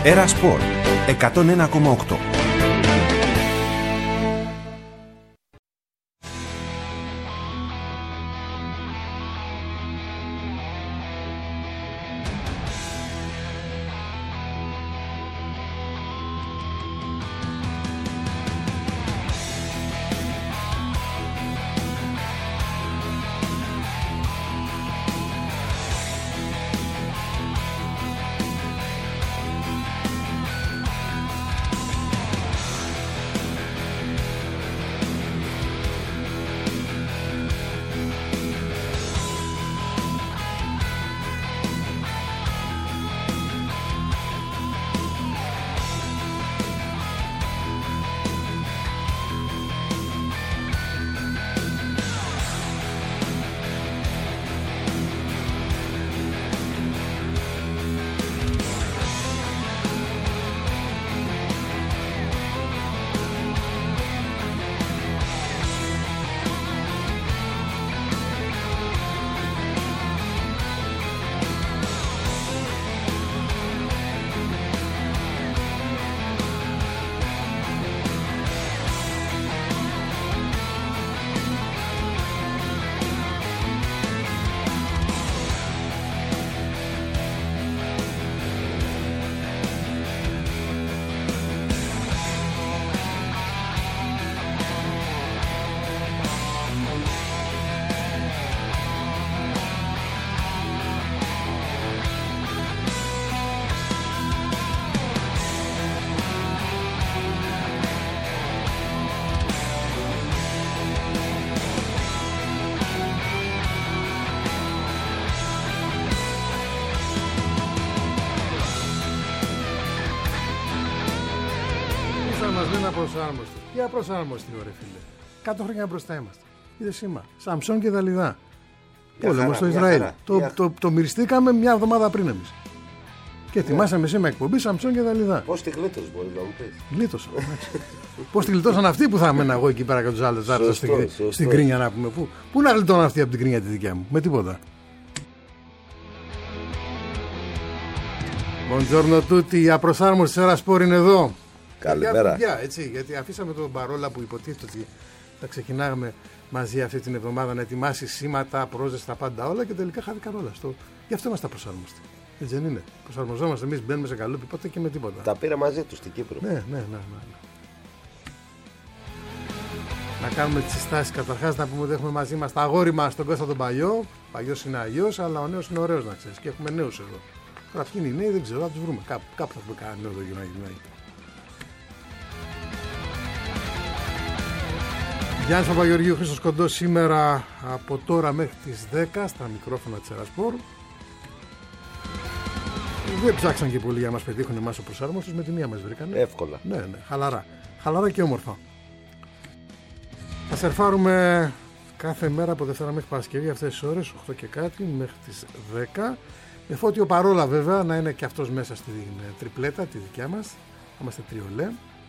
Έρα Σπορ 101,8. Απροσάρμοστοι. Τι απροσάρμοστοι, ωραία φίλε. 100 χρόνια μπροστά είμαστε. Είδε σήμα. Σαμψόν και Δαλιδά. Πόλεμο στο Ισραήλ. Το μυριστήκαμε μια εβδομάδα πριν εμείς. Και ετοιμάσαμε σήμερα εκπομπή Σαμψόν και Δαλιδά. Πώς τη γλίτωσες, μπορεί να μου πεις. Γλίτωσα. Πώς τη γλιτώσαν αυτοί που θα έμενα εγώ εκεί πέρα και τους άλλους στην κρίνια να πούμε. Πού να γλιτώνουν αυτοί από την κρίνια τη δικιά μου. Με τίποτα. Buongiorno tutti, η απροσάρμοστη Έρα Σπορ είναι εδώ. Καλημέρα. Έτσι, γιατί αφήσαμε τον Μπαρόλα που υποτίθεται ότι θα ξεκινάμε μαζί αυτή την εβδομάδα να ετοιμάσει σήματα, πρόζες, τα πάντα όλα και τελικά χάθηκαν όλα. Γι' αυτό είμαστε απροσάρμοστοι. Έτσι δεν είναι. Προσαρμοζόμαστε εμείς, μπαίνουμε σε καλούπι ποτέ και με τίποτα. Τα πήρα μαζί του στην Κύπρο. Ναι. Να κάνουμε τις συστάσεις καταρχάς, να πούμε ότι έχουμε μαζί μας τα αγόρι μας, τον Κώστα τον Παλιό. Παλιός είναι αγιός, αλλά ο νέος είναι ωραίος να ξέρεις. Και έχουμε νέους εδώ. Τώρα ποιοι είναι οι νέοι δεν ξέρω, θα τους βρούμε. Κάπου θα πούμε κανένα νέο εδώ για να γίνει. Γιάννης Παπαγεωργίου, Χρήστος Κοντός σήμερα από τώρα μέχρι τις 10 στα μικρόφωνα της Έρα Σπορ. Δεν ψάξαν και πολύ για να μας πετύχουν εμάς ο προσάρμοστος, με τη μία μας βρήκανε. Εύκολα. Ναι, χαλαρά και όμορφα. Θα σερφάρουμε κάθε μέρα από Δευτέρα μέχρι Παρασκευή αυτές τις ώρες, 8 και κάτι μέχρι τις 10. Με Φώτιο Παρόλα βέβαια να είναι και αυτός μέσα στην τριπλέτα τη δικιά μας. Θα είμαστε τριολέ.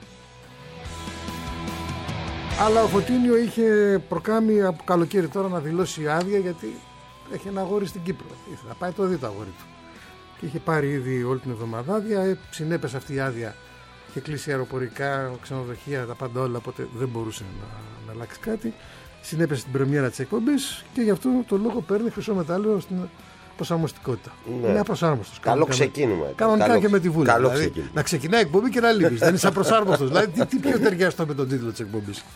Αλλά ο Φωτίνιο είχε προκάμει από καλοκαίρι τώρα να δηλώσει άδεια γιατί έχει ένα αγόρι στην Κύπρο. Ήθελε να πάει το δει το αγόρι του. Και είχε πάρει ήδη όλη την εβδομάδα άδεια. Συνέπεσε αυτή η άδεια. Είχε κλείσει αεροπορικά, ξενοδοχεία, τα πάντα όλα. Οπότε δεν μπορούσε να αλλάξει κάτι. Συνέπεσε την πρεμιέρα της εκπομπής και γι' αυτό το λόγο παίρνει χρυσό μετάλλιο στην προσαρμοστικότητα. Ναι. Είναι απροσάρμοστος. Καλό ξεκίνημα. Κανονικά και με τη Βούλα. Δηλαδή, να ξεκινάει η εκπομπή και να λείπει. Δεν είσαι απροσάρμοστος. Δηλαδή, τι πιο ταιριάζει με τον τίτλο της εκπομπής.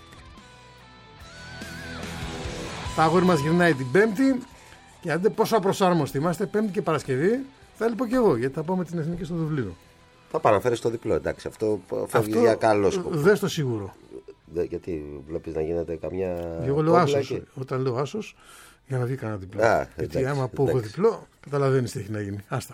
Τα αγόρι μας γυρνάει την Πέμπτη. Και αν πόσο απροσάρμοστοι είμαστε, Πέμπτη και Παρασκευή, θα έλειπω και εγώ γιατί θα πάω με την Εθνική στο Δουβλίνο. Θα παραφέρεις το διπλό, εντάξει. Αυτό φεύγει για καλό σκοπό. Δες το σίγουρο. Γιατί βλέπεις να γίνεται καμιά. Εγώ λέω άσος. Όταν λέω άσος, για να δει κανένα διπλό. Γιατί άμα πω εγώ διπλό, καταλαβαίνεις τι έχει να γίνει. Άστα.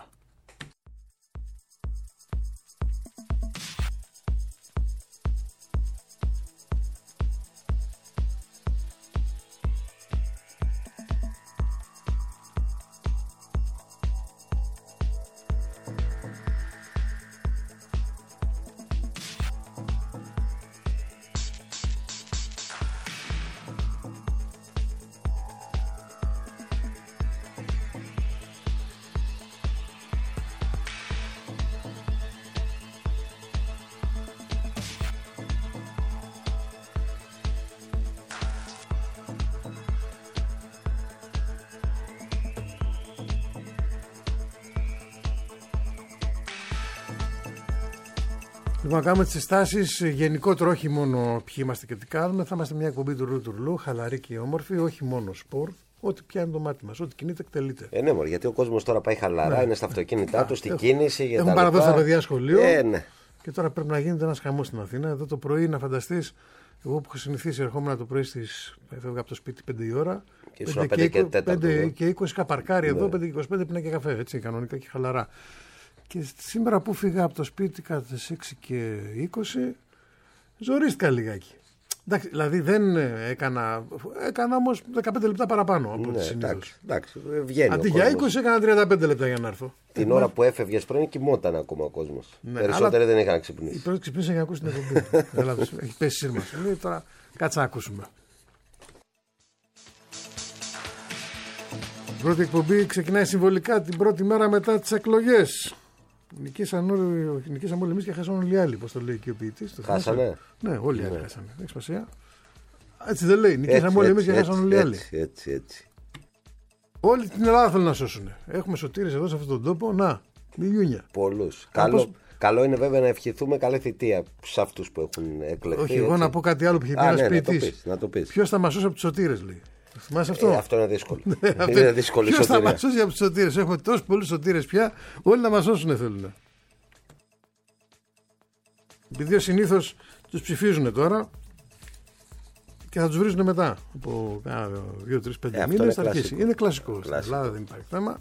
Λοιπόν, να κάνουμε τις συστάσεις γενικότερα, όχι μόνο ποιοι είμαστε και τι κάνουμε. Θα είμαστε μια εκπομπή του Ρου, χαλαρή και όμορφη, όχι μόνο σπορ. Ό,τι πιάνει το μάτι μας, ό,τι κινείται, εκτελείται. Ναι, μωρέ, γιατί ο κόσμος τώρα πάει χαλαρά, είναι στα αυτοκίνητά του, στην κίνηση. Έχουν παραδώσει τα παιδιά σχολείο. Ναι. Και τώρα πρέπει να γίνεται ένας χαμός στην Αθήνα. Εδώ το πρωί, να φανταστείς, εγώ που έχω συνηθίσει ερχόμουν το πρωί έφευγα από το σπίτι 5 η ώρα. Και ήσουν 5 και 4. 5 και 20 είχα παρκάρει εδώ, 5 και 25 πίνα και καφέ. Έτσι, κανονικά και χαλαρά. Και σήμερα που φύγα από το σπίτι κατά τις 6 και 20, ζορίστηκα λιγάκι. Εντάξει, δηλαδή δεν έκανα όμως 15 λεπτά παραπάνω από ό,τι συνήθως. Εντάξει, βγαίνει. Αντί για 20 έκανα 35 λεπτά για να έρθω. Την ώρα που έφευγες πριν κοιμόταν ακόμα ο κόσμος. Ναι, περισσότεροι δεν είχαν ξυπνήσει. Οι πρώτοι ξυπνήσαν για να ακούσουν την εκπομπή. Δηλαδή, έχει πέσει σύρμα. Τώρα κάτσε να ακούσουμε. Η πρώτη εκπομπή ξεκινάει συμβολικά την πρώτη μέρα μετά τις εκλογές. Νικήσαμε όλοι εμείς και χάσαμε όλοι οι άλλοι. Πώς το λέει και ο ποιητής. Χάσανε. Ναι, όλοι οι άλλοι χάσανε. Δεν έχει σημασία. Έτσι δεν λέει. Νικήσαμε όλοι εμείς και χάσαμε όλοι οι άλλοι. Έτσι. Όλη την Ελλάδα θέλουν να σώσουν. Έχουμε σωτήρες εδώ σε αυτόν τον τόπο. Να, μιλιούνια. Πολλούς. Καλό είναι βέβαια να ευχηθούμε καλή θητεία σε αυτούς που έχουν εκλεχθεί. Όχι, εγώ να πω κάτι άλλο που είχε πει ένας ποιητής. Ποιος θα μας σώσει από τους σωτήρες, λέει. Θυμάσαι αυτό. Αυτό είναι δύσκολο. Είναι δύσκολη ποιος σωτηρία. θα μας σώσει από τους σωτήρες. Έχουμε τόσους πολλούς σωτήρες πια. Όλοι να μας σώσουν θέλουν. Επειδή συνήθως τους ψηφίζουν τώρα και θα τους βρίζουν μετά. Από 2-3-5 μήνες θα αρχίσει. Είναι κλασικό. Στην Ελλάδα δεν υπάρχει θέμα.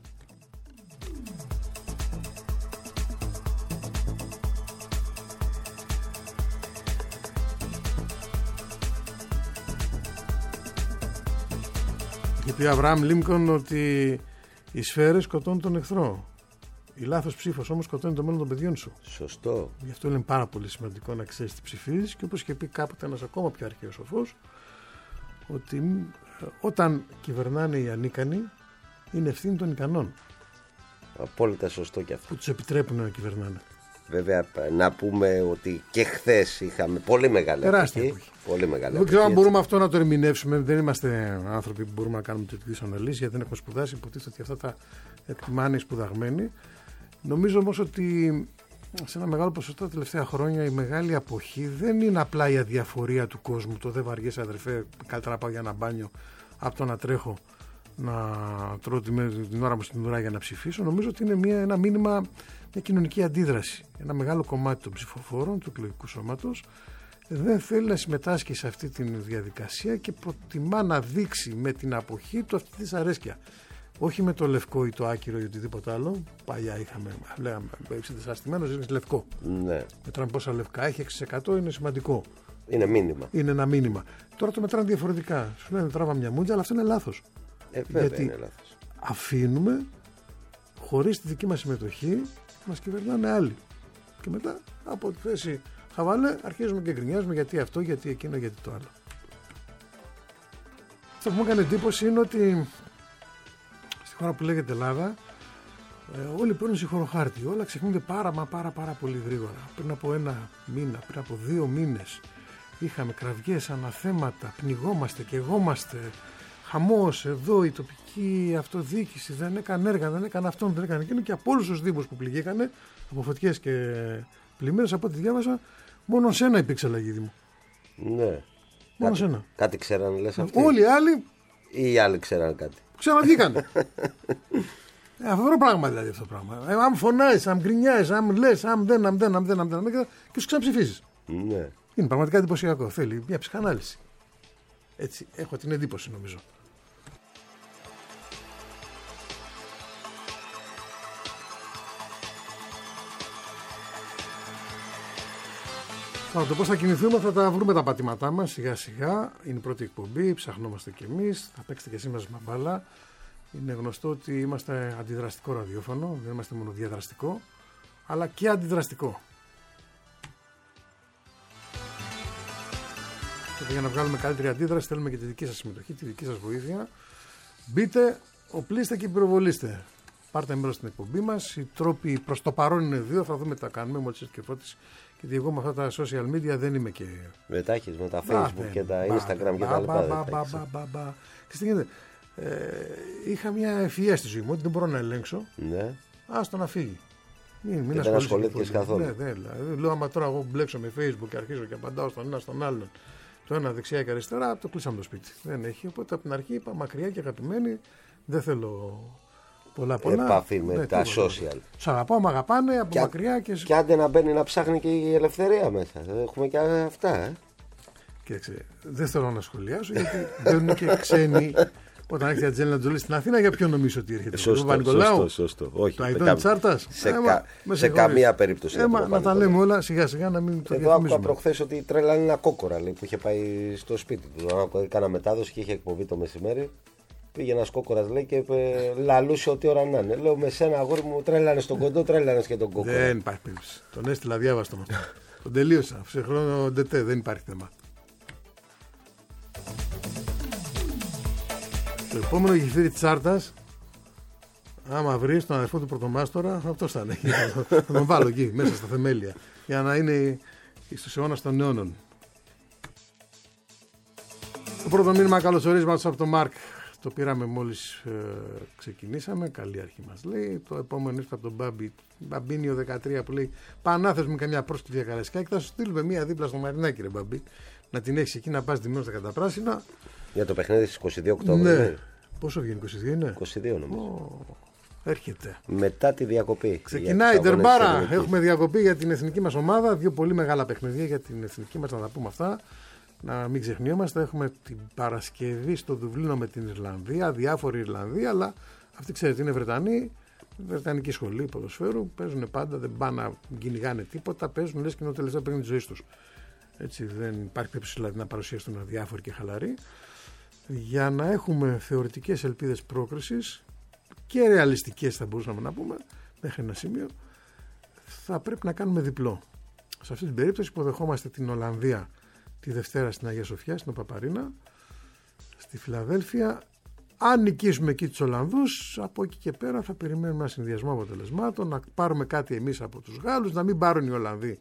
Είπε ο Αβραάμ Λίνκον ότι οι σφαίρες σκοτώνουν τον εχθρό. Η λάθος ψήφος όμως σκοτώνει το μέλλον των παιδιών σου. Σωστό. Γι' αυτό είναι πάρα πολύ σημαντικό να ξέρεις τι ψηφίζεις και όπως είχε πει κάποτε ένας ακόμα πιο αρχαίος σοφός, ότι όταν κυβερνάνε οι ανίκανοι είναι ευθύνη των ικανών. Απόλυτα σωστό και αυτό. Που τους επιτρέπουν να κυβερνάνε. Βέβαια, να πούμε ότι και χθες είχαμε πολύ μεγάλη τεράστια εποχή. Πολύ μεγάλη δεν ξέρω αν μπορούμε αυτό να το ερμηνεύσουμε. Δεν είμαστε άνθρωποι που μπορούμε να κάνουμε τέτοιες αναλύσεις, γιατί δεν έχουμε σπουδάσει. Υποτίθεται ότι αυτά τα εκτιμάνε οι σπουδαγμένοι. Νομίζω όμως ότι σε ένα μεγάλο ποσοστό τα τελευταία χρόνια η μεγάλη αποχή δεν είναι απλά η αδιαφορία του κόσμου. Το δεν βαριέσαι, αδερφέ, καλύτερα να πάω για ένα μπάνιο από το να τρέχω να τρώω την ώρα μου στην ουρά για να ψηφίσω. Νομίζω ότι είναι ένα μήνυμα, μια κοινωνική αντίδραση. Ένα μεγάλο κομμάτι των ψηφοφόρων του εκλογικού σώματος δεν θέλει να συμμετάσχει σε αυτή τη διαδικασία και προτιμά να δείξει με την αποχή του αυτή τη δυσαρέσκεια. Όχι με το λευκό ή το άκυρο ή οτιδήποτε άλλο. Παλιά λέγαμε, είσαι δυσαρεστημένος, είναι λευκό. Ναι. Μετράνε πόσα λευκά έχει, 6% είναι σημαντικό. Είναι μήνυμα. Είναι ένα μήνυμα. Τώρα το μετράνε διαφορετικά. Σου λένε τράβα μια μούτζα, αλλά αυτό είναι λάθος. Γιατί είναι λάθος. Αφήνουμε χωρίς τη δική μας συμμετοχή μας κυβερνάνε άλλοι. Και μετά από τη θέση χαβάλε αρχίζουμε και γκρινιάζουμε γιατί αυτό, γιατί εκείνο, γιατί το άλλο. Αυτό που μου έκανε εντύπωση είναι ότι στη χώρα που λέγεται Ελλάδα όλοι παίρνουν συγχωροχάρτη. Όλα ξεχνούνται πάρα πολύ γρήγορα. Πριν από ένα μήνα, πριν από 2 μήνες είχαμε κραυγές, αναθέματα, πνιγόμαστε, καιγόμαστε. Χαμός, εδώ η τοπική αυτοδιοίκηση δεν έκανε έργα, δεν έκανε αυτόν, δεν έκανε εκείνο και από όλους τους δήμους που πληγήκανε από φωτιές και πλημμύρες, από ό,τι διάβασα, μόνο σε ένα υπήρξε αλλαγή δήμου. Ναι. Μόνο σε ένα. Κάτι ξέρανε, λες αυτοί. Όλοι οι άλλοι. Ή οι άλλοι ξέρανε κάτι. Ξαναβγήκανε. Αυτό το πράγμα δηλαδή αυτό το πράγμα. Αν φωνάζεις, αν γκρινιάζεις, αν λες, αν δεν, και σου ξαναψηφίζεις. Ναι. Είναι πραγματικά εντυπωσιακό. Θέλει μια ψυχανάλυση. Έτσι, έχω την εντύπωση νομίζω. Τώρα το πώς θα κινηθούμε θα τα βρούμε τα πατήματά μας σιγά σιγά. Είναι η πρώτη εκπομπή, ψαχνόμαστε κι εμείς, θα παίξετε κι εσείς μας με μπάλα. Είναι γνωστό ότι είμαστε αντιδραστικό ραδιόφωνο, δεν είμαστε μόνο διαδραστικό, αλλά και αντιδραστικό. Και για να βγάλουμε καλύτερη αντίδραση θέλουμε και τη δική σας συμμετοχή, τη δική σας βοήθεια. Μπείτε, οπλίστε και πυροβολήστε. Πάρτε μέρος στην εκπομπή μας. Οι τρόποι προς το παρόν είναι 2. Θα δούμε τι θα κάνουμε μόλις έρθει και φώτιση. Γιατί εγώ με αυτά τα social media δεν είμαι και. Μετά έχεις με τα Facebook και τα Instagram και τα λοιπά. Και τι γίνεται. Είχα μια ευφυΐα στη ζωή μου ότι δεν μπορώ να ελέγξω. Ναι. Άστο να φύγει. Μην δεν ασχολήθηκες καθόλου. Ναι, δηλαδή, λέω, άμα τώρα εγώ μπλέξω με Facebook και αρχίζω και απαντάω στον ένα στον άλλον, το ένα δεξιά και αριστερά, το κλείσαμε το σπίτι. Δεν έχει. Οπότε από την αρχή είπα μακριά και αγαπημένοι, δεν θέλω πολλά. Επαφή με τα social. Σ' αγαπάω, μ' αγαπάνε από μακριά και. Και άντε να μπαίνει να ψάχνει και η ελευθερία μέσα. Έχουμε και αυτά, Κοίταξε, δεν θέλω να σχολιάσω γιατί μπαίνουν και ξένοι. Όταν έρχεται η Ατζέλινα Τζολί στην Αθήνα, για ποιο νομίζω ότι έρχεται? Σωστό. Όχι. Το Αϊτόν Τσάρτας. Σε καμία περίπτωση. Να τα λέμε όλα σιγά σιγά, να μην το διαφημίζουμε. Εδώ άκουγα προχθές ότι τρέλανε ένα κόκορα, λέει, που είχε πάει στο σπίτι του. Έκανα μετάδοση και είχε εκπομπή το μεσημέρι. Πήγε ένα κόκορα, λέει, και λαλούσε ό,τι ώρα να είναι. Λέω, με σένα, αγόρι μου, τρέλανε στον κοντό, τρέλανε και τον κόκορα. Δεν υπάρχει περίπτωση. Τον έστειλα διάβαστο με αυτό. Τον τελείωσα. Σε χρόνο ντετέ, δεν υπάρχει θέμα. Το επόμενο γυφύρι της Τσάρτας, άμα βρεις τον αδερφό του Πρωτομάστορα, αυτός θα είναι. Θα τον βάλω εκεί, μέσα στα θεμέλια, για να είναι στους αιώνας των αιώνων. Το πρώτο μήνυμα καλωσορίσματος από τον Μάρκ το πήραμε μόλις ξεκινήσαμε. Καλή αρχή μας λέει. Το επόμενο ήρθε από τον Μπαμπίνιο 13 που λέει: Πανάθες μου καμιά πρόσκληση για Καραϊσκάκη. Θα σου στείλουμε μία δίπλα στο Μαρινάκι, ρε Μπαμπί. Να την έχεις εκεί να πας ντυμένος στα καταπράσινα. Για το παιχνίδι στις 22 Οκτώβρη. Ναι. Πόσο βγαίνει, 22 είναι? 22 νομίζω. Έρχεται. Μετά τη διακοπή. Ξεκινάει η Τερμπάρα. Έχουμε διακοπή για την εθνική μας ομάδα. Δύο πολύ μεγάλα παιχνίδια για την εθνική μας, να τα πούμε αυτά. Να μην ξεχνιόμαστε. Έχουμε την Παρασκευή στο Δουβλίνο με την Ιρλανδία. Διάφοροι Ιρλανδοί, αλλά αυτοί ξέρετε είναι Βρετανοί. Βρετανική σχολή ποδοσφαίρου. Παίζουν πάντα, δεν πάνε να κυνηγάνε τίποτα. Παίζουν λες και είναι το τελευταίο παιχνίδι της ζωής τους. Έτσι, δεν υπάρχει περίπτωση δηλαδή να παρουσιαστούν αδιάφοροι και χαλαροί. Για να έχουμε θεωρητικές ελπίδες πρόκρισης και ρεαλιστικές, θα μπορούσαμε να πούμε, μέχρι ένα σημείο, θα πρέπει να κάνουμε διπλό. Σε αυτή την περίπτωση υποδεχόμαστε την Ολλανδία τη Δευτέρα στην Αγία Σοφιά, στην Παπαρίνα, στη Φιλαδέλφια. Αν νικήσουμε εκεί τους Ολλανδούς, από εκεί και πέρα θα περιμένουμε ένα συνδυασμό αποτελεσμάτων, να πάρουμε κάτι εμείς από τους Γάλλους, να μην πάρουν οι Ολλανδοί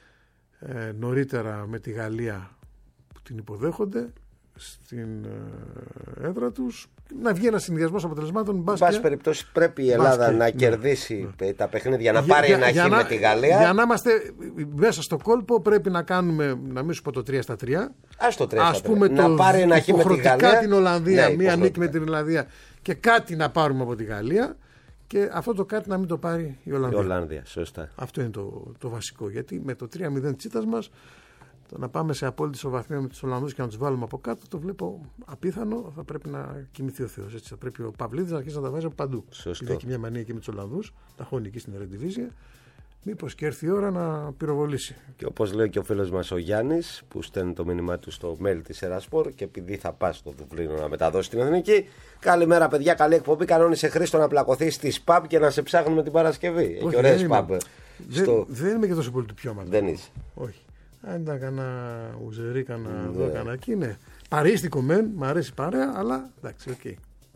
νωρίτερα με τη Γαλλία που την υποδέχονται στην έδρα τους, να βγει ένα συνδυασμός αποτελεσμάτων. Εν πάση περιπτώσει πρέπει η Ελλάδα να κερδίσει τα παιχνίδια, να πάρει ένα χ με τη Γαλλία. Για να είμαστε μέσα στο κόλπο πρέπει να κάνουμε, να μην σου πω το 3-3. Ας πούμε να πάρει ένα χ με τη Γαλλία. Την Ολλανδία, μία νίκη με την Ιρλανδία και κάτι να πάρουμε από τη Γαλλία. Και αυτό το κάτι να μην το πάρει η Ολλανδία. Η Ολλανδία, σωστά. Αυτό είναι το βασικό. Γιατί με το 3-0 τσίτας μας, το να πάμε σε απόλυτη ισοβαθμία με τους Ολλανδούς και να τους βάλουμε από κάτω, το βλέπω απίθανο. Θα πρέπει να κοιμηθεί ο Θεός. Έτσι. Θα πρέπει ο Παυλίδης να αρχίσει να τα βάζει από παντού. Σωστό. Έχει μια μανία και με τους Ολλανδούς, τα χώνει εκεί στην Ερedivisie. Μήπως και έρθει η ώρα να πυροβολήσει. Και όπως λέει και ο φίλος μας ο Γιάννης, που στέλνει το μήνυμά του στο mail της Ερασπορ, και επειδή θα πας στο Δουβλίνο να μεταδώσει την εθνική. Καλημέρα, παιδιά. Καλή εκπομπή. Κανόνισε Χρήστο να πλακωθεί στις pub και να σε ψάχνουμε την Παρασκευή. Έχει ωραίες pub. Δεν είμαι και τόσο πολύ του πιώματος. Δεν είσαι. Όχι. Αν ήταν κανένα ουζερί, κανένα εδώ, κανένα εκεί, ναι. Παρίστικο μεν, μου αρέσει παρέα, αλλά εντάξει, οκ.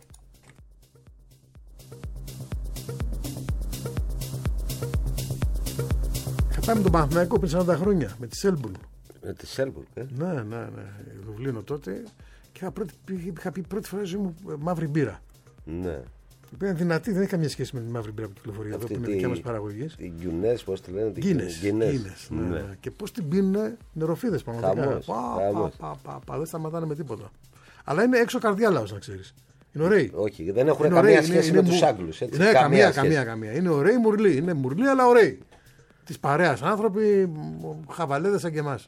Πάμε με τον Παναθηναϊκό πριν 40 χρόνια, με τη Σέλμπουργκ. Με τη Σέλμπουργκ, Ναι. Δουβλίνο τότε. Και είχα πει πρώτη φορά ζωή μου μαύρη μπύρα. Ναι. Είναι δυνατή, δεν έχει καμία σχέση με τη μαύρη μπύρα που κυκλοφορεί εδώ, που είναι δικιά μας παραγωγή. Οι Γκινές, πώς τη λένε, Γκινές. Ναι. Και πώς την πίνουν νεροφίδες πραγματικά. Δεν σταματάνε με τίποτα. Αλλά είναι έξω καρδιά λαός, να ξέρεις. Είναι ωραίοι. Όχι, δεν έχουν καμία σχέση με τους Άγγλους. Ναι, καμία. Είναι ωραίοι μουρλοί. Είναι μουρλοί, αλλά ωραίοι. Της παρέας άνθρωποι, χαβαλέδες σαν και εμάς.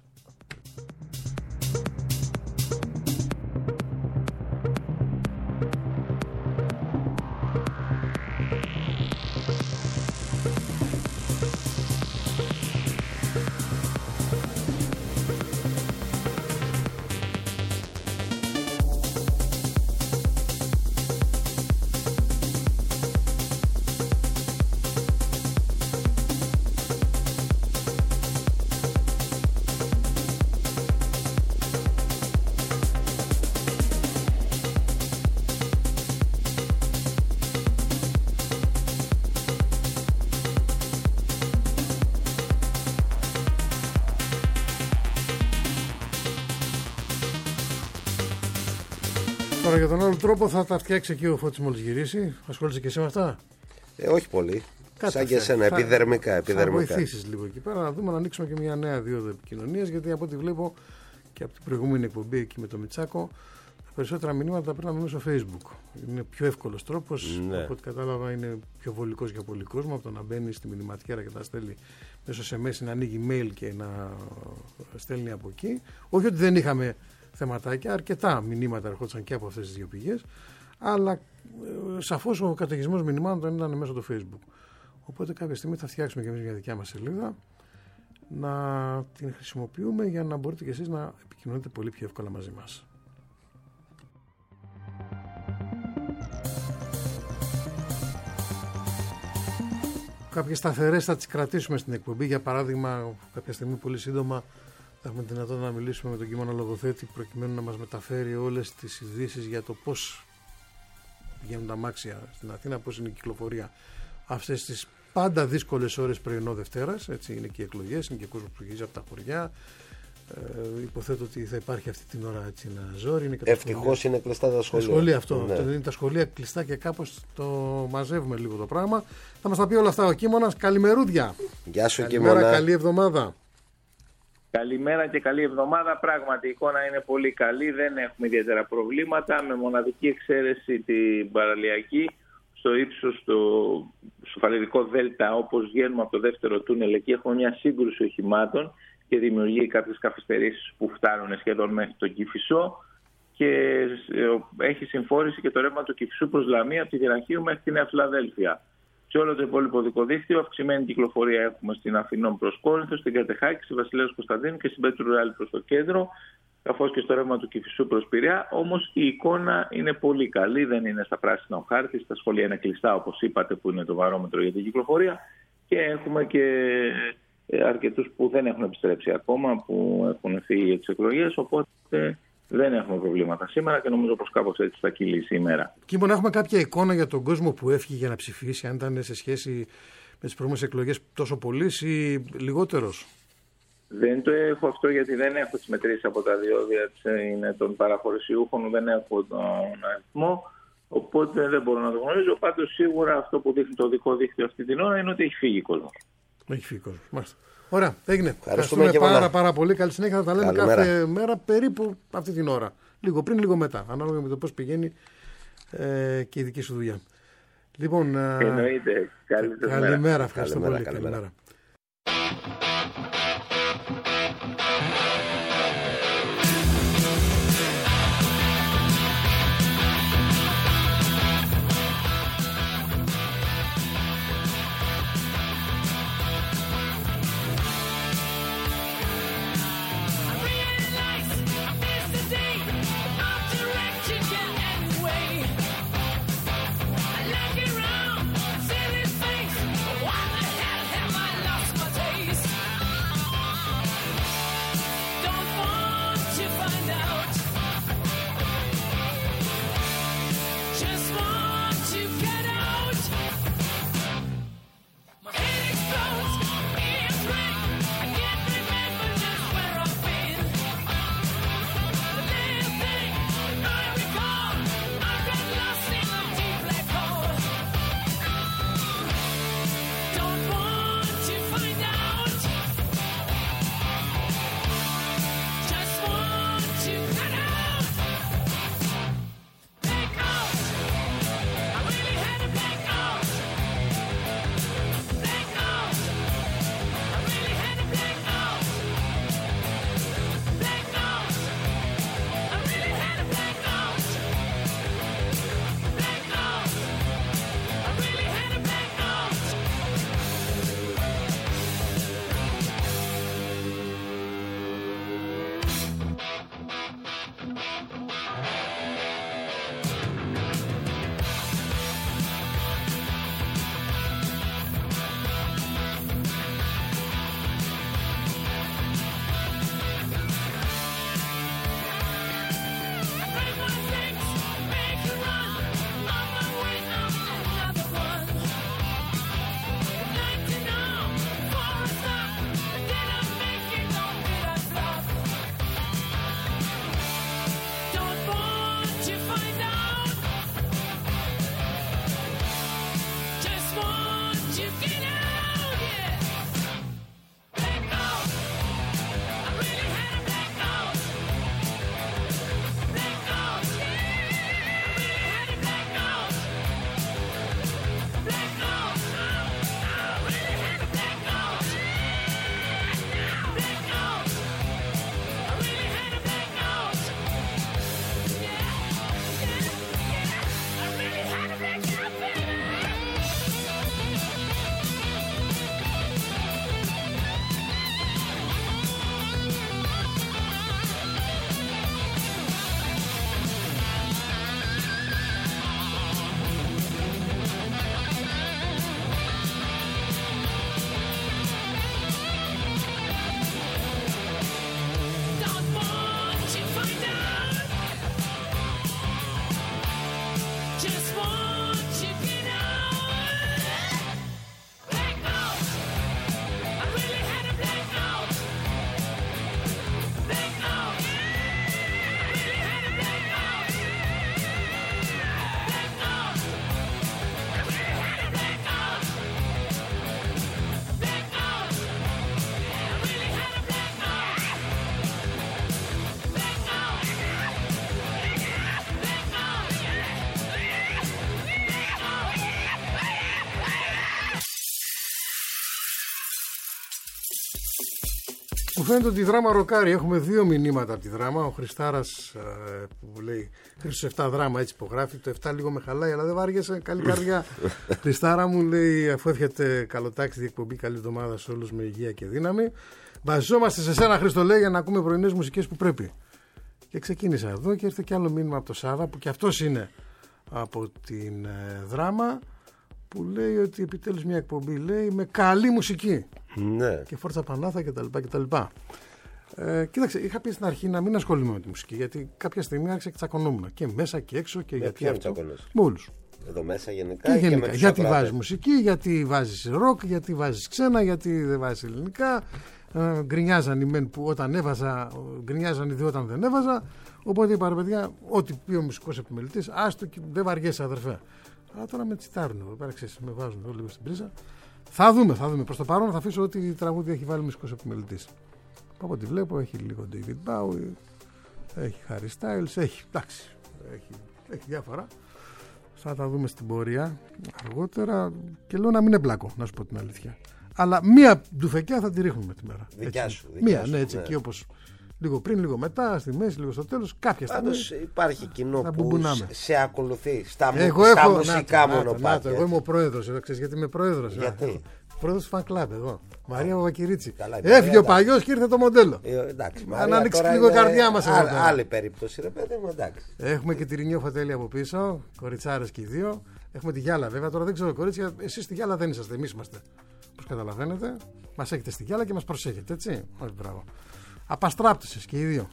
Τώρα για τον άλλο τρόπο θα τα φτιάξει εκεί ο Φώτης μόλις γυρίσει. Ασχολείσαι και εσύ με αυτά? Όχι πολύ. Σαν και εσένα, επιδερμικά. Θα βοηθήσεις λίγο εκεί πέρα, να δούμε να ανοίξουμε και μια νέα δίωδο επικοινωνίας, γιατί από ό,τι βλέπω και από την προηγούμενη εκπομπή εκεί με τον Μητσάκο, τα περισσότερα μηνύματα τα παίρναμε μέσω Facebook. Είναι πιο εύκολος τρόπος, από ό,τι κατάλαβα είναι πιο βολικός για πολύ κόσμο, από το να μπαίνει στη μηνυματιέρα και τα στέλνει μέσω SMS, να ανοίγει mail και να στέλνει από εκεί. Όχι ότι δεν είχαμε θεματάκια, αρκετά μηνύματα ερχόντουσαν και από αυτές τις δύο πηγές, αλλά σαφώς ο καταιγισμός μηνυμάτων ήταν μέσω του Facebook. Οπότε κάποια στιγμή θα φτιάξουμε και εμείς μια δικιά μας σελίδα, να την χρησιμοποιούμε για να μπορείτε και εσείς να επικοινωνείτε πολύ πιο εύκολα μαζί μας. Κάποιες σταθερές θα τις κρατήσουμε στην εκπομπή. Για παράδειγμα, κάποια στιγμή πολύ σύντομα θα έχουμε τη δυνατότητα να μιλήσουμε με τον Κίμωνα Λογοθέτη, προκειμένου να μας μεταφέρει όλες τις ειδήσεις για το πώς πηγαίνουν τα αμάξια στην Αθήνα, πώς είναι η κυκλοφορία αυτές τις πάντα δύσκολες ώρες πρωινό Δευτέρας. Έτσι είναι και οι εκλογές, είναι και ο κόσμος που γυρίζει από τα χωριά. Υποθέτω ότι θα υπάρχει αυτή την ώρα έτσι ένα ζόρι. Ευτυχώς είναι κλειστά τα σχολεία. Σχολεία αυτό. Ναι. Είναι τα σχολεία κλειστά και κάπως το μαζεύουμε λίγο το πράγμα. Θα μας τα πει όλα αυτά ο Κίμωνας. Καλημερούδια. Γεια σου, Κίμωνα. Καλή εβδομάδα. Καλημέρα και καλή εβδομάδα. Πράγματι η εικόνα είναι πολύ καλή. Δεν έχουμε ιδιαίτερα προβλήματα. Με μοναδική εξαίρεση την παραλιακή. Στο ύψος, στο φαλαιρικό δέλτα, όπως βγαίνουμε από το δεύτερο τούνελ, εκεί έχουμε μια σύγκρουση οχημάτων και δημιουργεί κάποιες καθυστερήσεις που φτάνουν σχεδόν μέχρι τον Κηφισό, και έχει συμφόρηση και το ρεύμα του Κηφισού προς Λαμία από τη Γεραχείου μέχρι τη Νέα Φιλαδέλφια. Σε όλο το υπόλοιπο δικοδίκτυο αυξημένη κυκλοφορία έχουμε στην Αθηνών προς Κόρινθο, στην Κατεχάκη, στη Βασιλέως Κωνσταντίνου και στην Πέτρου Ρεάλη προς το κέντρο, καθώς και στο ρεύμα του Κηφισού προς Πειραιά. Όμως η εικόνα είναι πολύ καλή, δεν είναι στα πράσινα ο χάρτης, τα σχολεία είναι κλειστά όπως είπατε, που είναι το βαρόμετρο για την κυκλοφορία, και έχουμε και αρκετούς που δεν έχουν επιστρέψει ακόμα, που έχουν φύγει για τις εκλογές, οπότε δεν έχουμε προβλήματα σήμερα και νομίζω πως κάπως έτσι θα κυλήσει η μέρα. Κίμωνα, έχουμε κάποια εικόνα για τον κόσμο που έφυγε για να ψηφίσει, αν ήταν σε σχέση με τις προηγούμενες εκλογές τόσο πολλής ή λιγότερος? Δεν το έχω αυτό, γιατί δεν έχω τις μετρήσεις από τα διόδια των παραχωρησιούχων, δεν έχω τον αριθμό, οπότε δεν μπορώ να το γνωρίζω. Πάντως σίγουρα αυτό που δείχνει το δικό δίκτυο αυτή την ώρα είναι ότι έχει φύγει κόσμος. Έχει φύγει κόσμος, μάλιστα. Ωραία, έγινε. Ευχαριστούμε πάρα πολύ. Καλή συνέχεια. Θα τα λέμε κάθε μέρα περίπου αυτή την ώρα. Λίγο πριν, λίγο μετά. Ανάλογα με το πώς πηγαίνει και η δική σου δουλειά. Λοιπόν, εννοείται. Καλημέρα. Ευχαριστώ πολύ. Καλημέρα. What the hell have I lost my taste? Μου φαίνεται ότι η Δράμα ροκάρει. Έχουμε 2 μηνύματα από τη Δράμα. Ο Χριστάρας που λέει Χρήστος 7 Δράμα, έτσι υπογράφει. Το 7 λίγο με χαλάει, αλλά δεν βάριεσαι. Καλή καρδιά. Χριστάρα μου λέει, αφού εύχεται καλοτάξει διεκπομπή, καλή εβδομάδα σε όλους με υγεία και δύναμη. Βασιζόμαστε σε σένα, Χρήστο, λέει, για να ακούμε πρωινές μουσικές που πρέπει. Και ξεκίνησα εδώ και ήρθε κι άλλο μήνυμα από το Σάβα, που κι αυτός είναι από την Δράμα, που λέει ότι επιτέλους μια εκπομπή, λέει, με καλή μουσική. Ναι. Και φόρτσα Πανάθα κτλ. Κοίταξε, είχα πει στην αρχή να μην ασχολούμαι με τη μουσική, γιατί κάποια στιγμή άρχισα και τσακωνόμουν. Και μέσα και έξω και για ποιον τσακωνέσαι? Με όλους. Εδώ μέσα γενικά. Και γενικά. Γιατί βάζεις μουσική, γιατί βάζεις ροκ, γιατί βάζεις ξένα, γιατί δεν βάζεις ελληνικά. Γκρινιάζαν οι μεν που όταν έβαζα, γκρινιάζαν οι δύο όταν δεν έβαζα. Οπότε είπα, ρε παιδιά, ό,τι πει ο μουσικός επιμελητής, άστο και δεν βαριέσαι, αδερφέ. Αλλά τώρα με τσιτάρουν εδώ πέρα, ξέρεις, με βάζουν εδώ λίγο στην πρίζα. Θα δούμε. Προς το παρόν θα αφήσω ό,τι τραγούδι έχει βάλει ο μουσικός επιμελητής. Από ό,τι βλέπω έχει λίγο David Bowie, έχει Harry Styles, έχει διάφορα. Θα τα δούμε στην πορεία αργότερα και λέω να μην εμπλάκω, να σου πω την αλήθεια. Αλλά μία ντουφεκιά θα τη ρίχνουμε τη μέρα. Δικιά σου. Μία, ναι, έτσι, εκεί όπως λίγο πριν, λίγο μετά, στη μέση, λίγο στο τέλος, κάποια στιγμή. Πάντως υπάρχει κοινό που σε ακολουθεί στα μουσικά μονοπάτια. Εγώ είμαι ο πρόεδρος, ξέρεις γιατί είμαι πρόεδρος? Γιατί? Πρόεδρος του fan club εδώ. Μαρία Παπακυρίτσι. Έφυγε ο παλιός και ήρθε το μοντέλο. Εντάξει, να ανοίξει λίγο η καρδιά μας. Άλλη περίπτωση, ρε παιδί μου, εντάξει. Έχουμε και τη Ρινιό Φωτέλη από πίσω, κοριτσάρες και οι δύο. Έχουμε τη Γιάλα βέβαια. Τώρα δεν ξέρω, κορίτσια, εσείς στη Γιάλα δεν είσαστε, εμείς είμαστε. Όπως καταλαβαίνετε, μας έχετε στη Γιάλα και μας προσέχετε, έτσι. Όχι, μπράβο. Απαστράπτωσες και οι δύο.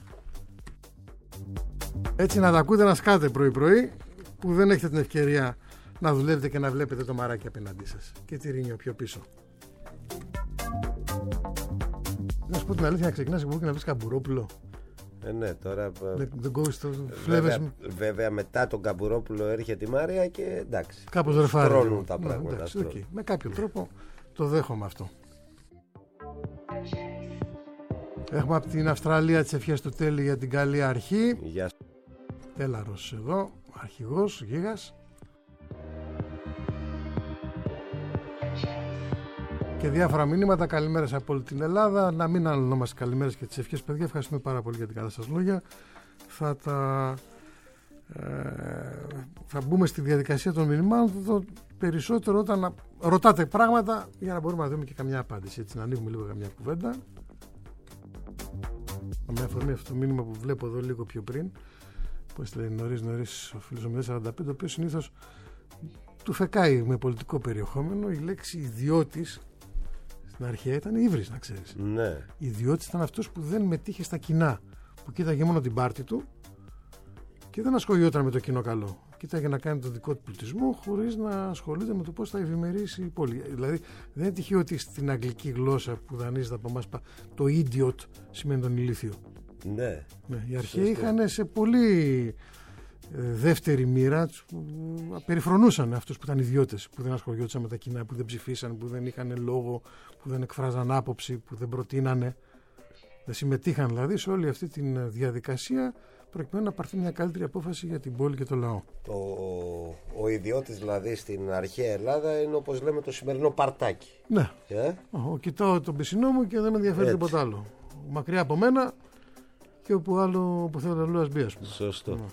Έτσι να τα ακούτε να σκάτε πρωί-πρωί, που δεν έχετε την ευκαιρία να δουλεύετε και να βλέπετε το μαράκι απέναντί σας. Και τη Ρινιό πιο πίσω. Να σου πω την αλήθεια, να ξεκινάς και να βρεις Καμπουρόπουλο. Ναι, τώρα. Βέβαια, μετά τον Καμπουρόπουλο έρχεται η Μάρια και εντάξει. Κάπως ρεφάρει. Χρώνουν τα πράγματα. Okay. Με κάποιο τρόπο το δέχομαι αυτό. Έχουμε από την Αυστραλία τις ευχές του Τέλη για την καλή αρχή. Γεια. Τέλαρος εδώ, αρχηγός, Γίγας. Και διάφορα μηνύματα, καλημέρες από όλη την Ελλάδα. Να μην αναλωνόμαστε καλημέρες και τις ευχές, παιδιά. Ευχαριστούμε πάρα πολύ για την καλά σας λόγια. Θα μπούμε στη διαδικασία των μηνυμάτων περισσότερο όταν ρωτάτε πράγματα, για να μπορούμε να δούμε και καμιά απάντηση. Έτσι, να ανοίγουμε λίγο καμιά κουβέντα. Με αφορμή αυτό το μήνυμα που βλέπω εδώ λίγο πιο πριν, που έστειλε νωρίς ο φίλος ο 045, ο οποίος συνήθως του φεκάει με πολιτικό περιεχόμενο. Η λέξη ιδιώτης στην αρχαία ήταν ύβρις, να ξέρεις. Ναι. Ιδιώτης ήταν αυτός που δεν μετήχε στα κοινά, που κοίταγε μόνο την πάρτη του και δεν ασχολιόταν με το κοινό καλό. Κοίταγε να κάνει τον δικό του πλουτισμό χωρίς να ασχολείται με το πώς θα ευημερήσει η πόλη. Δηλαδή δεν είναι τυχαίο ότι στην αγγλική γλώσσα που δανείζεται από εμάς το idiot σημαίνει τον ηλίθιο. Ναι. Οι αρχαίοι είχαν σε πολύ δεύτερη μοίρα, περιφρονούσαν αυτούς που ήταν ιδιώτες, που δεν ασχολιόντουσαν με τα κοινά, που δεν ψηφίσαν, που δεν είχαν λόγο, που δεν εκφράζαν άποψη, που δεν προτείνανε. Δεν συμμετείχαν δηλαδή σε όλη αυτή τη διαδικασία προκειμένου να πάρθει μια καλύτερη απόφαση για την πόλη και το λαό. Ο ιδιώτης δηλαδή στην αρχαία Ελλάδα είναι, όπως λέμε, το σημερινό παρτάκι. Ναι. Κοιτάω τον πισινό μου και δεν με ενδιαφέρει τίποτα άλλο. Μακριά από μένα και όπου άλλο που θέλω να λέω, ας μπει, ας πούμε. Σωστό. Ναι.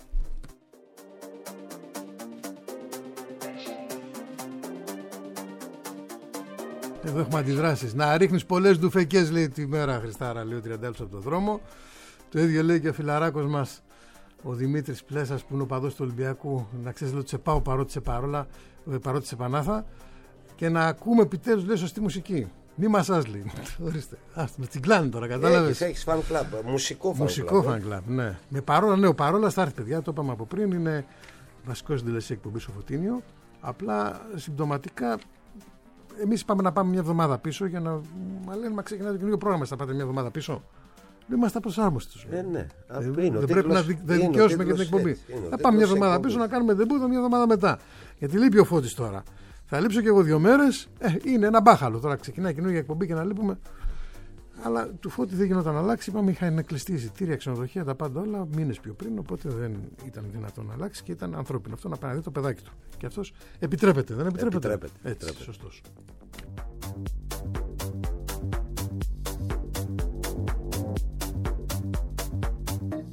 Εδώ έχουμε αντιδράσεις. Να ρίχνεις πολλές ντουφεκές, λέει, τη μέρα, Χριστάρα, λέει ο Τριαντάλος από τον δρόμο. Το ίδιο λέει και ο φιλαράκος μας, ο Δημήτρης Πλέσας, που είναι ο παδός του Ολυμπιακού. Να ξέρεις, λέω, τσεπάω παρότι σε Πανάθα. Και να ακούμε επιτέλους, λέει, σωστή μουσική. Μη μασάς, λέει. Ορίστε. Με τσιγκλάνει τώρα, κατάλαβες. Έχεις fan club. Μουσικό fan club, ναι. Με παρόλα, ναι, ο Παρόλας θα έρθει, παιδιά, το είπαμε από πριν. Είναι βασικός συντελεστής εκπομπής ο Φωτίνιο. Απλά συμπτωματικά. Εμείς είπαμε να πάμε μια εβδομάδα πίσω για να. Μα λένε, μα ξεκινάει το καινούργιο πρόγραμμα. Θα πάτε μια εβδομάδα πίσω. Δεν είμαστε απροσάρμοστοι. Ναι. Δεν πρέπει να δικαιώσουμε και την εκπομπή. Θα πάμε μια εβδομάδα πίσω να κάνουμε ντεμπούτο μια εβδομάδα μετά. Γιατί λείπει ο Φώτης τώρα. Θα λείψω και εγώ 2 μέρες. Είναι ένα μπάχαλο. Τώρα ξεκινάει καινούργια εκπομπή και να λείπουμε. Αλλά του Φώτη δεν γινόταν να αλλάξει. Είπαμε, είχαν κλειστεί εισιτήρια, ξενοδοχεία, τα πάντα όλα μήνες πιο πριν. Οπότε δεν ήταν δυνατόν να αλλάξει και ήταν ανθρώπινο αυτό να πάει να δει το παιδάκι του. Και αυτός επιτρέπεται, δεν επιτρέπεται. Έτσι, σωστός.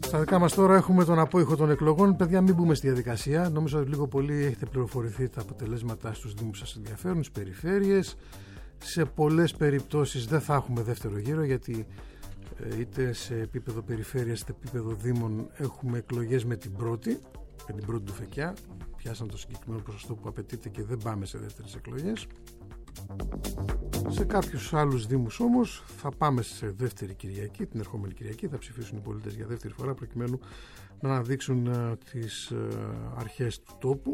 Στα δικά μας τώρα έχουμε τον απόϊχο των εκλογών. Παιδιά, μην μπούμε στη διαδικασία. Νομίζω ότι λίγο πολύ έχετε πληροφορηθεί τα αποτελέσματα στους δήμους σας ενδιαφέρουν, στις περιφέρειες. Σε πολλές περιπτώσεις δεν θα έχουμε δεύτερο γύρο, γιατί είτε σε επίπεδο περιφέρειας είτε επίπεδο δήμων έχουμε εκλογές με την πρώτη του φεκιά. Πιάσαν το συγκεκριμένο ποσοστό που απαιτείται και δεν πάμε σε δεύτερες εκλογές. Σε κάποιους άλλους δήμους όμως θα πάμε σε δεύτερη Κυριακή, την ερχόμενη Κυριακή θα ψηφίσουν οι πολίτες για δεύτερη φορά, προκειμένου να αναδείξουν τις αρχές του τόπου.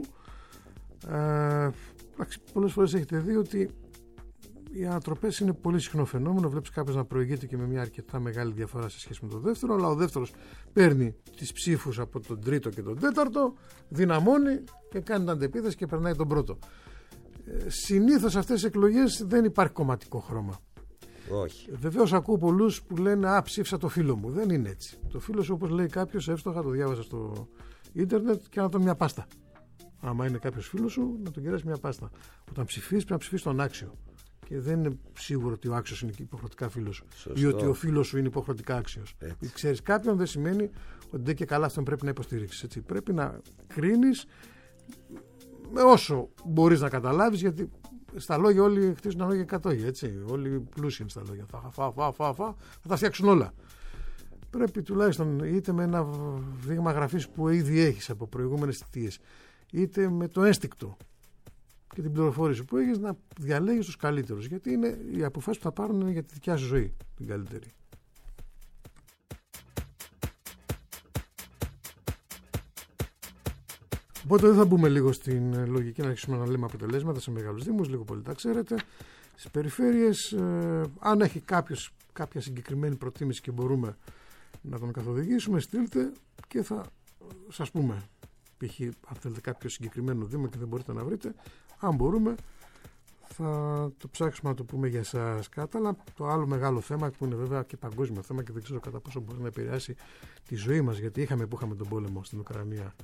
Πολλές φορές έχετε δει ότι οι ανατροπές είναι πολύ συχνό φαινόμενο. Βλέπεις κάποιος να προηγείται και με μια αρκετά μεγάλη διαφορά σε σχέση με τον δεύτερο, αλλά ο δεύτερος παίρνει τις ψήφους από τον τρίτο και τον τέταρτο, δυναμώνει και κάνει την αντεπίθεση και περνάει τον πρώτο. Συνήθως αυτές τις εκλογές δεν υπάρχει κομματικό χρώμα. Όχι. Βεβαίως ακούω πολλούς που λένε ψήφισα το φίλο μου. Δεν είναι έτσι. Το φίλο σου, όπως λέει κάποιος, εύστοχα το διάβασα στο ίντερνετ, και να τον μια πάστα. Άμα είναι κάποιος φίλος σου, να τον κεράσει μια πάστα. Όταν ψηφίσεις, πρέπει να ψηφίσεις τον άξιο. Και δεν είναι σίγουρο ότι ο άξιος είναι υποχρεωτικά φίλος σου. Σωστό. Ή ότι ο φίλος σου είναι υποχρεωτικά άξιος. Ξέρεις κάποιον, δεν σημαίνει ότι δεν και καλά αυτόν πρέπει να υποστηρίξεις. Έτσι. Πρέπει να κρίνεις με όσο μπορείς να καταλάβεις, γιατί στα λόγια όλοι χτίζουν ένα λόγια κατόγια, έτσι. Όλοι πλούσιοι είναι στα λόγια. Θα τα φτιάξουν όλα. Πρέπει τουλάχιστον είτε με ένα δείγμα γραφής που ήδη έχεις από προηγούμενες θητείες, είτε με το ένστικτο και την πληροφόρηση που έχεις, να διαλέγεις τους καλύτερους. Γιατί είναι, οι αποφάσεις που θα πάρουν είναι για τη δικιά σου ζωή την καλύτερη. Οπότε δεν θα μπούμε λίγο στην λογική να αρχίσουμε να λέμε αποτελέσματα σε μεγάλους δήμους, λίγο πολύ τα ξέρετε. Στις περιφέρειες, αν έχει κάποιος κάποια συγκεκριμένη προτίμηση και μπορούμε να τον καθοδηγήσουμε, στείλτε και θα σας πούμε. Π.χ. αν θέλετε κάποιο συγκεκριμένο δήμο και δεν μπορείτε να βρείτε, αν μπορούμε θα το ψάξουμε να το πούμε για εσάς. Κατά το άλλο μεγάλο θέμα, που είναι βέβαια και παγκόσμιο θέμα και δεν ξέρω κατά πόσο μπορεί να επηρεάσει τη ζωή μας, γιατί είχαμε τον πόλεμο στην Ουκρανία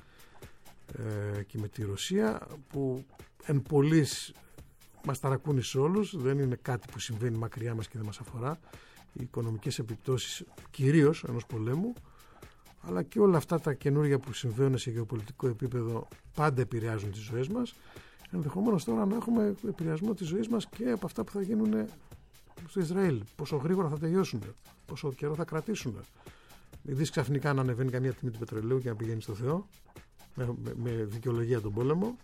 και με τη Ρωσία, που εν πολλοίς μας ταρακούνει σε όλους. Δεν είναι κάτι που συμβαίνει μακριά μας και δεν μας αφορά. Οι οικονομικές επιπτώσεις κυρίως ενός πολέμου, αλλά και όλα αυτά τα καινούργια που συμβαίνουν σε γεωπολιτικό επίπεδο πάντα επηρεάζουν τις ζωές μας. Ενδεχομένως τώρα να έχουμε επηρεασμό της ζωής μας και από αυτά που θα γίνουν στο Ισραήλ. Πόσο γρήγορα θα τελειώσουν, πόσο καιρό θα κρατήσουν. Μην δεις ξαφνικά να ανεβαίνει καμία τιμή του πετρελαίου και να πηγαίνει στο Θεό με δικαιολογία τον πόλεμο.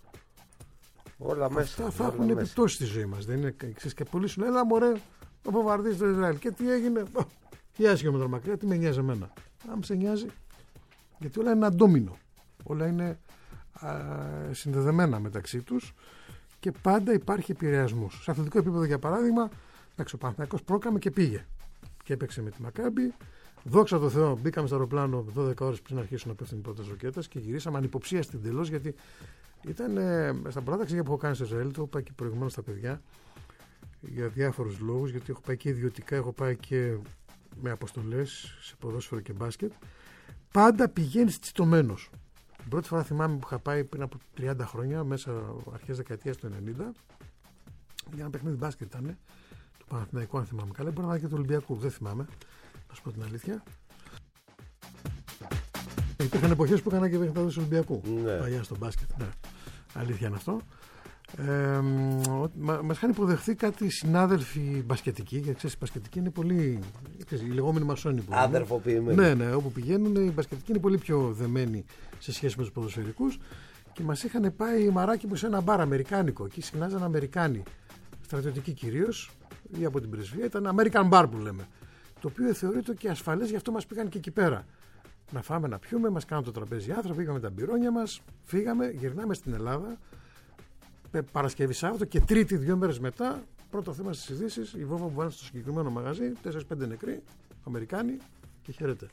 Όλα μέσα. Αυτά θα έχουν επιπτώσεις στη ζωή μας. Δεν είναι εξής, και πολλοί σου λένε έλα μωρέ, να βομβαρδίσει το Ισραήλ. Και τι έγινε, τι άσχημα με τον μακριά, τι με νοιάζει εμένα. Αν σε νοιάζει, γιατί όλα είναι ένα ντόμινο. Όλα είναι συνδεδεμένα μεταξύ τους και πάντα υπάρχει επηρεασμός. Σε αθλητικό επίπεδο, για παράδειγμα, ο Παναθηναϊκός πρόκαμε και πήγε και έπαιξε με τη Μακάμπι. Δόξα τω Θεώ, μπήκαμε στο αεροπλάνο 12 ώρες πριν αρχίσουν να πέφτουν οι πρώτες ροκέτες και γυρίσαμε ανυποψίαστοι εντελώς, γιατί ήταν στα πολλά ταξίδια που έχω κάνει στο Ισραήλ, το έχω πάει και προηγουμένως στα παιδιά για διάφορους λόγους, γιατί έχω πάει και ιδιωτικά, έχω πάει και με αποστολές σε ποδόσφαιρο και μπάσκετ. Πάντα πηγαίνεις τσιτωμένος. Την πρώτη φορά θυμάμαι που είχα πάει πριν από 30 χρόνια, μέσα αρχές δεκαετίας του 90, για ένα παιχνίδι μπάσκετ ήταν, του Παναθηναϊκού αν θυμάμαι καλά, μπορεί να είναι και του Ολυμπιακού, δεν θυμάμαι, να σου πω την αλήθεια. Υπήρχαν εποχές που έκανα και παιχνίδι του Ολυμπιακού, παλιά στο μπάσκετ, ναι. Αλήθεια είναι αυτό. Μας είχαν υποδεχθεί κάτι συνάδελφοι μπασκετικοί, γιατί ξέρεις, οι μπασκετικοί είναι πολύ, οι λεγόμενοι μασόνοι που αδερφοποιημένοι. Ναι, όπου πηγαίνουν οι μπασκετικοί είναι πολύ πιο δεμένοι σε σχέση με τους ποδοσφαιρικούς, και μας είχαν πάει μαράκι μου σε ένα μπαρ αμερικάνικο. Εκεί συχνάζαν Αμερικάνοι, στρατιωτικοί κυρίως, ή από την πρεσβεία, ήταν American Bar που λέμε. Το οποίο θεωρείται και ασφαλές, γι' αυτό μας πήγαν και εκεί πέρα. Να φάμε, να πιούμε, μας κάνουν το τραπέζι άνθρωποι, πήγαμε τα μπυρόνια μας, φύγαμε, γυρνάμε στην Ελλάδα. Παρασκευή Σάββατο και Τρίτη, 2 μέρες μετά, πρώτο θέμα στις ειδήσεις, η βόμβα που βάλανε στο συγκεκριμένο μαγαζί, 4-5 νεκροί, Αμερικάνοι, και χαίρετε.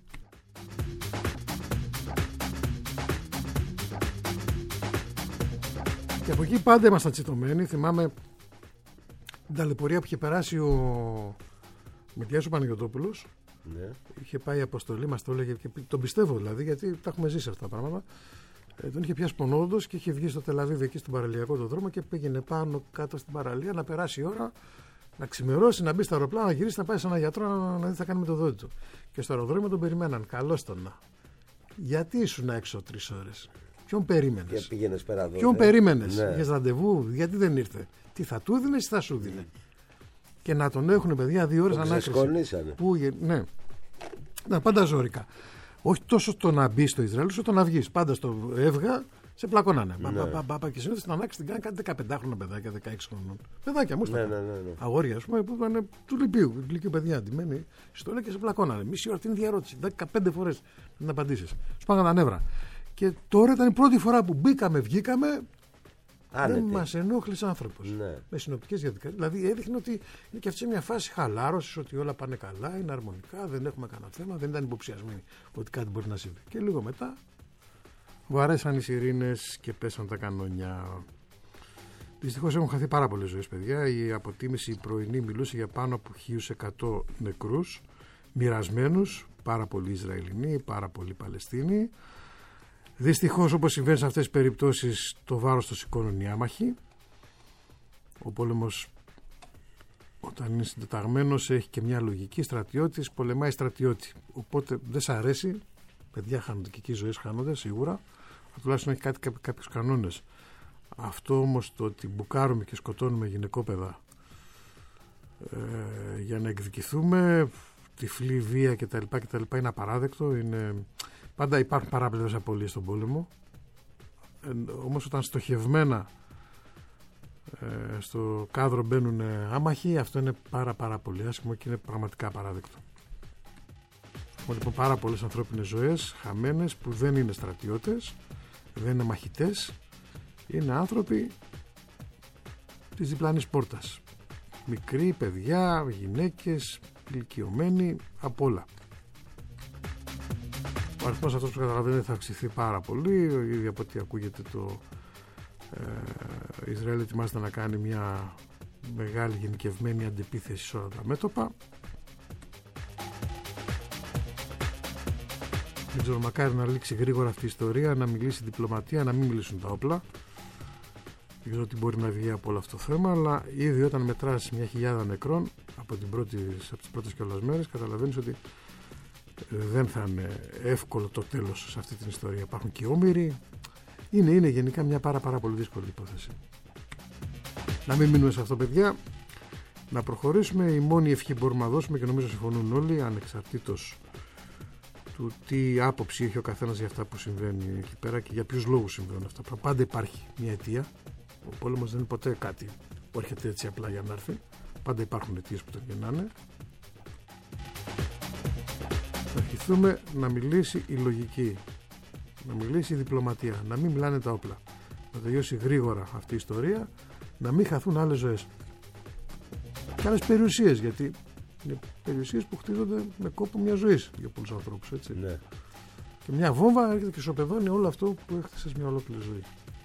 Και από εκεί πάντα ήμασταν τσιτωμένοι. Θυμάμαι την ταλαιπωρία που είχε περάσει ο Μητιάς ο Παναγιωτόπουλος. Ναι. Είχε πάει αποστολή, μας το έλεγε και τον πιστεύω δηλαδή, γιατί τα έχουμε ζήσει αυτά τα πράγματα. Τον είχε πιάσει πονόντος και είχε βγει στο Τελαβίβ εκεί στον παραλιακό το δρόμο και πήγαινε πάνω κάτω στην παραλία να περάσει η ώρα Να ξημερώσει, να μπει στο αεροπλάνο, να γυρίσει, να πάει σε έναν γιατρό να δει τι θα κάνει με το δόντι του. Και στο αεροδρόμιο τον περιμέναν. Καλώς τον να. Γιατί ήσουν έξω 3 ώρες? Ποιον περίμενες? Και πήγαινες πέρα εδώ. Ποιον περίμενες? Ναι. Είχες ραντεβού? Γιατί δεν ήρθε? Τι θα του έδινε ή θα σου δίνε? Και να τον έχουν, παιδιά, 2 ώρες ανάκριση. Ξεσκονίσανε. Ναι. Να, πάντα ζώρικα. Όχι τόσο στο να μπει στο Ισραήλ, όσο το να βγει. Πάντα στο έβγα, σε πλακώνανε. Ναι. Και συνήθως την ανάκριση την κάνει κάτι 15χρονα παιδάκια, 16 χρονών. Παιδάκια μου, ναι. αγόρια, ας πούμε, που ήταν του Λυκείου παιδιά, αντιμένοι, στο και σε πλακώνανε. Μισή ώρα την ίδια ερώτηση, 15 φορές να απαντήσεις. Σου πάγανε τα νεύρα. Και τώρα ήταν η πρώτη φορά που μπήκαμε, βγήκαμε. Άνετη. Δεν μας ενόχλησε άνθρωπος. Ναι. Με συνοπτικές διαδικασίες. Δηλαδή έδειχνε ότι είναι και αυτή μια φάση χαλάρωσης, ότι όλα πάνε καλά, είναι αρμονικά, δεν έχουμε κανένα θέμα, δεν ήταν υποψιασμένοι ότι κάτι μπορεί να συμβεί. Και λίγο μετά βαρέσαν οι σιρήνες και πέσαν τα κανόνια. Δυστυχώς έχουν χαθεί πάρα πολλές ζωές, παιδιά. Η αποτίμηση η πρωινή μιλούσε για πάνω από 1.100 νεκρούς, μοιρασμένους, πάρα πολλοί Ισραηλινοί, πάρα πολλοί Παλαιστίνοι. Δυστυχώς, όπως συμβαίνει σε αυτές τις περιπτώσεις, το βάρος το σηκώνουν οι άμαχοι. Ο πόλεμος, όταν είναι συντεταγμένος, έχει και μια λογική. Στρατιώτης πολεμάει στρατιώτη. Οπότε δεν σ' αρέσει, παιδιά χάνονται και εκεί οι ζωές χάνονται σίγουρα, τουλάχιστον έχει κάποιους κανόνες. Αυτό όμως, το ότι μπουκάρουμε και σκοτώνουμε γυναικόπαιδα για να εκδικηθούμε, τυφλή βία κτλ. Είναι απαράδεκτο. Πάντα υπάρχουν παράπλευρες απώλειες στον πόλεμο. Όμως όταν στοχευμένα στο κάδρο μπαίνουν άμαχοι, αυτό είναι πάρα πολύ άσχημο και είναι πραγματικά απαράδεκτο. Λοιπόν, πάρα πολλές ανθρώπινες ζωές χαμένες που δεν είναι στρατιώτες, δεν είναι μαχητές, είναι άνθρωποι της διπλανής πόρτας. Μικροί, παιδιά, γυναίκες, ηλικιωμένοι, απ' όλα. Ο αριθμός αυτός που καταλαβαίνετε θα αυξηθεί πάρα πολύ. Ήδη από ό,τι ακούγεται, το Ισραήλ ετοιμάζεται να κάνει μια μεγάλη γενικευμένη αντεπίθεση σε όλα τα μέτωπα. Δεν ξέρω, μακάρι να λήξει γρήγορα αυτή η ιστορία, να μιλήσει η διπλωματία, να μην μιλήσουν τα όπλα. Δεν ξέρω τι μπορεί να βγει από όλο αυτό το θέμα, αλλά ήδη όταν μετράς 1.000 νεκρών από τις πρώτες κιόλας μέρες, καταλαβαίνεις ότι δεν θα είναι εύκολο το τέλος σε αυτή την ιστορία. Υπάρχουν και όμοιροι. Είναι γενικά μια πάρα πολύ δύσκολη υπόθεση. Να μην μείνουμε σε αυτό, παιδιά. Να προχωρήσουμε. Η μόνη ευχή μπορούμε να δώσουμε, και νομίζω συμφωνούν όλοι, ανεξαρτήτως του τι άποψη έχει ο καθένας για αυτά που συμβαίνει εκεί πέρα και για ποιους λόγους συμβαίνουν αυτά. Πάντα υπάρχει μια αιτία. Ο πόλεμος δεν είναι ποτέ κάτι που έρχεται έτσι απλά για να έρθει. Πάντα υπάρχουν αιτίες που τον γεννάνε. Να ευχηθούμε να μιλήσει η λογική, να μιλήσει η διπλωματία, να μην μιλάνε τα όπλα, να τελειώσει γρήγορα αυτή η ιστορία, να μην χαθούν άλλες ζωές και άλλες περιουσίες, γιατί είναι περιουσίες που χτίζονται με κόπο μια ζωής για πολλούς ανθρώπους, έτσι. Ναι. Και μια βόμβα έρχεται και σοπεδώνει όλο αυτό που έχτισες μια ολόκληρη ζωή.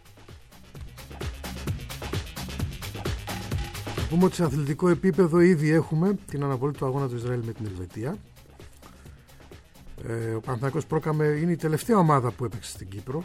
Να πούμε ότι σε αθλητικό επίπεδο ήδη έχουμε την αναβολή του αγώνα του Ισραήλ με την Ελβετία. Ο Παναθηναϊκός Πρόκαμε είναι η τελευταία ομάδα που έπαιξε στην Κύπρο,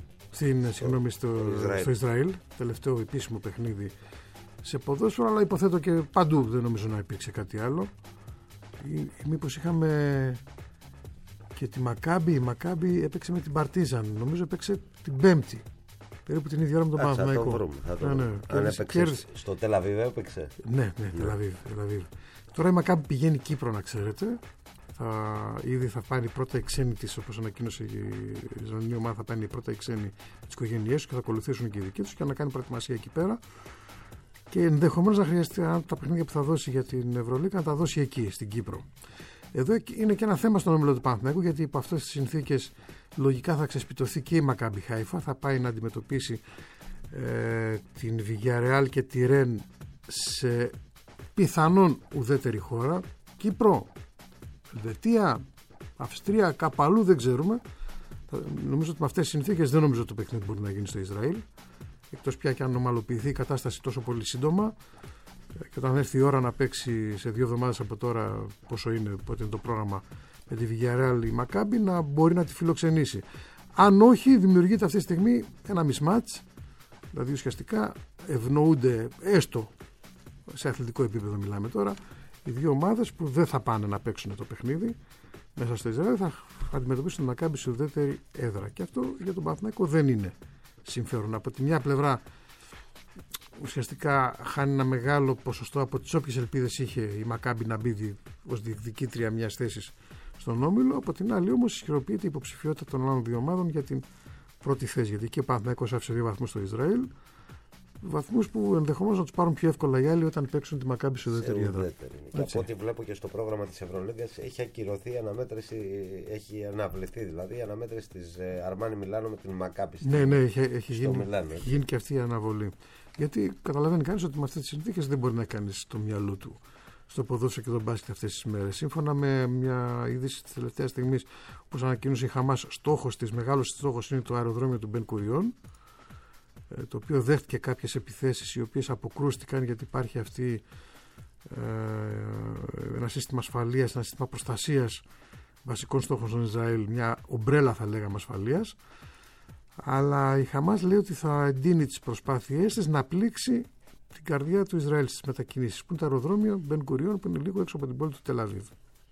στο Ισραήλ. Τελευταίο επίσημο παιχνίδι σε ποδόσφαιρο, αλλά υποθέτω και παντού δεν νομίζω να υπήρξε κάτι άλλο. Μήπως είχαμε και τη Μακάμπι. Η Μακάμπι έπαιξε με την Παρτίζαν, νομίζω έπαιξε την Πέμπτη, περίπου την ίδια ώρα με τον Παναθηναϊκό. Αν έπαιξε στο Τελαβίβ έπαιξε. Ναι, Τελαβίβ. Τώρα η Μακάμπι πηγαίνει Κύπρο, να ξέρετε. Ήδη θα πάρει πρώτα η ξένη της, όπως ανακοίνωσε η Ισραηλινή ομάδα, θα πάρει η πρώτα η ξένη της οικογένειές του και θα ακολουθήσουν και οι δικοί τους και να κάνει προετοιμασία εκεί πέρα. Και ενδεχομένως να χρειαστεί τα παιχνίδια που θα δώσει για την Ευρωλίγκα να τα δώσει εκεί, στην Κύπρο. Εδώ είναι και ένα θέμα στον όμιλο του Παναθηναϊκού, γιατί υπό αυτές τις συνθήκες λογικά θα ξεσπιτωθεί και η Μακάμπι Χάιφα, θα πάει να αντιμετωπίσει την Βιγιαρεάλ και τη Ρεν σε πιθανόν ουδέτερη χώρα. Κύπρο, Ελβετία, Αυστρία, κάπου αλλού δεν ξέρουμε. Νομίζω ότι με αυτές τις συνθήκες δεν νομίζω ότι το παιχνίδι μπορεί να γίνει στο Ισραήλ. Εκτός πια και αν ομαλοποιηθεί η κατάσταση τόσο πολύ σύντομα. Και όταν έρθει η ώρα να παίξει σε 2 εβδομάδες από τώρα, πόσο είναι, πότε είναι το πρόγραμμα με τη Βιγιαρεάλ η Μακάμπι, να μπορεί να τη φιλοξενήσει. Αν όχι, δημιουργείται αυτή τη στιγμή ένα mismatch. Δηλαδή ουσιαστικά ευνοούνται έστω σε αθλητικό επίπεδο μιλάμε τώρα, οι δύο ομάδες που δεν θα πάνε να παίξουν το παιχνίδι μέσα στο Ισραήλ θα αντιμετωπίσουν τον Μακάμπι σε ουδέτερη έδρα. Και αυτό για τον Παναθηναϊκό δεν είναι συμφέρον. Από τη μια πλευρά ουσιαστικά χάνει ένα μεγάλο ποσοστό από τις όποιες ελπίδες είχε η Μακάμπι να μπει ως διεκδικήτρια μιας θέσης στον όμιλο. Από την άλλη όμως ισχυροποιείται η υποψηφιότητα των άλλων δύο ομάδων για την πρώτη θέση. Γιατί και ο Παναθηναϊκός άφησε 2 βαθμούς στο Ισραήλ. Βαθμούς που ενδεχομένως να τους πάρουν πιο εύκολα οι άλλοι όταν παίξουν τη Μακάμπι σε ουδέτερη έδρα. Και από ό,τι βλέπω και στο πρόγραμμα της Ευρωλίγκας έχει ακυρωθεί η αναμέτρηση, έχει αναβληθεί δηλαδή η αναμέτρηση της Αρμάνι Μιλάνο με την Μακάμπι. Ναι, έχει γίνει και αυτή η αναβολή. Γιατί καταλαβαίνει κανείς ότι με αυτές τις συνθήκες δεν μπορεί να κάνει στο μυαλό του στο ποδόσφαιρο και τον μπάσκετ αυτές τις μέρες. Σύμφωνα με μια είδηση της τελευταίας στιγμής, όπως ανακοίνωσε η Χαμάς, μεγάλος στόχος είναι το αεροδρόμιο του Μπεν Κουριόν, το οποίο δέχτηκε κάποιες επιθέσεις οι οποίες αποκρούστηκαν γιατί υπάρχει αυτή ένα σύστημα ασφαλείας, ένα σύστημα προστασίας βασικών στόχων στον Ισραήλ, μια ομπρέλα θα λέγαμε ασφαλείας, αλλά η Χαμάς λέει ότι θα εντείνει τις προσπάθειές της να πλήξει την καρδιά του Ισραήλ στις μετακινήσεις, που είναι το αεροδρόμιο Μπεν Κουριόν, που είναι λίγο έξω από την πόλη του Τελ Αβίβ.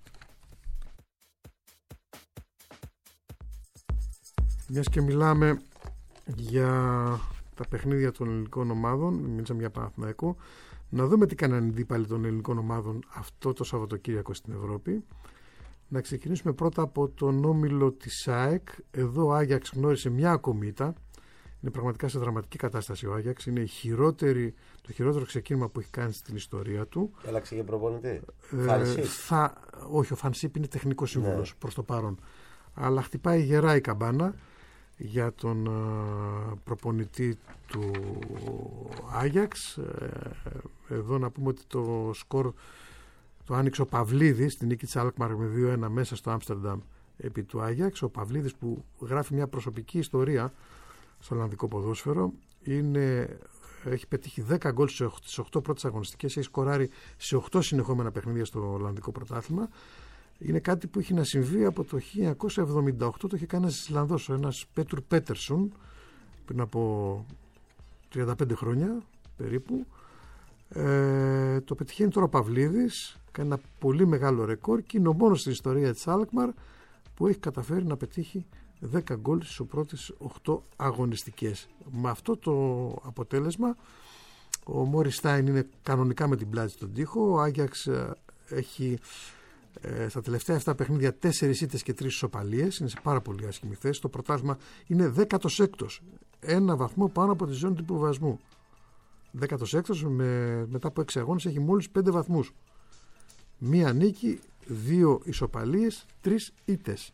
Μιας και μιλάμε για τα παιχνίδια των ελληνικών ομάδων, μίλησαμε για Παναθηναϊκό, να δούμε τι κάνανε οι αντίπαλοι των ελληνικών ομάδων αυτό το Σαββατοκύριακο στην Ευρώπη. Να ξεκινήσουμε πρώτα από τον όμιλο της ΑΕΚ. Εδώ ο Άγιαξ γνώρισε μια ακόμη ήττα. Είναι πραγματικά σε δραματική κατάσταση ο Άγιαξ. Είναι το χειρότερο ξεκίνημα που έχει κάνει στην ιστορία του. Άλλαξε για προπονητή. Όχι, ο Φανσίπ είναι τεχνικός σύμβουλος προς το παρόν. Αλλά χτυπάει γερά η καμπάνα για τον προπονητή του Άγιαξ. Εδώ να πούμε ότι το σκορ το άνοιξε ο Παυλίδης στην νίκη της Αλκμαρ με 2-1 μέσα στο Άμστερνταμ επί του Άγιαξ. Ο Παυλίδης που γράφει μια προσωπική ιστορία στο ολλανδικό ποδόσφαιρο, έχει πετύχει 10 γκολ στις 8 πρώτες αγωνιστικές, έχει σκοράρει σε 8 συνεχόμενα παιχνίδια στο ολλανδικό πρωτάθλημα. Είναι κάτι που έχει να συμβεί από το 1978, το είχε κάνει ένας Ισλανδός, ένας Πέτρου Πέτερσον, πριν από 35 χρόνια περίπου. Το πετυχαίνει τώρα ο Παυλίδης, κάνει ένα πολύ μεγάλο ρεκόρ και είναι ο μόνος στην ιστορία της Αλκμαρ που έχει καταφέρει να πετύχει 10 γκολ στις πρώτες 8 αγωνιστικές. Με αυτό το αποτέλεσμα ο Μόρι Στάιν είναι κανονικά με την πλάτη στον τοίχο. Ο Άγιαξ έχει στα τελευταία 7 παιχνίδια 4 ήττες και 3 ισοπαλίες. Είναι σε πάρα πολύ άσχημη θέση. Το πρωτάθλημα είναι 16ος, ένα βαθμό πάνω από τη ζώνη του υποβασμού. 16ος, μετά από 6 αγώνες έχει μόλις 5 βαθμούς. Μία νίκη, 2 ισοπαλίες, 3 ήττες.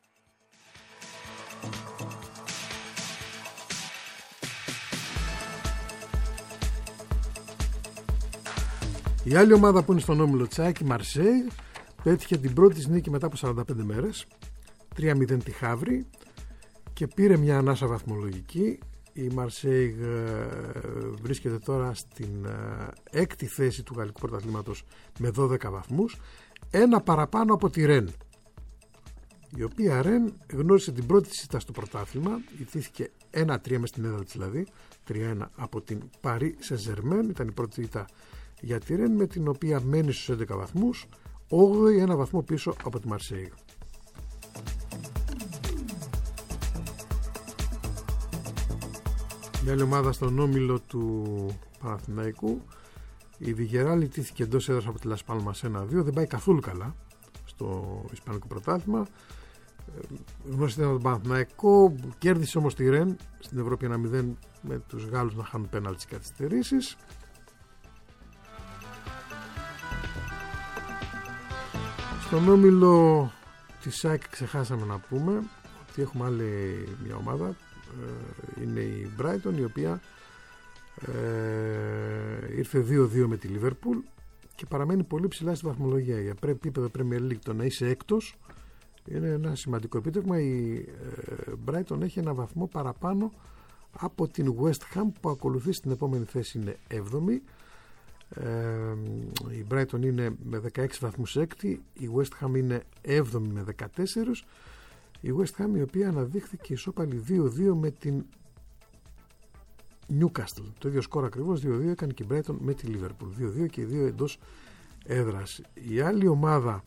Η άλλη ομάδα που είναι στον όμιλο Τσάκη, η Μαρσέιγ, πέτυχε την πρώτη της νίκη μετά από 45 μέρες, 3-0 τη Χαύρη, και πήρε μια ανάσα βαθμολογική. Η Μαρσέιγ βρίσκεται τώρα στην 6η θέση του γαλλικού πρωταθλήματος με 12 βαθμούς, ένα παραπάνω από τη Ρεν, η οποία Ρεν γνώρισε την πρώτη της ήττα στο πρωτάθλημα, ιτήθηκε 1-3 μες στην έδρα της, δηλαδή 3-1 από την Paris Saint-Germain, ήταν η πρώτη ήττα για τη Ρεν, με την οποία μένει στους 11 βαθμούς, 8η, ένα βαθμό πίσω από τη Μαρσέιγ. Η άλλη ομάδα στον όμιλο του Παναθηναϊκού, η Βιγεράλ, ιτήθηκε εντός έδρας από τη Λας Πάλμας 1-2, δεν πάει καθόλου καλά στο Ισπανικό πρωτάθλημα. Γνώρισε τον Παναθηναϊκό, κέρδισε όμως τη Ρεν στην Ευρώπη 1-0 με τους Γάλλους να χάνουν πέναλτι στις καθυστερήσεις. Στον όμιλο της ΑΕΚ ξεχάσαμε να πούμε ότι έχουμε άλλη μια ομάδα, είναι η Brighton, η οποία ήρθε 2-2 με τη Liverpool και παραμένει πολύ ψηλά στη βαθμολογία. Για επίπεδο Premier League το να είσαι έκτος είναι ένα σημαντικό επίτευγμα. Η Brighton έχει ένα βαθμό παραπάνω από την West Ham που ακολουθεί στην επόμενη θέση, είναι 7η. Η Brighton είναι με 16 βαθμούς έκτη, η West Ham είναι 7η με 14. Η West Ham, η οποία αναδείχθηκε ισόπαλη 2-2 με την Newcastle. Το ίδιο σκορ ακριβώς 2-2 έκανε και η Brighton με τη Liverpool. 2-2 και οι δύο εντός έδρας. Η άλλη ομάδα,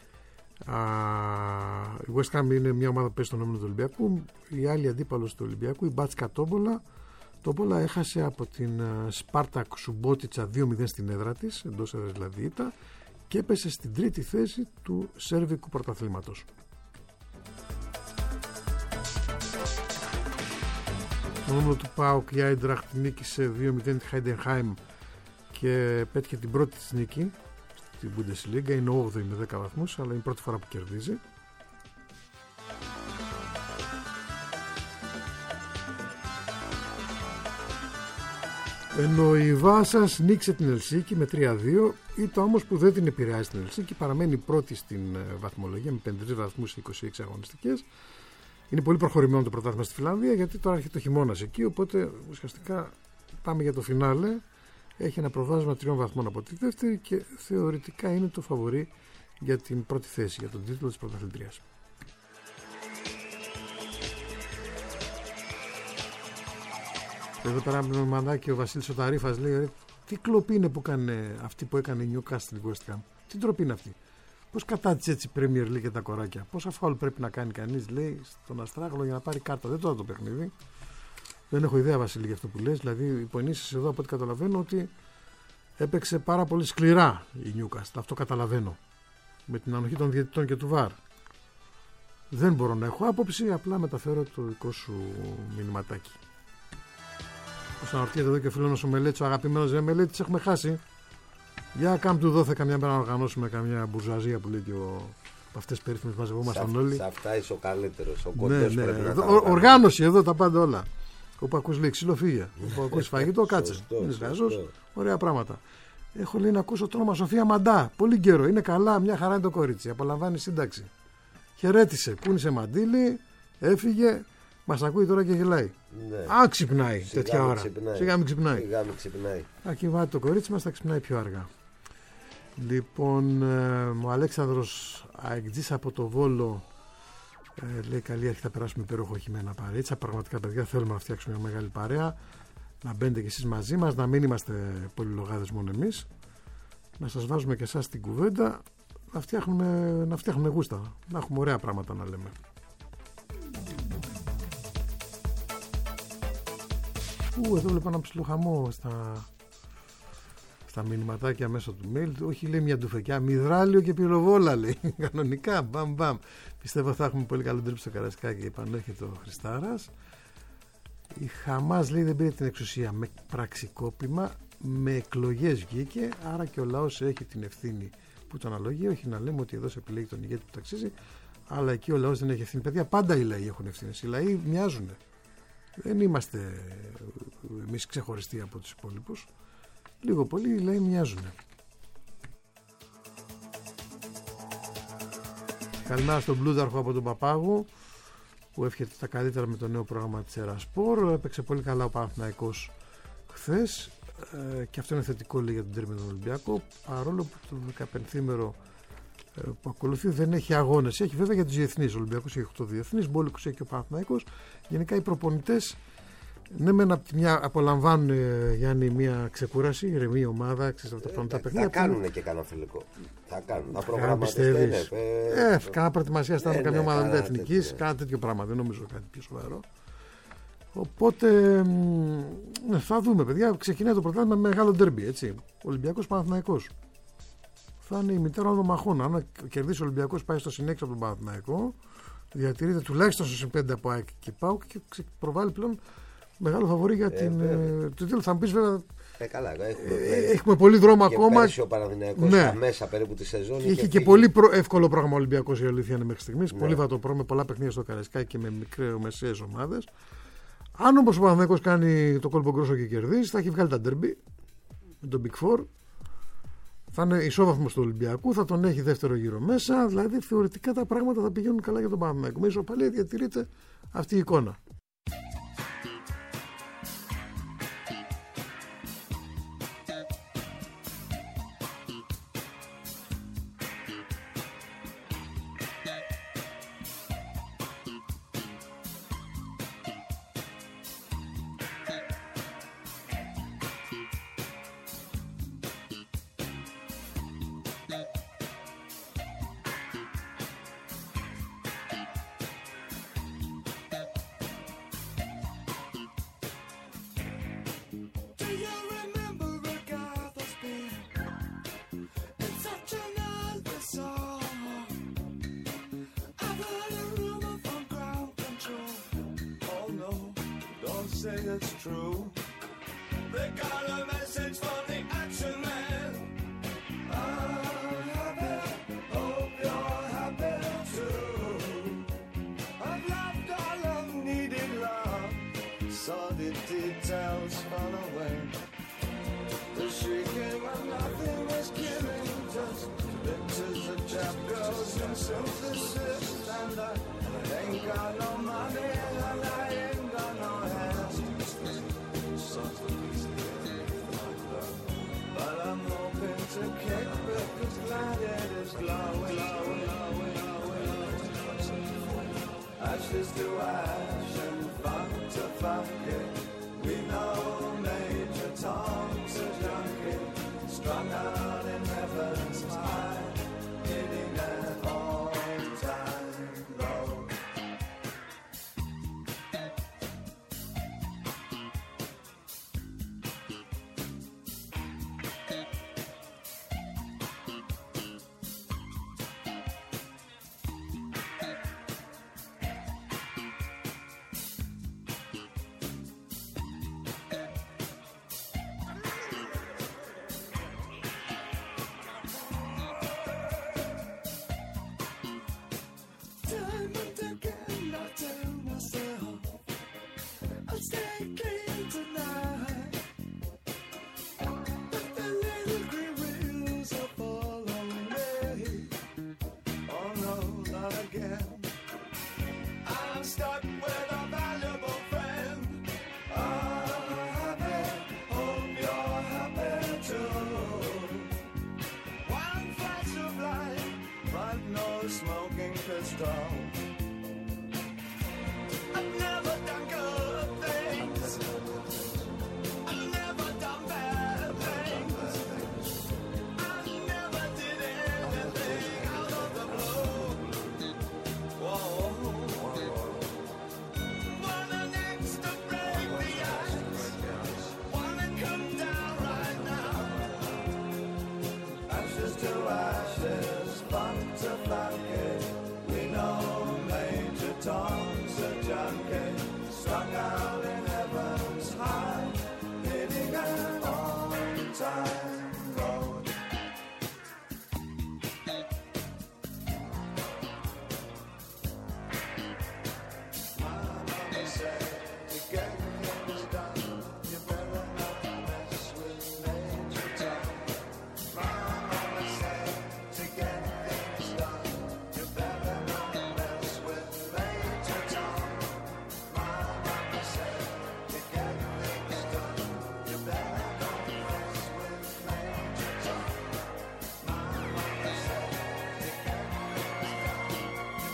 η West Ham, είναι μια ομάδα που παίζει στον όμιλο του Ολυμπιακού. Η άλλη αντίπαλος του Ολυμπιακού, η Μπάτσκα Τόμπολα. Τόμπολα έχασε από την Σπάρτακ Σουμπότιτσα 2-0 στην έδρα της, εντός έδρας δηλαδή ήττα, και έπεσε στην τρίτη θέση του Σέρβικου πρωταθλήματος. Το όμιλο του ΠΑΟΚ, η Άιντραχτ νίκησε 2-0 τη Χάιντενχάιμ και πέτυχε την πρώτη της νίκη στην Bundesliga. Είναι 8η με 10 βαθμούς, αλλά είναι η πρώτη φορά που κερδίζει. Ενώ η Βάσας νίκησε την Ελσίνκι με 3-2, ήττα όμως που δεν την επηρεάζει την Ελσίνκι, παραμένει πρώτη στην βαθμολογία με 53 βαθμούς σε 26 αγωνιστικές. Είναι πολύ προχωρημένο το πρωτάθλημα στη Φιλανδία, γιατί τώρα έρχεται το χειμώνας εκεί, οπότε ουσιαστικά πάμε για το φινάλε. Έχει ένα προβάδισμα 3 βαθμών από τη δεύτερη και θεωρητικά είναι το φαβορί για την πρώτη θέση, για τον τίτλο της πρωταθλητρίας. Εδώ πέρα με το μανάκι ο Βασίλης ο Ταρίφας λέει: τι κλοπή είναι που έκανε αυτή που έκανε η Newcastle West Ham? Τι ντροπή είναι αυτή? Πώς κατάτησε έτσι η Premier League και τα κοράκια? Πόσα φάουλ πρέπει να κάνει κανείς, λέει, στον αστράγλο για να πάρει κάρτα? Δεν τώρα το παιχνίδι. Δεν έχω ιδέα, Βασίλη, για αυτό που λες. Δηλαδή, υπονήσεις εδώ από ό,τι καταλαβαίνω ότι έπαιξε πάρα πολύ σκληρά η Newcastle. Αυτό καταλαβαίνω. Με την ανοχή των διαιτητών και του VAR. Δεν μπορώ να έχω άποψη, απλά μεταφέρω το δικό σου μηνυματάκι. Πώς αναρωτιέται εδώ και ο φίλος ο Μελέτης, ο αγαπημένος Μελέτης, έχουμε χάσει. Για κάμπτου δόθε καμιά μέρα να οργανώσουμε καμιά μπουρζουαζία που λέει και από αυτές τις περίφημες μαζευόμασταν όλοι. Σε αυτά είσαι ο καλύτερος. Ο κοντός πρέπει να τα οργάνωση εδώ τα πάντα όλα. Όπου ακούς λέει ξυλοφύγια, όπου ακούς φαγητό, κάτσε. Είναι γαζός, ωραία πράγματα. Έχω λέει να ακούσω το όνομα Σοφία Μαντά. Πολύ καιρό, είναι καλά, μια χαρά είναι το κορίτσι. Απολαμβάνει σύνταξη. Χαιρέτησε, κούνησε μαντίλι, έφυγε. Μας ακούει τώρα και γελάει. Ναι. Α, ξυπνάει τέτοια ώρα. Σιγά μην ξυπνάει. Θα κοιμάται το κορίτσι μας, θα ξυπνάει πιο αργά. Λοιπόν, ο Αλέξανδρος Αεκτζής από το Βόλο λέει: καλή αρχή, θα περάσουμε υπέροχο χειμώνα παρέτσα. Πραγματικά, παιδιά, θέλουμε να φτιάξουμε μια μεγάλη παρέα. Να μπαίνετε κι εσείς μαζί μας, να μην είμαστε πολυλογάδες μόνο εμείς. Να σας βάζουμε και εσάς στην κουβέντα. Να φτιάχνουμε γούστα. Να έχουμε ωραία πράγματα να λέμε. Εδώ βλέπω ένα ψηλό χαμό στα μηνυματάκια μέσω του mail. Όχι, λέει μια ντουφεκιά, μυδράλιο και πυροβόλα, λέει. Κανονικά, μπαμ. Πιστεύω θα έχουμε πολύ καλό τρίπ στο Καρασκάκι και επανέρχεται ο Χριστάρας. Η Χαμάς, λέει, δεν πήρε την εξουσία με πραξικόπημα, με εκλογές βγήκε, άρα και ο λαός έχει την ευθύνη που τον αναλογεί. Όχι να λέμε ότι εδώ σε επιλέγει τον ηγέτη που ταξίζει, αλλά εκεί ο λαός δεν έχει ευθύνη. Παιδιά, πάντα οι λαοί έχουν ευθύνες. Οι λαοί μοιάζουν. Δεν είμαστε εμείς ξεχωριστοί από τους υπόλοιπους. Λίγο πολύ οι λαοί μοιάζουν. Καλημέρα στον Πλούταρχο από τον Παπάγου, που εύχεται τα καλύτερα με το νέο πρόγραμμα της Ερασπορ. Έπαιξε πολύ καλά ο Παναθηναϊκός χθες και αυτό είναι θετικό, λέει, για τον τέρμινο του Ολυμπιακό, παρόλο που το 15ήμερο που ακολουθεί δεν έχει αγώνες. Έχει βέβαια για τους διεθνείς. Ο Ολυμπιακός έχει 8 διεθνείς, μπόλικους έχει και ο Παναθηναϊκός. Γενικά οι προπονητές, ναι, μεν από τη μια απολαμβάνουν, Γιάννη, μια ξεκούραση, ηρεμή ομάδα, τα παιχνίδια. Θα κάνουν και κανένα φιλικό. Θα κάνουν. Θα προγραμματιστούν. Κάνα προετοιμασία στα καμιά ομάδα εθνικής, κάνα τέτοιο πράγμα. Δεν νομίζω κάτι πιο σοβαρό. Οπότε θα δούμε, παιδιά. Ξεκινάει το πρωτάθλημα με μεγάλο ντέρμπι, έτσι. Ολυμπιακός Παναθηναϊκός. Θα είναι η μητέρα των μαχών. Αν κερδίσει ο Ολυμπιακός, πάει στο συν 6 από τον Παναθηναϊκό, διατηρείται τουλάχιστον στο συν 5 από ΑΕΚ και ΠΑΟΚ και προβάλλει πλέον μεγάλο φαβορί για την. Το τίτλο θα μου πει, βέβαια. Καλά, έχουμε πολύ δρόμο ακόμα. Πέρσι ο Παναθηναϊκός στα μέσα περίπου τη σεζόν. Είχε και πολύ εύκολο πρόγραμμα ο Ολυμπιακός, η αλήθεια είναι μέχρι στιγμής. Ναι. Πολύ βατοπρό, με πολλά παιχνίδια στο Καραϊσκάκι και με μικρές ομάδες. Αν όμως ο Παναθηναϊκός κάνει το κόλπο γκρόσο και κερδίσει, θα έχει βγάλει τα ντερμπι με τον Big Four. Θα είναι ισόβαθμος του Ολυμπιακού, θα τον έχει δεύτερο γύρο μέσα. Δηλαδή θεωρητικά τα πράγματα θα πηγαίνουν καλά για τον Παναθηναϊκό. Με ισοπαλία διατηρείται αυτή η εικόνα. say it's true. They got a message from the action man. I'm happy, hope you're happy too. I've loved all I've needed love, saw the details fall away. The shrieking when nothing was killing, just pictures of chap girls and synthesis. And I ain't got no money and I ain't got no hands. But I'm hoping to kick because glad it is glowing. Ashes to ash and funk to funky. We know Major Tom's a junkie, strung out in heaven's high, hitting an all-time low. Smoking pistol. I've never done good things. I've never done bad things. I never did anything out of the blue. Whoa. Want an axe to break the ice. Wanna come down right now. Ashes to ashes, funk to funky. We know Major Tom's a junkie, strung out in heaven's high, hitting an all-time road. My mama said, to get things done, you better not mess with Major Tom. My mama said, to get things done, you better not mess with Major Tom. My mama said, to get things done, you better not mess with Major Tom. My mama said, to get things done, you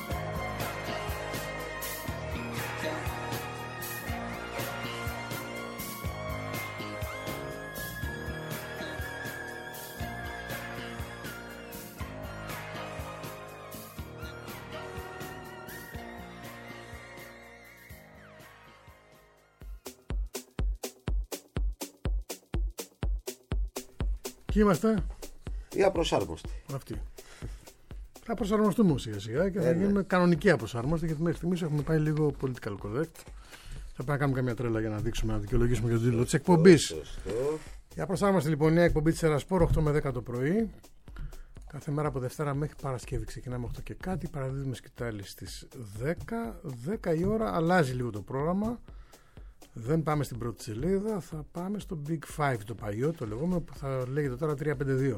Ποιοι είμαστε? Οι απροσάρμοστοι. Αυτοί. Θα προσαρμοστούμε σιγά σιγά και θα γίνουμε κανονικοί απροσάρμοστοι, γιατί μέχρι στιγμής έχουμε πάει λίγο political correct. Θα πρέπει να κάνουμε καμιά τρέλα για να δείξουμε, να δικαιολογήσουμε και τον τίτλο της εκπομπής. Οι απροσάρμοστοι λοιπόν, η εκπομπή της Ερασπόρ 8 με 10 το πρωί. Κάθε μέρα από Δευτέρα μέχρι Παρασκευή ξεκινάμε 8 και κάτι. Παραδίδουμε σκητάλη στις 10. 10 η ώρα, αλλάζει λίγο το πρόγραμμα. Δεν πάμε στην πρώτη σελίδα, θα πάμε στο Big 5, το παλιό, το λεγόμενο που θα λέγεται τώρα 352.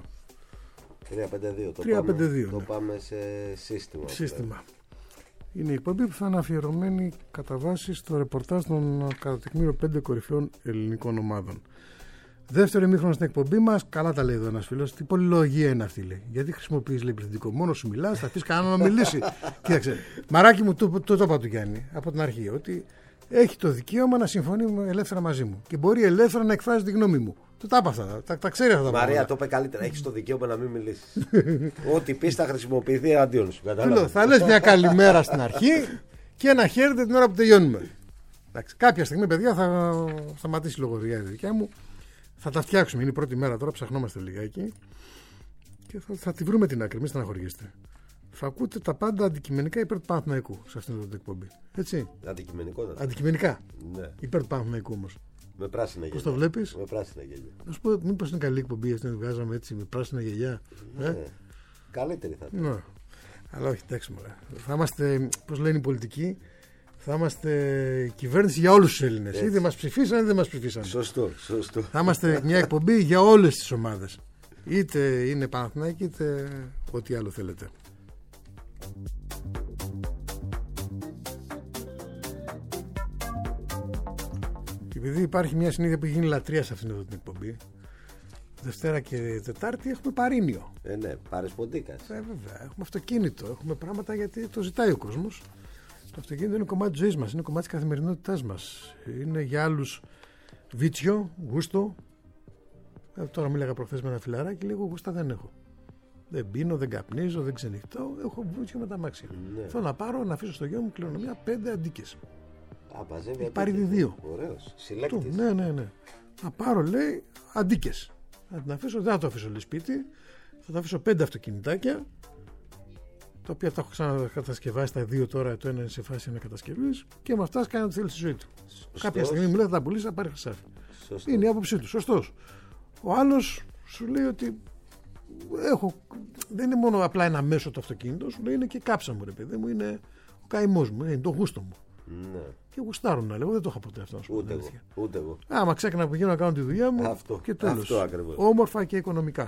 352. Το πάμε σε σύστημα. Είναι η εκπομπή που θα είναι αφιερωμένη κατά βάση στο ρεπορτάζ των κατά τεκμήριο 5 κορυφαίων ελληνικών ομάδων. Δεύτερο ημίχρονο στην εκπομπή μας, καλά τα λέει εδώ ένας φίλος. Τι πολυλογία είναι αυτή, λέει. Γιατί χρησιμοποιείς, λέει, πληθυντικό. Μόνο σου μιλάς, θα αφήσεις κανέναν να μιλήσει. Κοίταξε, μαράκι μου, το είπα του Γιάννη από την αρχή, ότι έχει το δικαίωμα να συμφωνεί ελεύθερα μαζί μου και μπορεί ελεύθερα να εκφράζει τη γνώμη μου. Τα είπα αυτά, τα ξέρει αυτά τα πράγματα. Μαρία, το είπε καλύτερα. Έχεις το δικαίωμα να μην μιλήσεις. Ό,τι πεις θα χρησιμοποιηθεί εναντίον σου. Θα λες μια καλημέρα στην αρχή και ένα χαίρετε την ώρα που τελειώνουμε. Εντάξει, κάποια στιγμή, παιδιά, θα σταματήσει η λογοδιά η δικιά μου. Θα τα φτιάξουμε. Είναι η πρώτη μέρα τώρα, ψαχνόμαστε λιγάκι και θα τη βρούμε την άκρη. Μην στεναχωριέστε. θα ακούτε τα πάντα αντικειμενικά υπέρ του Παναθηναϊκού σε αυτήν την εκπομπή. Έτσι. Αντικειμενικότατα. Αντικειμενικά. Ναι. Υπέρ του Παναθηναϊκού όμως. Με πράσινα γελιά. Πώς το βλέπεις? Με πράσινα γελιά. Να σου πω, μήπως είναι καλή εκπομπή αυτή να βγάζαμε έτσι με πράσινα γελιά. Ναι. Καλύτερη θα ήταν. Ναι. Αλλά όχι, εντάξει μωρέ. Θα είμαστε, πώς λένε οι πολιτικοί, θα είμαστε κυβέρνηση για όλους τους Έλληνες. Είτε μας ψηφίσαν είτε δεν μας ψηφίσαν. Σωστό. Θα είμαστε μια εκπομπή για όλες τις ομάδες. Είτε είναι Παναθηναϊκοί είτε ό,τι άλλο θέλετε. Και επειδή υπάρχει μια συνήθεια που γίνει λατρεία σε αυτήν εδώ την εκπομπή, Δευτέρα και Τετάρτη έχουμε παρίνιο. Ναι, παρεσποντίκας. Βέβαια, έχουμε αυτοκίνητο, έχουμε πράγματα γιατί το ζητάει ο κόσμος. Το αυτοκίνητο είναι κομμάτι της ζωής μας, είναι κομμάτι της καθημερινότητάς μας. Είναι για άλλους βίτσιο, γούστο. Τώρα μίλαγα προχθές με ένα φιλαράκι, λίγο γούστα δεν έχω. Δεν πίνω, δεν καπνίζω, δεν ξενυχτώ. Έχω βίτσιο με τα αμάξια. Ναι. Θέλω να πάρω, να αφήσω στο γιο μου κληρονομιά 5 αντίκες. Μαζεύει. Πάρει 2. Ωραίος. Συλλέκτης. Ναι. Να πάρω, λέει, αντίκες. Να την αφήσω, δεν θα το αφήσω λέει, σπίτι. Θα τα αφήσω 5 αυτοκινητάκια. Τα οποία τα έχω ξανακατασκευάσει τα 2 τώρα. Το ένα είναι σε φάση ανακατασκευής. Και με αυτά κάνει ό,τι θέλει στη ζωή του. Κάποια στιγμή μου λέει θα τα πουλήσει, θα πάρει χρυσάφι. Σωστός. Είναι η άποψή του. Σωστός. Ο άλλος σου λέει ότι δεν είναι μόνο απλά ένα μέσο το αυτοκίνητο, σου λέει είναι και κάψα μου, ρε παιδί μου, είναι ο καημός μου, είναι το γούστο μου. Ναι. Και γουστάρουν να λέω, δεν το είχα ποτέ αυτό. Ούτε εγώ. Άμα ξέκανα που γίνω να κάνω τη δουλειά μου Αυτό, και τέλος. αυτό ακριβώς. Όμορφα και οικονομικά.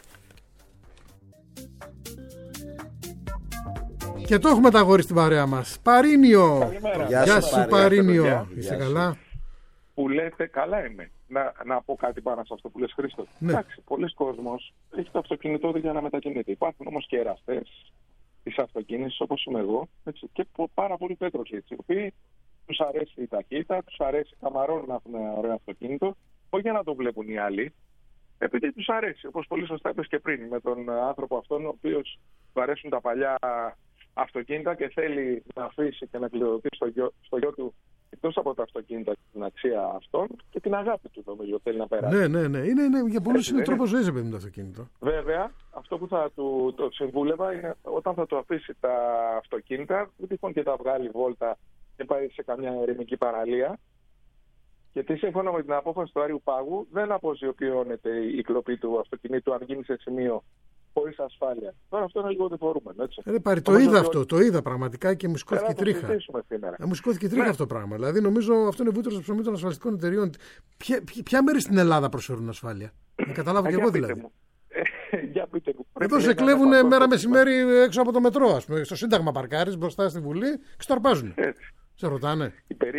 Και το έχουμε τα αγόρι στην παρέα μας. Παρίνιο! Καλημέρα. Γεια σου Παρίνιο. Παρίνιο! Γεια. Είσαι Γεια σου. καλά? Που λέτε, καλά είμαι. Να πω κάτι πάνω σε αυτό που λες, Χρήστο. Ναι. Εντάξει, πολλοί κόσμος έχει το αυτοκίνητό του για να μετακινείται. Υπάρχουν όμως και εραστές της αυτοκίνησης, όπως είμαι εγώ, έτσι, και πάρα πολλοί πέτροχοι, οι οποίοι τους αρέσει η ταχύτητα, τους αρέσει καμαρών να έχουν ένα ωραίο αυτοκίνητο, όχι για να το βλέπουν οι άλλοι, επειδή τους αρέσει. Όπως πολύ σωστά είπες και πριν, με τον άνθρωπο αυτόν, ο οποίος του αρέσουν τα παλιά αυτοκίνητα και θέλει να αφήσει και να κληροδοτήσει στο γιο του εκτός από τα αυτοκίνητα την αξία αυτών και την αγάπη του, νομίζω, θέλει να περάσει. Ναι. Είναι, για πολλούς Έτσι, είναι δεν τρόπος ζωής, παιδί μου, το αυτοκίνητο. Βέβαια, αυτό που θα του το συμβούλευα είναι όταν θα του αφήσει τα αυτοκίνητα, μην τυχόν και τα βγάλει βόλτα και πάει σε καμιά ερημική παραλία. Γιατί σύμφωνα με την απόφαση του Άριου Πάγου, δεν αποζημιώνεται η κλοπή του αυτοκινήτου αν γίνει σε σημείο χωρίς ασφάλεια. Τώρα αυτό είναι λίγο δεφορούμενο, έτσι. Το είδα αυτό, το είδα πραγματικά και μου σηκώθηκε τρίχα. Σήμερα. Μου σηκώθηκε τρίχα αυτό το πράγμα. Δηλαδή, νομίζω αυτό είναι βούτυρο στο ψωμί των ασφαλιστικών εταιριών. Ποια μέρη στην Ελλάδα προσφέρουν ασφάλεια? Να καταλάβω και εγώ δηλαδή. Για πείτε μου. Εδώ σε κλέβουν μέρα μεσημέρι έξω από το μετρό, ας πούμε. Στο Σύνταγμα παρκάρεις μπροστά στη Βουλή και στο αρπάζουν. Σε ρωτάνε.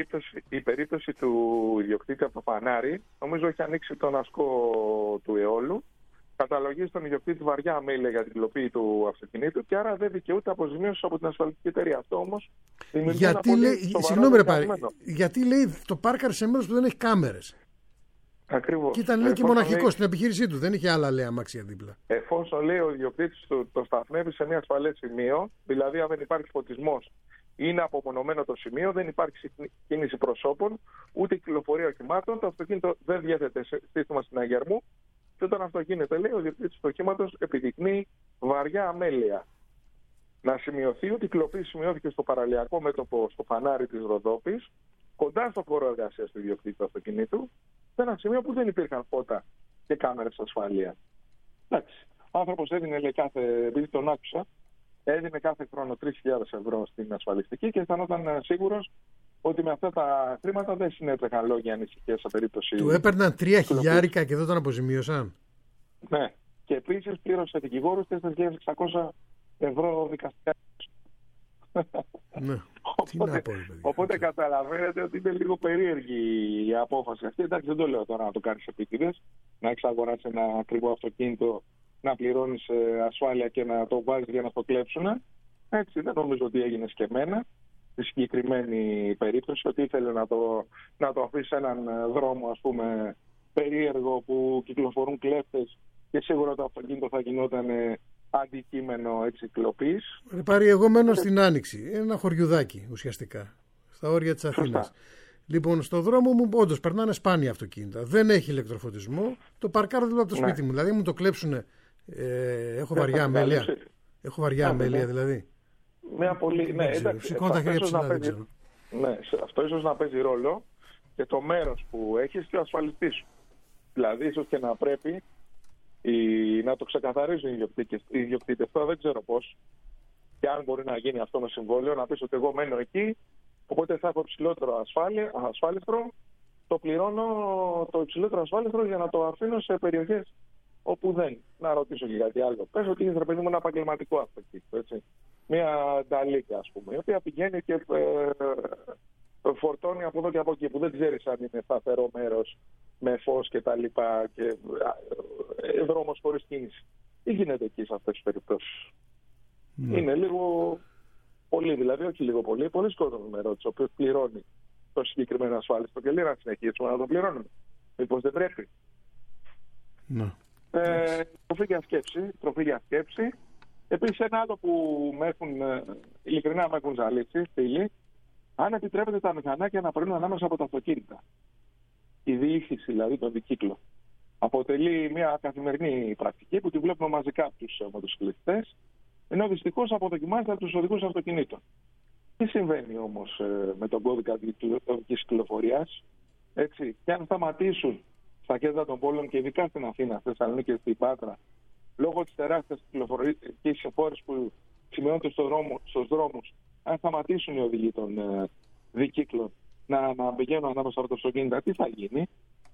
Η περίπτωση του ιδιοκτήτη από το Φανάρι, νομίζω έχει ανοίξει τον ασκό του αιώλου. Καταλογίζει τον ιδιοκτήτη βαριά αμέλεια για την κλοπή του αυτοκινήτου και άρα δεν δικαιούται αποζημίωση από την ασφαλιστική εταιρεία. Αυτό όμως δημιουργεί ένα πολύ σοβαρό συγγνώμη ρε Πάρη, δικασμένο. γιατί λέει το πάρκαρ σε μέρος που δεν έχει κάμερες. Ακριβώς. Και ήταν λέει και μοναχικό στην επιχείρησή του, δεν είχε άλλα λέει αμάξια δίπλα. Εφόσον λέει ο ιδιοκτήτης το σταθμεύει σε μια ασφαλές σημείο, δηλαδή αν δεν υπάρχει φωτισμός, είναι απομονωμένο το σημείο, δεν υπάρχει κίνηση προσώπων, ούτε κυκλοφορία οχημάτων, το αυτοκίνητο δεν διέθετε σε σύστημα συναγερμού. Και όταν αυτό γίνεται, λέει, ο ιδιοκτήτης του οχήματος επιδεικνύει βαριά αμέλεια. Να σημειωθεί ότι η κλοπή σημειώθηκε στο παραλιακό μέτωπο στο Φανάρι της Ροδόπης, κοντά στο χώρο εργασίας του ιδιοκτήτη του αυτοκινήτου, σε ένα σημείο που δεν υπήρχαν φώτα και κάμερες ασφαλείας. Εντάξει. Ο άνθρωπος έδινε, λέει, επειδή τον άκουσα, έδινε κάθε χρόνο 3.000 ευρώ στην ασφαλιστική και αισθανόταν σίγουρος ότι με αυτά τα χρήματα δεν συνέτρεχαν λόγια ανησυχία σε περίπτωση. Του έπαιρναν 3.000 και δεν τον αποζημίωσαν. Ναι. Και επίσης πλήρωσε δικηγόρους 4.600 ευρώ δικαστικά. Ναι. Οπότε καταλαβαίνετε ότι είναι λίγο περίεργη η απόφαση αυτή. Εντάξει, δεν το λέω τώρα να το κάνεις επίτηδες, να έχεις αγοράσει ένα ακριβό αυτοκίνητο, να πληρώνεις ασφάλεια και να το βάζεις για να το κλέψουν. Έτσι, δεν νομίζω ότι έγινε σκεμμένα στη συγκεκριμένη περίπτωση, ότι ήθελε να το αφήσει έναν δρόμο, ας πούμε, περίεργο που κυκλοφορούν κλέφτες και σίγουρα το αυτοκίνητο θα γινόταν αντικείμενο έτσι κλοπής. Πάρει, εγώ μένω στην Άνοιξη, ένα χωριουδάκι ουσιαστικά, στα όρια της Αθήνας. Λοιπόν, στο δρόμο μου όντως περνάνε σπάνια αυτοκίνητα. Δεν έχει ηλεκτροφωτισμό. Το παρκάρω δίπλα από το σπίτι μου. Δηλαδή μου το κλέψουνε. Έχω βαριά αμέλεια. Έχω βαριά αμέλεια δηλαδή. Μια πολύ. Ναι, εντάξει. Σηκώνω τα χέρια ψηλά, δεν ξέρω. Ναι, αυτό ίσως να παίζει ρόλο και το μέρος που έχεις και ο ασφαλιστής σου. Δηλαδή, ίσως και να πρέπει να το ξεκαθαρίζουν οι ιδιοκτήτες. Τώρα δεν ξέρω πώς και αν μπορεί να γίνει αυτό με συμβόλαιο, να πεις ότι εγώ μένω εκεί, οπότε θα έχω υψηλότερο ασφάλιστρο, το πληρώνω το υψηλότερο ασφάλιστρο για να το αφήνω σε περιοχές όπου δεν. Να ρωτήσω και κάτι άλλο. Πες ότι είναι, ρε παιδί μου, ένα επαγγελματικό αυτοκίνητο, έτσι. Μια νταλίκα, ας πούμε, η οποία πηγαίνει και φορτώνει από εδώ και από εκεί, που δεν ξέρεις αν είναι σταθερό μέρος με φως και τα λοιπά και δρόμος χωρίς κίνηση. Τι γίνεται εκεί σε αυτές τις περιπτώσεις? Είναι λίγο πολύ, δηλαδή όχι λίγο πολύ, πολλοί κόσμος με ρώτησε, ο οποίος πληρώνει το συγκεκριμένο ασφάλιστο και λέει να συνεχίσουμε να το πληρώνουμε. Μήπως δεν πρέπει? Τροφή για σκέψη. Επίσης ένα άλλο που ειλικρινά με έχουν ζαλίσει, φίλοι, αν επιτρέπεται τα μηχανάκια να περνούν ανάμεσα από τα αυτοκίνητα. Η διοίκηση δηλαδή των δικύκλων αποτελεί μια καθημερινή πρακτική που τη βλέπουμε μαζικά από τους μοτοσυκλετιστές, ενώ δυστυχώς αποδοκιμάζεται από τους οδηγούς αυτοκινήτων. Τι συμβαίνει όμως με τον κώδικα οδικής κυκλοφορίας? Έτσι, και αν σταματήσουν στα κέντρα των πόλεων και ειδικά στην Αθήνα, στη Θεσσαλονίκη και στην Πάτρα, λόγω της τεράστιας κυκλοφορικής εφόρης που σημειώνεται στους δρόμους, αν σταματήσουν οι οδηγοί των δικύκλων να πηγαίνουν ανάμεσα από τα αυτοκίνητα, τι θα γίνει?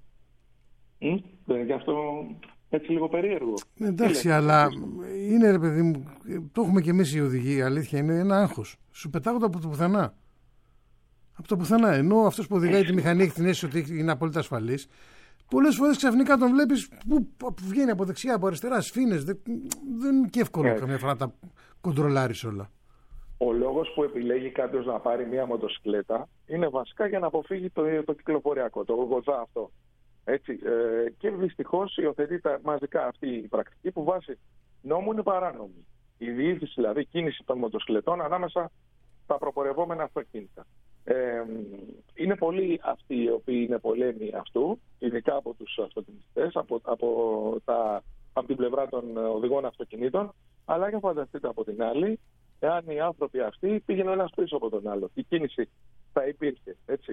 Γι' αυτό έτσι λίγο περίεργο. Εντάξει, αλλά είναι, ρε παιδί μου, το έχουμε και εμείς οι οδηγοί, η αλήθεια είναι ένα άγχος. Σου πετάγονται από το πουθενά. Από το πουθενά. Ενώ αυτός που οδηγάει τη μηχανή έχει την αίσθηση ότι είναι απόλυτα ασφαλής. Πολλές φορές ξαφνικά τον βλέπεις που βγαίνει από δεξιά, από αριστερά, σφήνες. Δεν είναι και εύκολο καμιά φορά να τα κοντρολάρεις όλα. Ο λόγος που επιλέγει κάποιος να πάρει μια μοτοσυκλέτα είναι βασικά για να αποφύγει το κυκλοφοριακό, το γοζά αυτό. Έτσι, και δυστυχώς υιοθετείται μαζικά αυτή η πρακτική που βάσει νόμου είναι παράνομη. Η διοίκηση, δηλαδή κίνηση των μοτοσυκλετών ανάμεσα στα προπορευόμενα αυτοκίνητα. Είναι πολλοί αυτοί οι οποίοι είναι πολέμοι αυτού, ειδικά από τους αυτοκινητές, από την πλευρά των οδηγών αυτοκινήτων, αλλά και φανταστείτε από την άλλη, εάν οι άνθρωποι αυτοί πήγαιναν ένας πίσω από τον άλλο. Η κίνηση θα υπήρχε.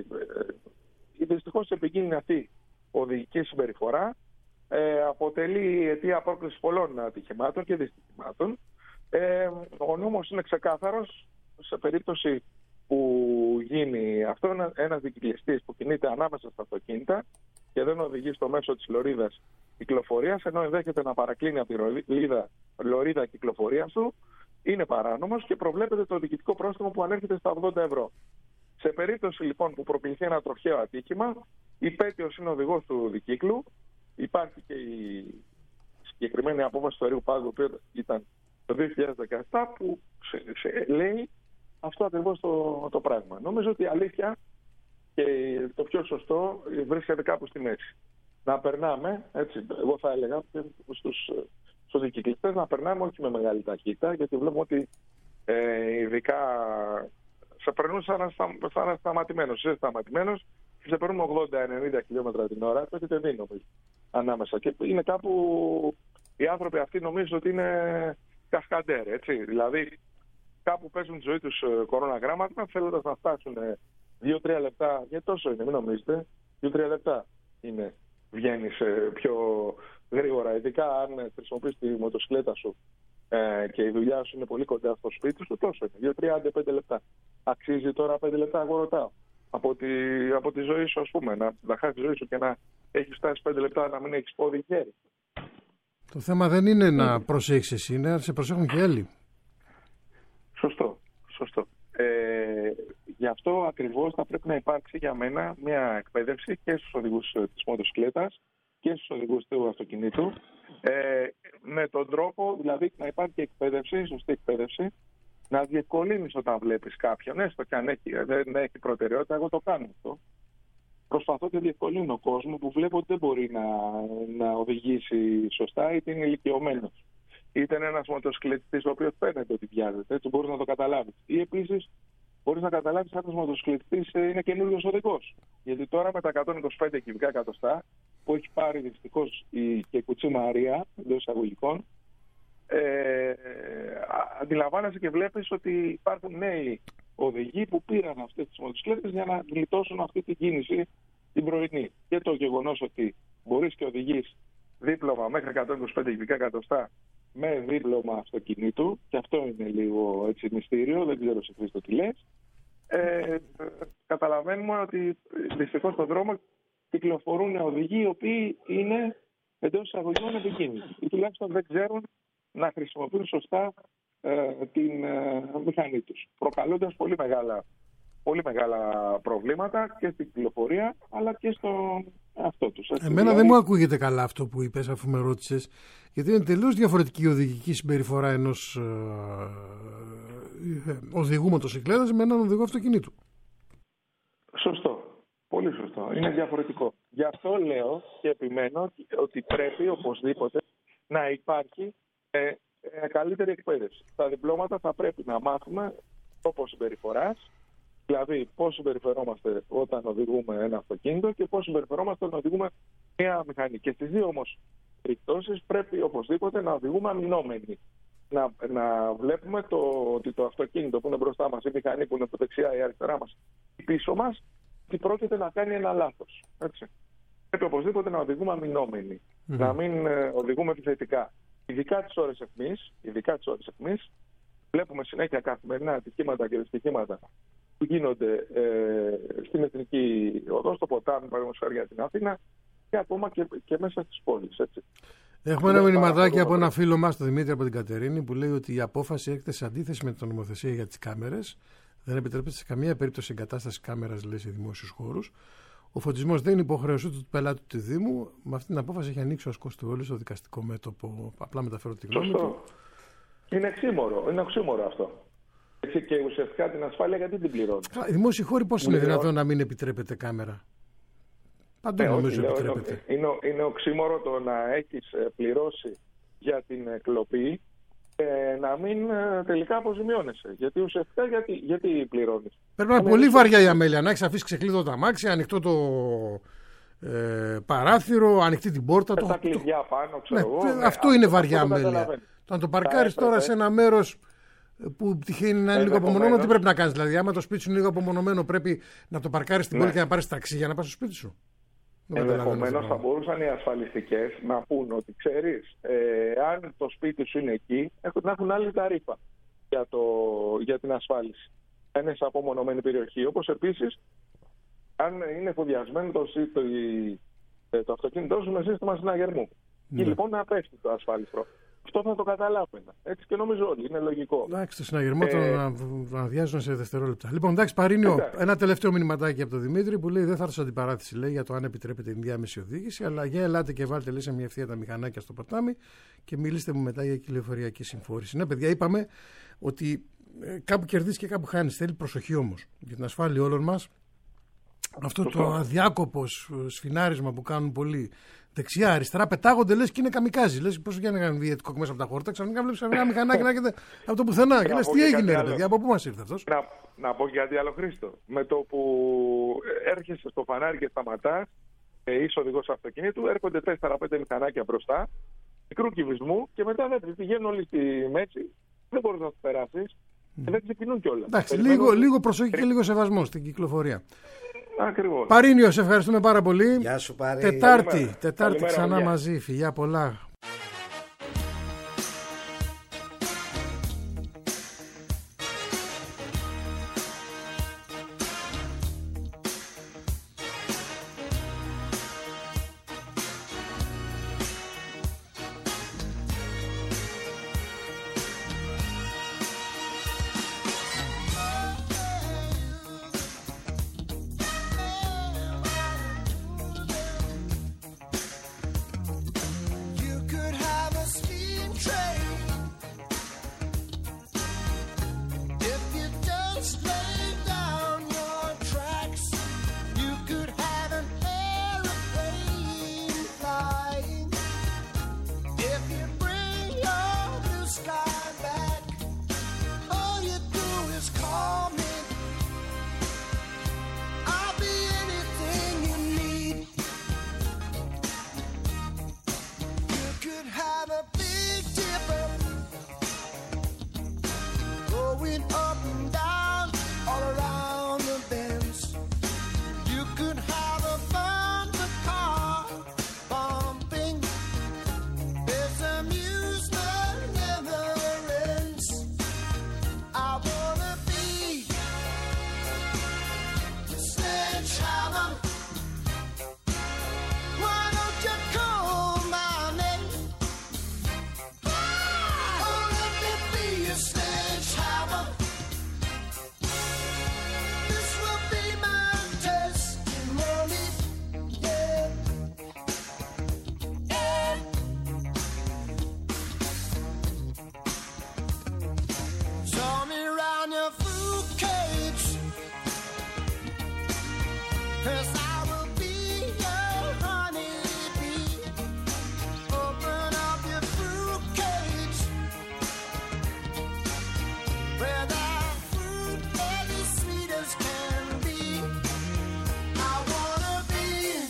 Δυστυχώς επικίνδυνη αυτή οδηγική συμπεριφορά αποτελεί αιτία πρόκλησης πολλών ατυχημάτων και δυστυχημάτων. Ο νόμος είναι ξεκάθαρος σε περίπτωση που γίνει αυτό, ένας δικυκλιστής που κινείται ανάμεσα στα αυτοκίνητα και δεν οδηγεί στο μέσο της λωρίδας κυκλοφορίας, ενώ ενδέχεται να παρακλίνει από τη λωρίδα κυκλοφορίας του, είναι παράνομος και προβλέπεται το διοικητικό πρόστιμο που ανέρχεται στα 80 ευρώ. Σε περίπτωση λοιπόν που προκληθεί ένα τροχαίο ατύχημα, υπέτειος είναι ο οδηγός του δικύκλου. Υπάρχει και η συγκεκριμένη απόφαση του Αερίου Πάγου, που ήταν το 2017, που λέει αυτό ακριβώς το πράγμα. Νομίζω ότι η αλήθεια και το πιο σωστό βρίσκεται κάπου στη μέση. Να περνάμε, έτσι, εγώ θα έλεγα στους δικυκλιστές να περνάμε όχι με μεγάλη ταχύτητα, γιατί βλέπουμε ότι ειδικά σε περνούν σαν σταματημένος. Είσαι σταματημένος και σε περνούν 80-90 χιλιόμετρα την ώρα. Το έχετε δει νομίζω ανάμεσα. Και είναι κάπου οι άνθρωποι αυτοί νομίζουν ότι είναι κασκαντέρ, έτσι. Δηλαδή κάπου παίζουν τη ζωή τους κοροναγράμματα θέλοντας να φτάσουν 2-3 λεπτά. Γιατί τόσο είναι, μην νομίζετε. 2-3 λεπτά είναι. Βγαίνεις πιο γρήγορα. Ειδικά αν χρησιμοποιείς τη μοτοσυκλέτα σου και η δουλειά σου είναι πολύ κοντά στο σπίτι σου, τόσο είναι. 2-3-5 λεπτά. Αξίζει τώρα 5 λεπτά, εγώ ρωτάω. Από τη ζωή σου, ας πούμε, να χάσεις τη ζωή σου και να έχεις φτάσει 5 λεπτά να μην έχεις πόδι χέρι. Το θέμα δεν είναι να προσέχεις εσύ, είναι να σε προσέχουν και άλλοι. Σωστό. Γι' αυτό ακριβώς θα πρέπει να υπάρξει για μένα μια εκπαίδευση και στους οδηγούς της μοτοσυκλέτας και στους οδηγούς του αυτοκινήτου, με τον τρόπο, δηλαδή να υπάρχει εκπαίδευση, σωστή εκπαίδευση, να διευκολύνεις όταν βλέπεις κάποιον, έστω και αν δεν έχει προτεραιότητα, εγώ το κάνω αυτό. Προσπαθώ και διευκολύνω ο κόσμο που βλέπω ότι δεν μπορεί να οδηγήσει σωστά, είτε είναι ηλικιωμένος, είτε είναι ένας μοτοσυκλετιστής ο οποίος φαίνεται ότι βιάζεται, έτσι μπορείς να το καταλάβεις. Ή επίσης μπορείς να καταλάβεις αν ένας μοτοσυκλετιστής είναι καινούριος οδηγός. Γιατί τώρα με τα 125 κυβικά εκατοστά που έχει πάρει δυστυχώς και η Κουτσή Μαρία εντός εισαγωγικών, αντιλαμβάνεσαι και βλέπεις ότι υπάρχουν νέοι οδηγοί που πήραν αυτές τις μοτοσυκλέτες για να γλιτώσουν αυτή την κίνηση την πρωινή. Και το γεγονός ότι μπορείς και οδηγείς δίπλωμα μέχρι 125 κυβικά εκατοστά με δίπλωμα αυτοκινήτου, και αυτό είναι λίγο έτσι μυστήριο, δεν ξέρω σε Χρήστο τι λες. Καταλαβαίνουμε ότι δυστυχώς στον δρόμο κυκλοφορούν οδηγοί οι οποίοι είναι εντός εισαγωγικών επικίνδυνοι ή τουλάχιστον δεν ξέρουν να χρησιμοποιούν σωστά την μηχανή τους, προκαλώντας πολύ μεγάλα προβλήματα και στην κυκλοφορία αλλά και στον εαυτό τους. Εμένα δεν μου ακούγεται καλά αυτό που είπες αφού με ρώτησες, γιατί είναι τελείως διαφορετική η οδηγική συμπεριφορά ενός οδηγού μοτοσυκλέτας με έναν οδηγό αυτοκινήτου. Σωστό. Πολύ σωστό. Είναι διαφορετικό. Γι' αυτό λέω και επιμένω ότι πρέπει οπωσδήποτε να υπάρχει καλύτερη εκπαίδευση. Τα διπλώματα θα πρέπει να μάθουμε τρόπο συμπεριφοράς, δηλαδή πώς συμπεριφερόμαστε όταν οδηγούμε ένα αυτοκίνητο και πώς συμπεριφερόμαστε όταν οδηγούμε μια μηχανή. Και στις δύο όμως περιπτώσεις πρέπει οπωσδήποτε να οδηγούμε αμυνόμενοι. Να βλέπουμε ότι το αυτοκίνητο που είναι μπροστά μας, η μηχανή που είναι από δεξιά ή αριστερά μας, πίσω μας, ότι πρόκειται να κάνει ένα λάθος. Έτσι. Πρέπει οπωσδήποτε να οδηγούμε αμυνόμενοι, να μην οδηγούμε επιθετικά. Ειδικά τις ώρες αιχμής, βλέπουμε συνέχεια καθημερινά ατυχήματα και δυστυχήματα που γίνονται στην Εθνική Οδό, στο ποτάμι, παραδείγματος για την Αθήνα και ακόμα και μέσα στις πόλεις. Έτσι. Έχουμε ένα μηνυματάκι από ένα φίλο μας, τον Δημήτρη από την Κατερίνη, που λέει ότι η απόφαση έρχεται σε αντίθεση με την νομοθεσία για τις κάμερες. Δεν επιτρέπεται σε καμία περίπτωση εγκατάσταση κάμερας, λέει, σε δημόσιους χώρους. Ο φωτισμός δεν είναι υποχρέωση του πελάτη του Δήμου. Με αυτή την απόφαση έχει ανοίξει ο ασκός του όλου στο δικαστικό μέτωπο. Απλά μεταφέρω τη γνώμη του. Είναι οξύμορο αυτό. Και ουσιαστικά την ασφάλεια γιατί την πληρώνει. Οι δημόσιοι χώροι πώς είναι δυνατόν να μην επιτρέπεται κάμερα? Παντού νομίζω επιτρέπεται. Είναι οξύμορο το να έχεις πληρώσει για την κλοπή να μην τελικά αποζημιώνεσαι. Γιατί ουσιαστικά γιατί πληρώνεις? Πρέπει να είναι πολύ βαριά η αμέλεια. Να έχεις αφήσει ξεκλείδωτο το αμάξι, ανοιχτό το παράθυρο, ανοιχτή την πόρτα. Τα κλειδιά πάνω, ξέρω εγώ. Αυτό είναι βαριά αμέλεια. Το να το παρκάρεις τώρα σε ένα μέρος που τυχαίνει να είναι λίγο απομονωμένο, τι πρέπει να κάνεις? Δηλαδή, άμα το σπίτι σου είναι λίγο απομονωμένο, πρέπει να το παρκάρεις στην πόλη και να πάρεις ταξί για να πας στο σπίτι σου. Ενδεχομένως θα μπορούσαν οι ασφαλιστικές να πούν ότι ξέρεις, αν το σπίτι σου είναι εκεί, να έχουν άλλη ταρήφα για την ασφάλιση. Είναι σε απομονωμένη περιοχή. Όπως επίσης, αν είναι εφοδιασμένο το αυτοκίνητό σου με σύστημα συναγερμού. Και λοιπόν να πέφτει το ασφάλιστρο. Αυτό θα το καταλάβαινα. Έτσι και νομίζω όλοι. Είναι λογικό. Εντάξει, το συναγερμό τον αδειάζουν σε δευτερόλεπτα. Λοιπόν, εντάξει, Παρίνιο, ένα τελευταίο μηνυματάκι από τον Δημήτρη που λέει: δεν θα έρθω σε αντιπαράθεση, λέει, για το αν επιτρέπεται η διάμεση οδήγηση, αλλά για ελάτε και βάλτε, λέει, σε μια ευθεία τα μηχανάκια στο ποτάμι και μιλήστε μου μετά για κυκλοφοριακή συμφόρηση. Ναι, παιδιά, είπαμε ότι κάπου κερδίζει και κάπου χάνει. Θέλει προσοχή όμως για την ασφάλεια όλων μας. Αυτό το αδιάκοπο σφινάρισμα που κάνουν πολλοί δεξιά, αριστερά, πετάγονται λες και είναι καμικάζι. Λες πώς βγαίνει ένα βιετικό μέσα από τα χόρτα, ξαφνικά βλέπεις ένα μηχανάκι να έρχεται από το πουθενά. Και λες τι έγινε, ρε παιδιά, από πού μας ήρθε αυτός? Να πω κάτι άλλο, Χρήστο. Με το που έρχεσαι στο φανάρι και σταματάς, είσαι οδηγός αυτοκινήτου, έρχονται 4-5 μηχανάκια μπροστά, μικρού κυβισμού και μετά δεν πηγαίνουν όλοι στη μέση, δεν μπορείς να τους περάσεις και δεν ξεκινούν κιόλας. Εντάξει, λίγο προσοχή και λίγο σεβασμό στην κυκλοφορία. Ακριβώς. Παρίνιο, σε ευχαριστούμε πάρα πολύ. Γεια σου, Παρή. Τετάρτη Καλημέρα, ξανά μαζί. Φιλιά πολλά. You went up and down all around the bends. You could have a fun the car bumping. This amusement never ends. I wanna be the sledgehammer. Why don't you call my name? Oh, let me be a sledgehammer. This will be my testimony. Yeah. Yeah. Show me round your fruit cage. 'Cause I will be your honeybee. Open up your fruit cage. Where the fruit is as sweet as can be. I wanna be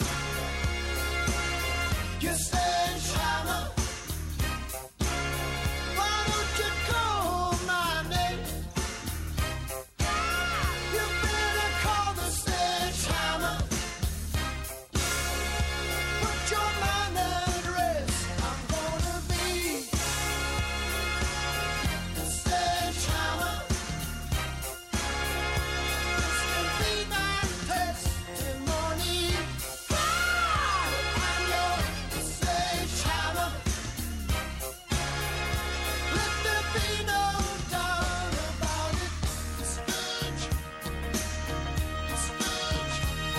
your sledgehammer. Why don't you call my name? You better call the sledgehammer. Put your mind at rest. I'm gonna be the sledgehammer. This will be my testimony. I'm your sledgehammer. Let there be no doubt about it. The sledge, the sledge,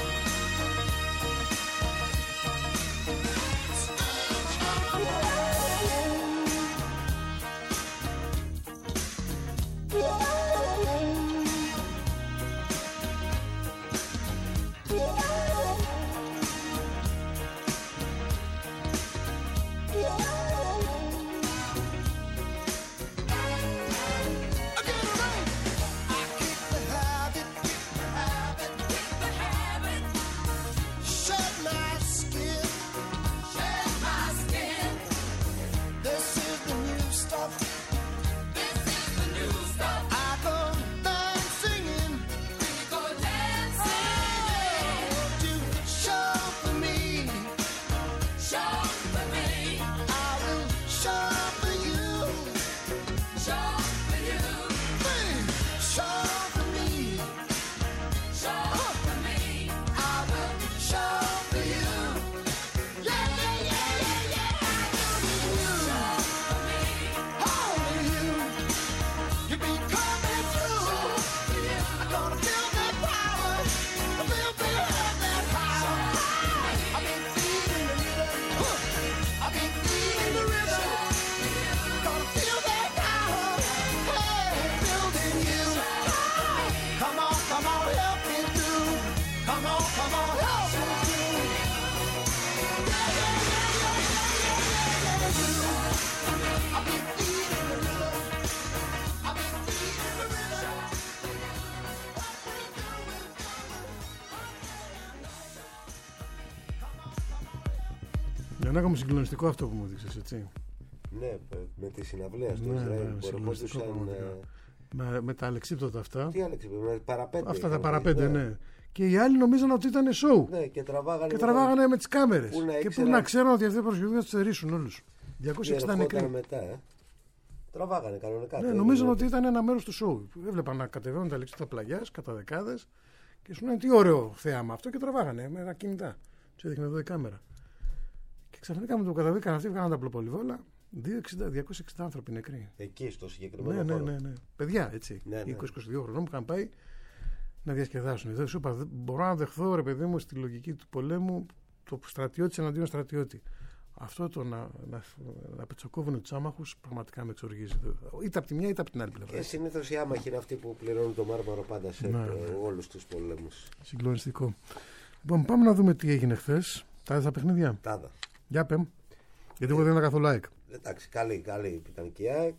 shed my skin. This is the new stuff. I go dancing. To show for me. I will show for you. Show for me. I will show for you. Yeah, yeah, yeah, yeah, yeah. Only you. You be coming through. I'm gonna feel that power. I will have that power. I've been feeding the rhythm. I've been feeding the rhythm. Gonna feel that power. Hey, building you. Come on, help me through. Come on, help me through. Yeah, yeah, yeah, yeah, yeah, yeah, yeah. I've been feeding the rhythm. I've been feeding the rhythm. Γιαννάκα μου, συγκλονιστικό αυτό που μου δείξες, έτσι. Ναι, με τη συναυλία στο Ναι, Ισραήλ. ναι, συγκλονιστικό πραγματικά. Με τα αλεξίπτωτα αυτά. Τι αλεξίπτωτα, με παραπέντε. Αυτά τα είχαν παραπέντε, πει, ναι. Και οι άλλοι νομίζαν ότι ήταν show. Ναι, και τραβάγανε. Και τραβάγανε με τις κάμερες. Πού να Και πού ήξεραν. να ξέρουν ότι αυτοί οι προσφυγικοί θα τους θερήσουν όλους. 260 νεκροί. μετά, Τραβάγανε κανονικά. Ναι, νομίζαν ότι ήταν ένα μέρος του show. Έβλεπαν να κατεβαίνουν τα αλεξίπτωτα πλαγιάς κατά δεκάδες και σου λένε τι ωραίο θέαμα αυτό και τραβάγανε με τα κινητά. Του έδειχνε εδώ η κάμερα. Και ξαφνικά με το καταδίκαν αυτοί, βγάλαν τα πλοπολιβόλα. 260 άνθρωποι νεκροί. Εκεί στο συγκεκριμένο Ναι, χώρο. ναι. Παιδιά, έτσι. Ναι, ναι. 20-22 χρονών που είχαν πάει να διασκεδάσουν. Δεν σου είπα, μπορώ να δεχθώ, ρε παιδί μου, στη λογική του πολέμου το στρατιώτη εναντίον στρατιώτη. Αυτό το να πετσοκόβουν τους άμαχους πραγματικά με εξοργίζει. Είτε από τη μια είτε από την άλλη πλευρά. Και συνήθως οι άμαχοι είναι αυτοί που πληρώνουν το μάρμαρο πάντα σε όλους τους πολέμους. Συγκλονιστικό. Λοιπόν, πάμε να δούμε τι έγινε χθες. Τα είδες τα παιχνίδια. Τάδα. Για πέμ. Γιατί εγώ δεν είδα καθόλου ΑΕΚ. Εντάξει, καλή ήταν και η ΑΕΚ.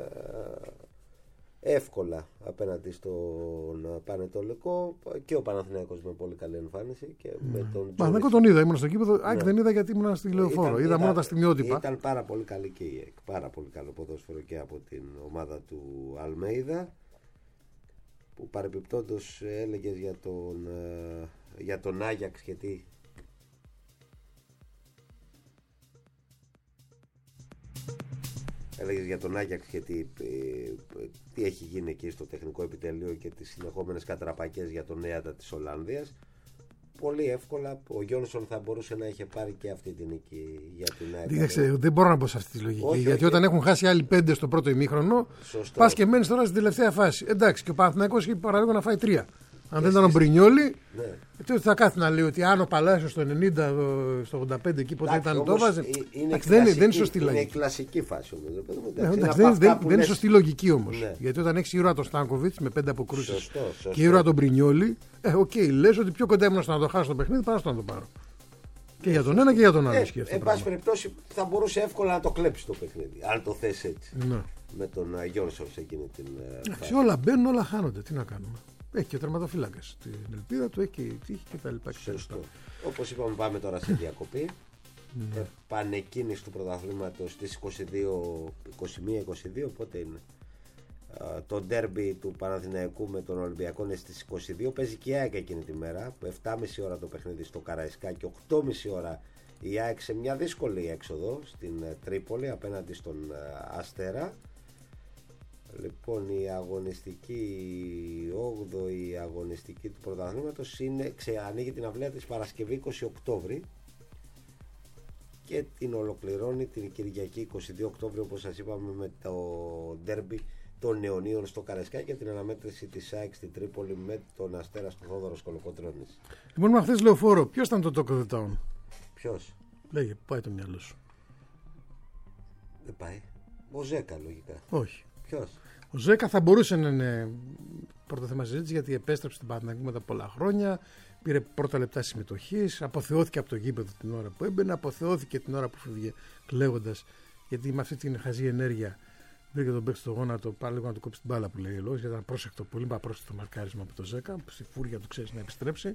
Εύκολα απέναντι στον Πανετολικό και ο Παναθηναϊκός με πολύ καλή εμφάνιση. Με τον Παναθηναϊκό τον είδα, ήμουν στο κήπεδο. ΑΕΚ δεν είδα γιατί ήμουν στη Λεωφόρο. Είδα μόνο τα στιγμιότυπα. Ήταν πάρα πολύ καλή και η ΑΕΚ. Πάρα πολύ καλό ποδόσφαιρο και από την ομάδα του Αλμέιδα. που παρεμπιπτόντως έλεγες για τον Άγιαξ και τι. Έλεγες για τον Άγιαξ και τι έχει γίνει εκεί στο τεχνικό επιτελείο και τις συνεχόμενες κατραπακές για τον Νέατα της Ολλανδίας. Πολύ εύκολα ο Γιόνσον θα μπορούσε να είχε πάρει και αυτή την νίκη για την ΑΕΚ. Δεν μπορώ να μπω σε αυτή τη λογική. Γιατί όταν έχουν χάσει άλλοι 5 στο πρώτο ημίχρονο, πας και μένεις τώρα στην τελευταία φάση. Εντάξει, και ο Παναθηναϊκός έχει παραλίγο να φάει 3. Αν δεν ήταν ο Μπρινιόλι, τότε θα κάθει να λέει ότι αν ο Παλάσιος στο 90, στο 85 εκεί ποτέ ήταν το έβαζε. Δεν είναι σωστή λογική. Είναι η κλασική φάση όμως. Δεν είναι σωστή λογική όμως. Γιατί όταν έχει ήρωα τον Στάνκοβιτς με 5 αποκρούσεις και ήρωα τον Μπρινιόλι, λες ότι πιο κοντά ήμουν στο να το χάσω το παιχνίδι παρά στο να το πάρω. Και για τον ένα και για τον άλλο. Εν πάση περιπτώσει θα μπορούσε εύκολα να το κλέψει το παιχνίδι, αν το θες έτσι. Με τον Γιόνσον σε εκείνη την φάση. Όλα μπαίνουν, όλα χάνονται. Τι να κάνουμε. Έχει και ο τερματοφύλακας την ελπίδα του, έχει και η τύχη κτλ. Όπως είπαμε, πάμε τώρα σε διακοπή. Επανεκκίνηση του πρωταθλήματος στις 21-22, πότε είναι. Το ντέρμπι του Παναθηναϊκού με τον Ολυμπιακό είναι στις 22. Παίζει και η ΑΕΚ εκείνη τη μέρα. 7.30 ώρα το παιχνίδι στο Καραϊσκάκι, 8.30 ώρα η ΑΕΚ σε μια δύσκολη έξοδο στην Τρίπολη απέναντι στον Αστέρα. Λοιπόν, η αγωνιστική 8η αγωνιστική του πρωταθλήματος ανοίγει την αυλαία της Παρασκευή 20 Οκτώβρη και την ολοκληρώνει την Κυριακή 22 Οκτώβρη, όπως σας είπαμε, με το ντέρμπι των Νεωνίων στο Καραϊσκάκι και την αναμέτρηση της ΑΕΚ στην Τρίπολη με τον Αστέρα στο Θόδωρος Κολοκοτρώνης. Λοιπόν, με χθες Λεωφόρο, ποιος ήταν το Talk of the Town? Ποιος? Λέγε, πάει το μυαλό σου. Δεν πάει. Ο Ζέκα λογικά. Όχι. Ποιος? Ο Ζέκα θα μπορούσε να είναι πρώτο θέμα συζήτηση, γιατί επέστρεψε στην Παναθηναϊκό μετά πολλά χρόνια. Πήρε πρώτα λεπτά συμμετοχής. Αποθεώθηκε από το γήπεδο την ώρα που έμπαινε. Αποθεώθηκε την ώρα που φύγε κλαίγοντας. Γιατί με αυτή την χαζή ενέργεια βρήκε τον παίκτη στο γόνατο. Πάλι λίγο να του κόψει την μπάλα που λέει ο λόγος. Γιατί ήταν πρόσεκτο, πολύ απρόσεκτο μαρκάρισμα από το Ζέκα. Στη φούρια του ξέρει να επιστρέψει.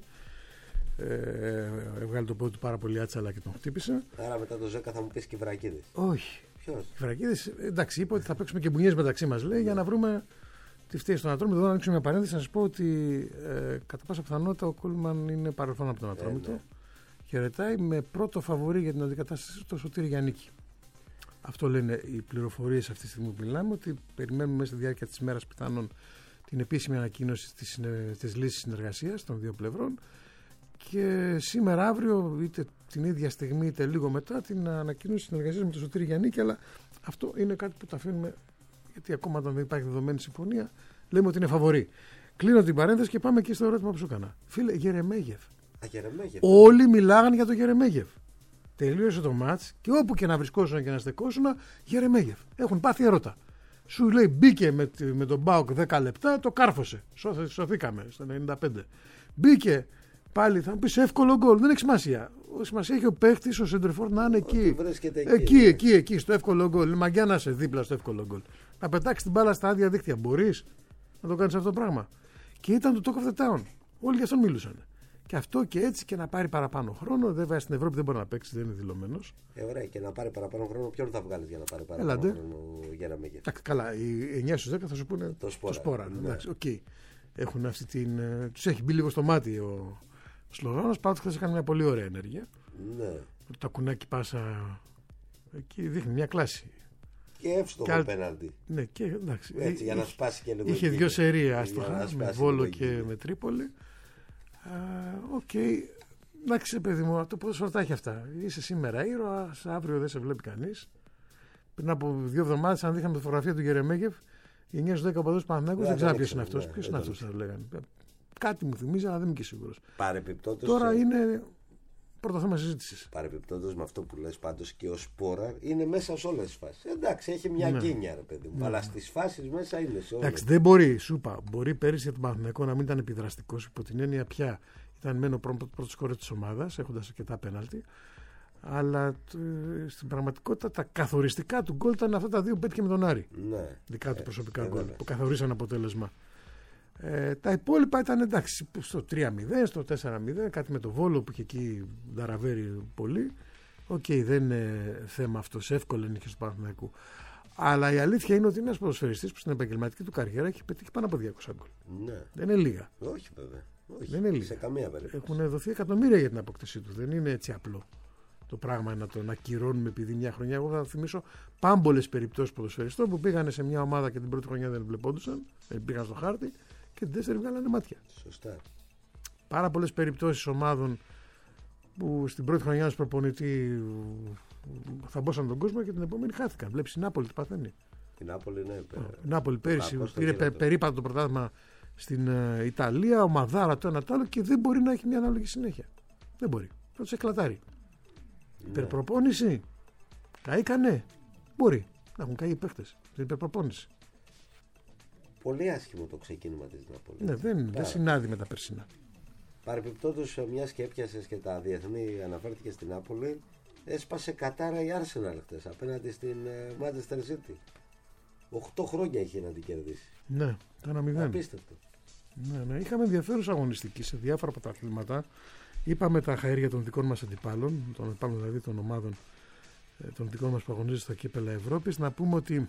Έβγαλε το πόδι του πάρα πολύ άτσαλα και τον χτύπησε. Άρα μετά το Ζέκα θα μου πει Κυβρακίδης. Όχι. Ποιος? Κυβρακίδης, εντάξει, είπε ότι θα παίξουμε και μπουνιές μεταξύ μας, λέει, για να βρούμε τη φταίει στον Ατρόμητο. Εδώ να ανοίξουμε μια παρένθεση να σας πω ότι κατά πάσα πιθανότητα ο Κούλμαν είναι παρελθόν από τον Ατρόμητο. Ναι. Χαιρετάει με πρώτο φαβορί για την αντικατάσταση του Σωτήρη Γιαννίκη. Αυτό λένε οι πληροφορίες αυτή τη στιγμή που μιλάμε, ότι περιμένουμε μέσα στη διάρκεια της μέρας πιθανόν την επίσημη ανακοίνωση της λύσης συνεργασίας των δύο πλευρών. Και σήμερα, αύριο, είτε την ίδια στιγμή είτε λίγο μετά, την ανακοίνωση συνεργασίας με τον Σωτήρη Γιαννίκη. Αλλά αυτό είναι κάτι που τα αφήνουμε, γιατί ακόμα όταν δεν υπάρχει δεδομένη συμφωνία, λέμε ότι είναι φαβορί. Κλείνω την παρένθεση και πάμε και στο ερώτημα που σου έκανα. Φίλε, Γερεμέγεφ. Όλοι μιλάγαν για τον Γερεμέγεφ. Τελείωσε το μάτς και όπου και να βρισκόσουν και να στεκόσουν, Γερεμέγεφ. Έχουν πάθει ερώτα. Σου λέει μπήκε με τον Μπάουκ 10 λεπτά, το κάρφωσε. Σωθήκαμε στο 95. Μπήκε. Πάλι θα μου πει εύκολο γκολ. Δεν έχει σημασία. Σημασία έχει ο παίχτης, ο σεντερφόρ να είναι εκεί, στο εύκολο γκολ. Η μαγιά να είσαι δίπλα στο εύκολο γκολ. Να πετάξει την μπάλα στα άδεια δίχτυα. Μπορείς να το κάνεις αυτό το πράγμα? Και ήταν το Talk of the Town. Όλοι για αυτόν μίλουσαν. Και αυτό και έτσι και να πάρει παραπάνω χρόνο. Βέβαια στην Ευρώπη δεν μπορεί να παίξει, δεν είναι δηλωμένος. Ωραία, και να πάρει παραπάνω χρόνο, ποιον θα βγάλει για να πάρει παραπάνω χρόνο για να μην γίνει? Καλά, οι 9 στους 10 θα σου πούνε το Σπόρα. Ναι. Έχουν αυτή την. Τους έχει μπει λίγο στο μάτι ο Σλοβαίνος. Πάντως χθες έκανε μια πολύ ωραία ενέργεια. Ναι. Το κουνάκι πάσα εκεί δείχνει μια κλάση. Και εύστοχο πέναλτι. Ναι, και εντάξει. Έτσι, για να σπάσει και λίγο. Είχε δύο σερία άστοχα με Βόλο και με Τρίπολη. Οκ. Εντάξει, παιδί μου, το ποδόσφαιρο τα έχει αυτά. Είσαι σήμερα ήρωας, αύριο δεν σε βλέπει κανείς. Πριν από 2 εβδομάδες, αν δείχναμε τη φωτογραφία του Γερεμέγεφ, οι 9 στους 10 οπαδούς του Παναθηναϊκού δεν ξέρω ποιος είναι αυτός. Ποιος είναι αυτός, θα λέγανε. Κάτι μου θυμίζει, αλλά δεν είμαι και σίγουρος. Τώρα είναι πρώτο θέμα συζήτησης. Παρεπιπτόντως με αυτό που λες, πάντως και ο Σπόρα είναι μέσα σε όλες τις φάσεις. Εντάξει, έχει μια γκίνια, ρε παιδί μου, αλλά στις φάσεις μέσα είναι σε όλες. Εντάξει, δεν μπορεί, σου είπα, μπορεί πέρυσι για τον Παναθηναϊκό να μην ήταν επιδραστικός υπό την έννοια πια ήταν μένω πρώτος σκόρερ της ομάδας, έχοντας αρκετά πέναλτι. Αλλά στην πραγματικότητα τα καθοριστικά του γκολ ήταν αυτά τα δύο που πέτυχε με τον Άρη. Ναι. Δικά του προσωπικά γκολ που καθορίσαν αποτέλεσμα. Τα υπόλοιπα ήταν εντάξει στο 3-0, στο 4-0, κάτι με το Βόλο που είχε εκεί νταραβέρει πολύ. Οκ, δεν είναι θέμα αυτό, εύκολο νίκη του Παναθηναϊκού. Αλλά η αλήθεια είναι ότι είναι ένας ποδοσφαιριστής που στην επαγγελματική του καριέρα έχει πετύχει πάνω από 200 γκολ. Ναι. Δεν είναι λίγα. Όχι βέβαια. Όχι. Δεν είναι λίγα. Σε καμία περίπτωση. Έχουν δοθεί εκατομμύρια για την απόκτησή του. Δεν είναι έτσι απλό το πράγμα να τον ακυρώνουμε επειδή μια χρονιά. Εγώ θα θυμίσω πάμπολες περιπτώσεις ποδοσφαιριστών που πήγανε σε μια ομάδα και την πρώτη χρονιά δεν βλεπόντουσαν, δεν πήγαν στο χάρτη και την δεύτερη βγάλανε μάτια. Σωστά. Πάρα πολλές περιπτώσεις ομάδων που στην πρώτη χρονιά του προπονητή θα μπώσαν τον κόσμο και την επόμενη χάθηκαν. Βλέπεις η Νάπολη τι παθαίνει. Η Νάπολη είναι. Η Νάπολη πέρυσι πήρε περίπατο το πρωτάθλημα στην Ιταλία, ομαδάρα το ένα το άλλο και δεν μπορεί να έχει μια ανάλογη συνέχεια. Δεν μπορεί. Θα του εκλατάρει. Ναι. Υπερπροπόνηση. Καήκανε. Μπορεί να έχουν καεί οι παίχτες. Την υπερπροπόνηση. Πολύ άσχημο το ξεκίνημα της Νάπολη. Ναι, δεν συνάδει με τα περσινά. Παρεμπιπτόντως, μιας και έπιασες και τα διεθνή, αναφέρθηκε στην Νάπολη, έσπασε κατάρα η Arsenal χτες απέναντι στην Manchester City. 8 χρόνια είχε να την κερδίσει. Ναι, το 1-0. Απίστευτο. Ναι. Είχαμε ενδιαφέρουσα αγωνιστική σε διάφορα πρωταθλήματα. Είπαμε τα χαέρια των δικών μας αντιπάλων, των αντιπάλων δηλαδή των ομάδων των δικών μας που αγωνίζονται στα κύπελα Ευρώπης. Να πούμε ότι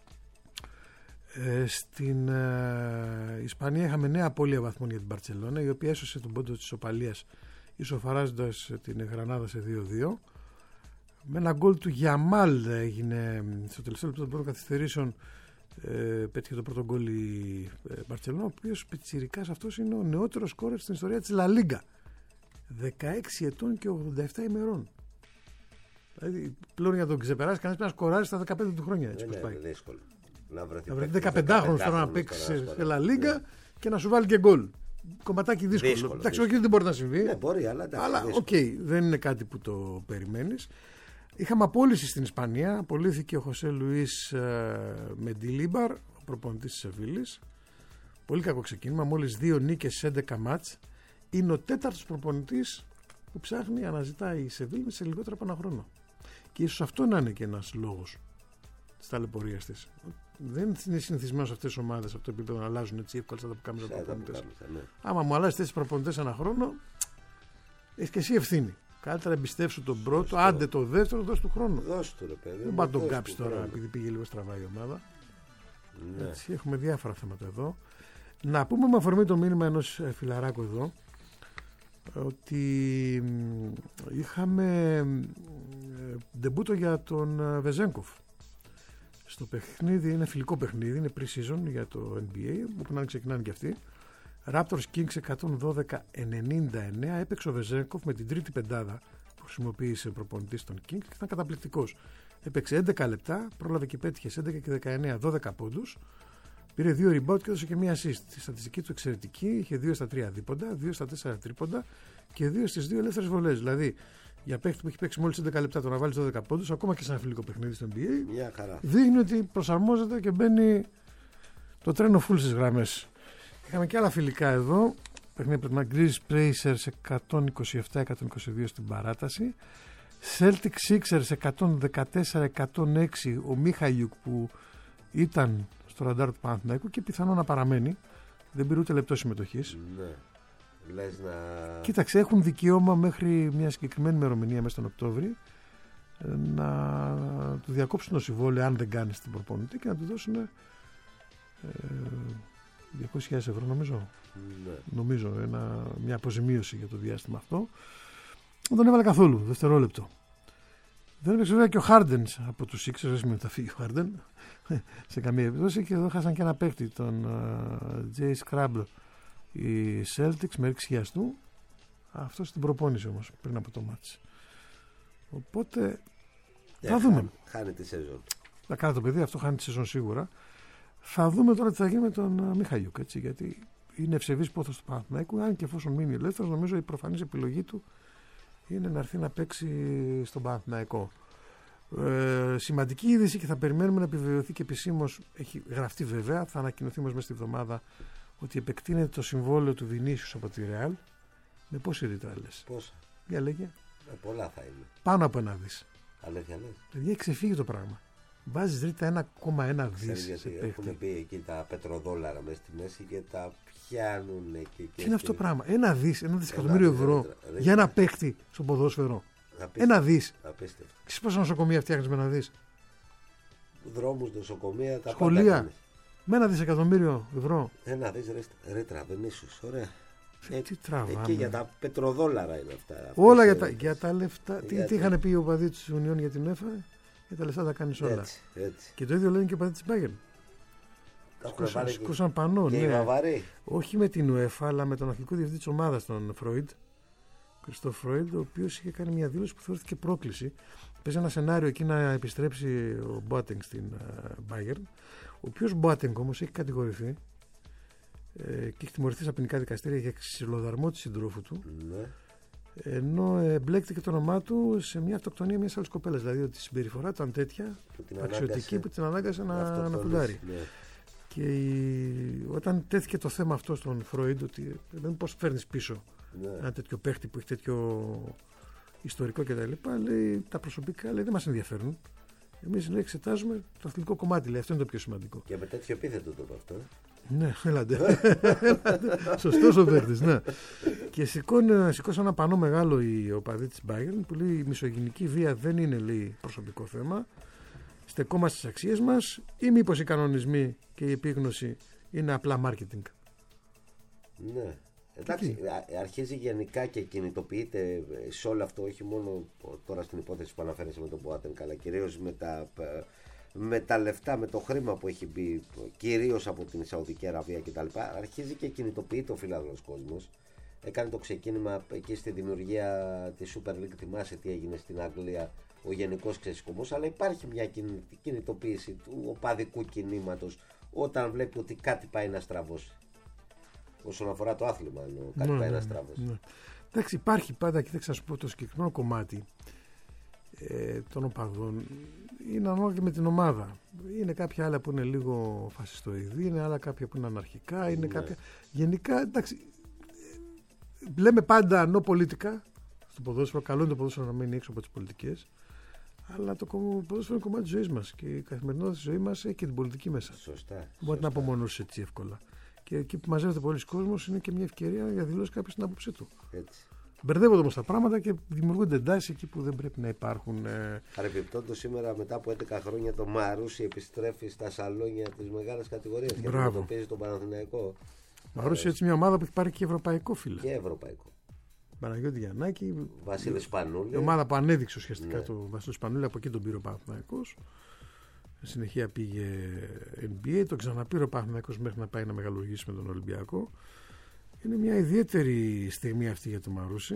στην Ισπανία είχαμε νέα απώλεια βαθμών για την Μπαρτσελόνα, η οποία έσωσε τον πόντο της ισοπαλίας ισοφαράζοντας την Γρανάδα σε 2-2. Με ένα γκολ του Γιαμάλ έγινε στο τελευταίο λεπτό των πρώτων καθυστερήσεων. Πέτυχε το πρώτο γκολ η Μπαρτσελόνα, ο οποίος πιτσιρικάς αυτός είναι ο νεότερος σκόρερ στην ιστορία της Λα Λίγκα. 16 ετών και 87 ημερών. Δηλαδή πλέον για να τον ξεπεράσει κανείς πρέπει να σκοράρει στα 15 του χρόνια. Έτσι Είναι πάει. δύσκολο. Να βρεθεί 15χρονος τώρα να παίξει σε Λα Λίγκα και να σου βάλει και γκολ. Κομματάκι δύσκολο. Εντάξει, όχι δεν μπορεί να συμβεί. Ναι, μπορεί, αλλά οκ, δεν είναι κάτι που το περιμένεις. Είχαμε απόλυση στην Ισπανία. Απολύθηκε ο Χωσέ Λουίς Μεντιλίμπαρ, ο προπονητής της Σεβίλης. Πολύ κακό ξεκίνημα. Μόλις 2 νίκες σε 11 μάτς. Είναι ο 4ος προπονητής που ψάχνει, αναζητάει η Σεβίλη σε λιγότερο από ένα χρόνο. Και ίσως αυτό να είναι και ένας λόγος της ταλαιπωρίας της. Δεν είναι συνηθισμένο σε αυτές τις ομάδες από το επίπεδο να αλλάζουν έτσι εύκολα σαν τα πουκάμισα προπονητές. Ναι. Άμα μου αλλάζει 4 προπονητές ένα χρόνο, έχει και εσύ ευθύνη. Καλύτερα εμπιστεύσου τον πρώτο, άντε το δεύτερο, δώσ' του χρόνου. Δώσ' του ρε παιδί. Δεν πάει τον κάψει τώρα επειδή πήγε λίγο στραβά η ομάδα. Ναι. Έτσι, έχουμε διάφορα θέματα εδώ. Να πούμε με αφορμή το μήνυμα ενός φιλαράκου εδώ ότι είχαμε ντεμπούτο για τον Βεζένκοφ. Στο παιχνίδι, είναι φιλικό παιχνίδι, είναι pre-season για το NBA, όπου να ξεκινάνε και αυτοί. Raptors Kings 112-99, έπαιξε ο Βεζένκοφ με την τρίτη πεντάδα που χρησιμοποίησε ο προπονητής των Kings και ήταν καταπληκτικός. Έπαιξε 11 λεπτά, πρόλαβε και πέτυχε σε 11 και 19 12 πόντους, πήρε 2 rebound και έδωσε και μία assist. Η στατιστική του εξαιρετική, είχε 2 στα 3 δίποντα, 2 στα 4 τρίποντα και 2 στις 2 ελεύθερες βολές. Δηλαδή, για παίχτη που έχει παίξει μόλις 11 λεπτά το να βάλει 12 πόντους, ακόμα και σε ένα φιλικό παιχνίδι στο NBA, Μια χαρά. δείχνει ότι προσαρμόζεται και μπαίνει το τρένο full στις γραμμές. Είχαμε και άλλα φιλικά εδώ. Παιχνίδι με Greece Pacers 127-122 στην παράταση. Celtic Sixers 114-106. Ο Μίχαλιουκ που ήταν στο ραντάρ του Παναθηναϊκού και πιθανό να παραμένει. Δεν πήρε ούτε λεπτό συμμετοχής. Ναι. Λες να... Κοίταξε, έχουν δικαίωμα μέχρι μια συγκεκριμένη ημερομηνία μέσα τον Οκτώβρη να του διακόψουν το συμβόλαιο αν δεν κάνει την προπονητή και να του δώσουν 200.000 ευρώ νομίζω. Ναι. Νομίζω μια αποζημίωση για το διάστημα αυτό. Δεν τον έβαλε καθόλου, δευτερόλεπτο. Δεν έπαιξε βέβαια και ο Χάρντεν από τους Sixers, δεν σημαίνει ότι θα φύγει ο Χάρντεν σε καμία επίπτωση. Και εδώ χάσαν και ένα παίκτη, τον Jay Scrabble, οι Celtics με ρίξη χιαστού. Αυτό στην προπόνηση όμως πριν από το μάτς. Οπότε θα δούμε. Χάνει τη σεζόν. Θα κάνει το παιδί, αυτό χάνει τη σεζόν σίγουρα. Θα δούμε τώρα τι θα γίνει με τον Μιχαλιούκ, έτσι, γιατί είναι ευσεβής πόθος του Παναθηναϊκού. Αν και εφόσον μείνει ελεύθερος, νομίζω η προφανής επιλογή του είναι να έρθει να παίξει στον Παναθηναϊκό. Σημαντική είδηση και θα περιμένουμε να επιβεβαιωθεί και επισήμως. Έχει γραφτεί βέβαια, θα ανακοινωθεί όμως μέσα στη εβδομάδα ότι επεκτείνεται το συμβόλαιο του Βινίσιους από τη Ρεάλ. Με πόση ρήτρα λες? Πόσα? Για λέγε. Πολλά θα είναι. Πάνω από 1 δις. Αλήθεια λες? Παιδιά, έχει ξεφύγει το πράγμα. Βάζεις ρήτρα 1,1 δις. Γιατί έχουν πει εκεί τα πετροδόλαρα μέσα στη μέση και τα πιάνουν και τι είναι αυτό το πράγμα? 1 δισεκατομμύριο ευρώ για ένα παίχτη στο ποδόσφαιρο. 1 δις. Απίστευτο. Ξέρεις πόσα νοσοκομεία φτιάχνεις με 1 δις? Δρόμους, νοσοκομεία, τα σχολεία. πάντα κάνεις. Με 1 δισεκατομμύριο ευρώ. Να δεις ρε τραβενίσους, ωραία. Τι τραβάμε. Εκεί για τα πετροδόλαρα είναι αυτά. Όλα αυτές, για τα λεφτά. για Τι είχαν πει οι οπαδοί της Union για την UEFA? Για τα λεφτά τα κάνεις όλα. Έτσι. Και το ίδιο λένε και οι οπαδοί της Bayern. Σκούσαν πανό, Και οι ναι. Βαβαροί. Όχι με την UEFA, αλλά με τον αρχικό διευθυντή της ομάδας, τον Φρόιντ, Κριστόφ Φρόιντ, ο οποίος είχε κάνει μια δήλωση που θεωρήθηκε πρόκληση. Παίζει ένα σενάριο εκεί να επιστρέψει ο Μπόατενγκ στην Bayern. Ο οποίος Μπόατενγκ όμως έχει κατηγορηθεί και έχει τιμωρηθεί σε ποινικά δικαστήρια για ξυλοδαρμό της συντρόφου του. Ναι. Ενώ μπλέκτηκε το όνομά του σε μια αυτοκτονία μιας άλλης κοπέλας. Δηλαδή ότι η συμπεριφορά ήταν τέτοια αξιωτική που την ανάγκασε να κοντάρει. Ναι. Και όταν τέθηκε το θέμα αυτό στον Φρόιντ, ότι δεν πώς φέρνεις πίσω ένα τέτοιο παίχτη που έχει τέτοιο ιστορικό κτλ. Λέει τα προσωπικά δεν μας ενδιαφέρουν. Εμείς εξετάζουμε το αθλητικό κομμάτι. Λέει, αυτό είναι το πιο σημαντικό. Και με τέτοιο επίθετο το είπε αυτό. Ναι, έλατε. Σωστός ο παίκτης, ναι. Και σηκώσαν ένα πανό μεγάλο οι οπαδοί της Bayern που λέει η μισογυνική βία δεν είναι, λέει, προσωπικό θέμα. Στεκόμαστε στις αξίες μας ή μήπως οι κανονισμοί και η επίγνωση είναι απλά marketing? Ναι. Εντάξει, αρχίζει γενικά και κινητοποιείται σε όλο αυτό, όχι μόνο τώρα στην υπόθεση που αναφέρεσαι με τον Boateng, αλλά κυρίως με τα λεφτά, με το χρήμα που έχει μπει κυρίως από την Σαουδική Αραβία κτλ. Αρχίζει και κινητοποιείται ο φιλάδελος κόσμος. Έκανε το ξεκίνημα εκεί στη δημιουργία της Super League, θυμάσαι τι έγινε στην Αγγλία, ο γενικός ξεσηκωμός, αλλά υπάρχει μια κινητοποίηση του οπαδικού κινήματος όταν βλέπει ότι κάτι πάει να στραβώσει. Όσον αφορά το άθλημα, κάτι πάει να στραβώσει. Ναι. Εντάξει, υπάρχει πάντα, και θα σας πω, το συγκεκριμένο κομμάτι των οπαδών είναι ανάλογα με την ομάδα. Είναι κάποια άλλα που είναι λίγο φασιστοειδή, είναι άλλα κάποια που είναι αναρχικά, είναι κάποια. Γενικά, εντάξει, λέμε πάντα νοπολιτικά στο ποδόσφαιρο. Καλό είναι το ποδόσφαιρο να μένει έξω από τις πολιτικές. Αλλά το ποδόσφαιρο είναι κομμάτι της ζωής μας. Και η καθημερινότητα της ζωής μας έχει και την πολιτική μέσα. Σωστά. Μπορεί να απομονώσει έτσι εύκολα. Και εκεί που μαζεύεται πολλοί κόσμος είναι και μια ευκαιρία για να δηλώσει κάποιος την άποψή του. Έτσι. Μπερδεύονται όμως τα πράγματα και δημιουργούνται εντάσεις εκεί που δεν πρέπει να υπάρχουν. Παρεμπιπτόντως, σήμερα μετά από 11 χρόνια το Μαρούσι επιστρέφει στα σαλόνια της μεγάλης κατηγορίας και αντιμετωπίζει τον Παναθηναϊκό. Μαρούσι έτσι μια ομάδα που έχει πάρει και ευρωπαϊκό, φίλε. Και ευρωπαϊκό. Παναγιώτη Γιαννάκη. Βασίλη Σπανούλη. Η ομάδα που ανέδειξε ουσιαστικά το Βασίλη Σπανούλη, από εκεί τον πήρε ο Παναθηναϊκός. Συνεχεία πήγε NBA, τον ξαναπήρε ο Παναθηναϊκός μέχρι να πάει να μεγαλουργήσει με τον Ολυμπιακό. Είναι μια ιδιαίτερη στιγμή αυτή για το Μαρούσι.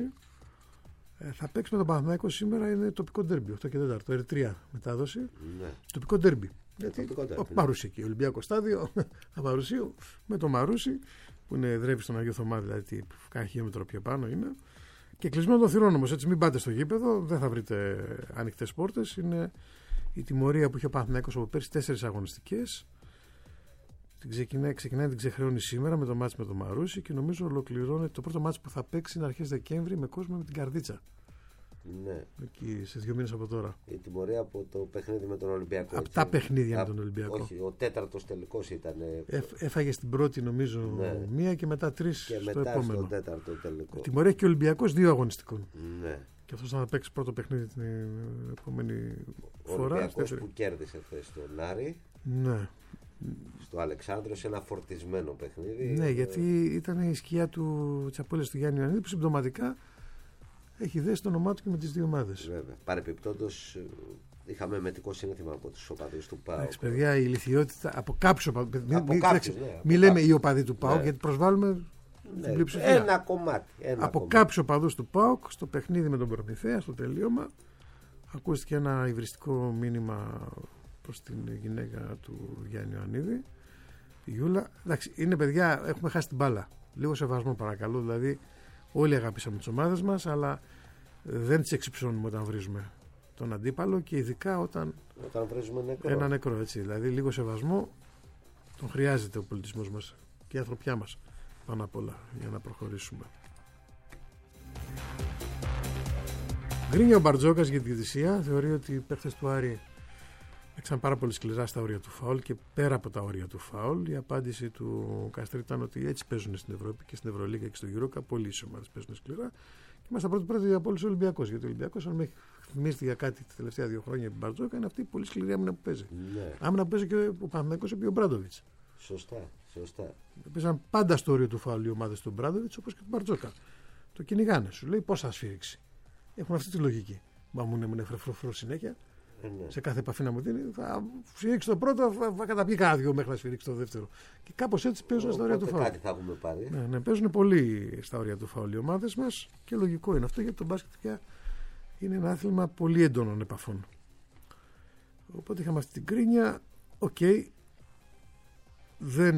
Θα παίξει με τον Παναθηναϊκό σήμερα, είναι τοπικό ντέρμπι, 8 και 4, Ερυθρία μετάδοση. Ναι. Τοπικό ντέρμπι. Γιατί ο Μαρούσι εκεί, Ολυμπιακό στάδιο, Αμαρουσίου, με το Μαρούσι που δρεύει στον Αγίο Θωμά, δηλαδή κάνα χιλιόμετρο πιο πάνω είναι. Και κλεισμένο των θυρών όμως, έτσι μην πάτε στο γήπεδο, δεν θα βρείτε ανοιχτές πόρτες. Είναι η τιμωρία που είχε ο Παναθηναϊκός από πέρσι 4 αγωνιστικές. Ξεκινάει, την ξεχρεώνει σήμερα με το μάτς με το Μαρούσι και νομίζω ολοκληρώνεται το πρώτο μάτς που θα παίξει είναι αρχές Δεκέμβρη με κόσμο με την Καρδίτσα. Ναι. Εκεί σε 2 μήνες από τώρα. Η τιμωρία από το παιχνίδι με τον Ολυμπιακό. Από τα παιχνίδια με τον Ολυμπιακό. Όχι, ο 4ος τελικός ήταν. Έφαγε στην πρώτη νομίζω μία και μετά 3 στο επόμενο. Και μετά στο 4ο τελικό. Τιμωρία και ο Ολυμπιακός 2 αγωνιστικών. Ναι. Και αυτός θα παίξει πρώτο παιχνίδι την επόμενη φορά. Ο Ολυμπιακός που κέρδισε χθες στον Άρη. Ναι. Στο Αλεξάνδριο σε ένα φορτισμένο παιχνίδι. Ναι, γιατί ήταν η σκιά της απώλειας του Γιάννη Ιωαννίδη που συμπτωματικά έχει δέσει το όνομά του και με τις δύο ομάδες. Βέβαια. Παρεπιπτόντως είχαμε μετικό σύνθημα από τους οπαδούς του ΠΑΟΚ. Εντάξει, παιδιά, η ηλιθιότητα από κάποιους οπαδούς. Μην λέμε οι οπαδοί του ΠΑΟΚ, γιατί προσβάλλουμε την πλειοψηφία. Ένα κομμάτι. Από κάποιους οπαδούς του ΠΑΟΚ στο παιχνίδι με τον Προμηθέα, στο τελείωμα, ακούστηκε ένα υβριστικό μήνυμα προς την γυναίκα του Γιάννη Ιωαννίδη, η Γιούλα. Εντάξει, είναι παιδιά, έχουμε χάσει την μπάλα. Λίγο σεβασμό παρακαλώ, δηλαδή όλοι αγαπήσαμε τις ομάδες μας, αλλά δεν τις εξυψώνουμε όταν βρίζουμε τον αντίπαλο και ειδικά όταν βρίζουμε νεκρό. Ένα νεκρό, έτσι. Δηλαδή λίγο σεβασμό τον χρειάζεται ο πολιτισμός μας και η ανθρωπιά μας πάνω απ' όλα για να προχωρήσουμε. Γκρίνια ο Μπαρτζόκας για τη διαιτησία. Θεωρεί ότι οι παίχτες του Άρη έξαν πάρα πολύ σκληρά στα όρια του φάουλ και πέρα από τα όρια του φάουλ. Η απάντηση του Καστρί ήταν ότι έτσι παίζουν στην Ευρώπη και στην Ευρωλίγα και στο Euro Cup. Πολλοί ομάδες παίζουν σκληρά. Και είμαστε πρώτοι από όλους Ολυμπιακός. Γιατί ο Ολυμπιακός, αν με θυμίζεται για κάτι τα τελευταία 2 χρόνια την Μπαρτζόκα, είναι αυτή η πολύ σκληρή άμυνα που παίζει. Ναι. Άμυνα που παίζει και ο Παναθηναϊκός επί ο Μπράντοβιτς. Σωστά. Παίζαν πάντα στο όριο του φάουλ οι ομάδες του Μπράντοβιτς, όπως και του Μπαρτζόκα. Το κυνηγάνε. Σου λέει πώς θα σφύριξει. Έχουν αυτή τη λογική. Μα μου έμεινε φρεφροφρό συνέχεια. Ναι. Σε κάθε επαφή να μου δίνει, θα σφυρίξει το πρώτο, θα καταπιεί κάνα 2 μέχρι να σφυρίξει το δεύτερο. Και κάπως έτσι παίζουν στα όρια του φάουλ. Κάτι θα έχουμε πάρει. Ναι, παίζουν πολύ στα όρια του φάουλ οι ομάδες μας και λογικό είναι αυτό, γιατί το μπάσκετ πια είναι ένα άθλημα πολύ έντονων επαφών. Οπότε είχαμε αυτή την κρίνια. Οκ. Δεν.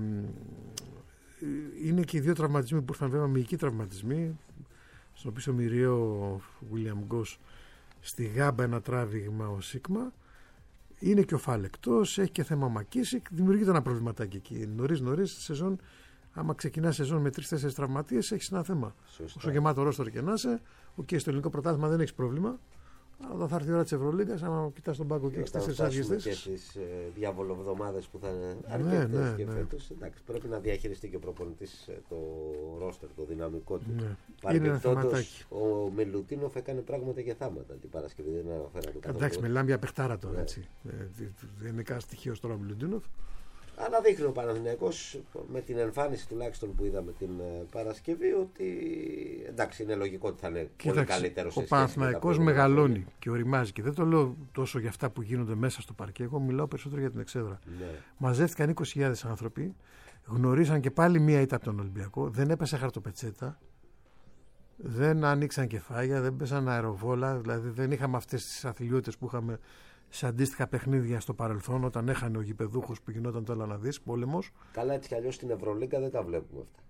Είναι και οι 2 τραυματισμοί που ήρθαν, βέβαια, μυϊκοί τραυματισμοί. Στον πίσω μοιραίο ο William Goss, στη γάμπα ένα τράβηγμα ο Σίγμα. Είναι και ο Φάλ εκτός, έχει και θέμα Μακίσικ. Δημιουργείται ένα προβληματάκι εκεί. Νωρίς στη σεζόν, άμα ξεκινά σεζόν με 3-4 τραυματίες, έχει ένα θέμα. Σωστά. Όσο γεμάτο ρόστορ και να είσαι, στο ελληνικό πρωτάθλημα δεν έχει πρόβλημα. Αλλά όταν θα έρθει η ώρα της Ευρωλίγκας, άμα κοιτάς τον πάγκο και έχεις 4 άδειες θέσεις. Και τις διαβολοβδομάδες που θα είναι αρκετές και φέτος. Εντάξει, πρέπει να διαχειριστεί και ο προπονητής το ρόστερ, το δυναμικό του. Ναι. Παρεμπιπτόντως, ο Μιλουτίνοφ έκανε πράγματα και θάματα την Παρασκευή. Δεν αναφέραμε το Εντάξει, μιλάμε για παιχτάρα τώρα. Έτσι. Δεν είναι κανένα στοιχείο τώρα ο Μιλουτίνοφ. Αλλά δείχνει ο Παναθηναϊκός με την εμφάνιση τουλάχιστον που είδαμε την Παρασκευή ότι εντάξει, είναι λογικό ότι θα είναι πολύ καλύτερο. Ο Παναθηναϊκός μεγαλώνει και οριμάζει, και δεν το λέω τόσο για αυτά που γίνονται μέσα στο παρκέ. Εγώ μιλάω περισσότερο για την εξέδρα. Ναι. Μαζεύτηκαν 20.000 άνθρωποι, γνωρίσαν και πάλι μία ήττα από τον Ολυμπιακό, δεν έπεσε χαρτοπετσέτα, δεν ανοίξαν κεφάλια, δεν πέσαν αεροβόλα, δηλαδή δεν είχαμε αυτές τις αθλιότητες που είχαμε σε αντίστοιχα παιχνίδια στο παρελθόν, όταν έχανε ο γηπεδούχος που γινόταν το Αλαναδής, πόλεμος. Καλά, έτσι κι αλλιώς στην Ευρωλίγκα δεν τα βλέπουμε αυτά.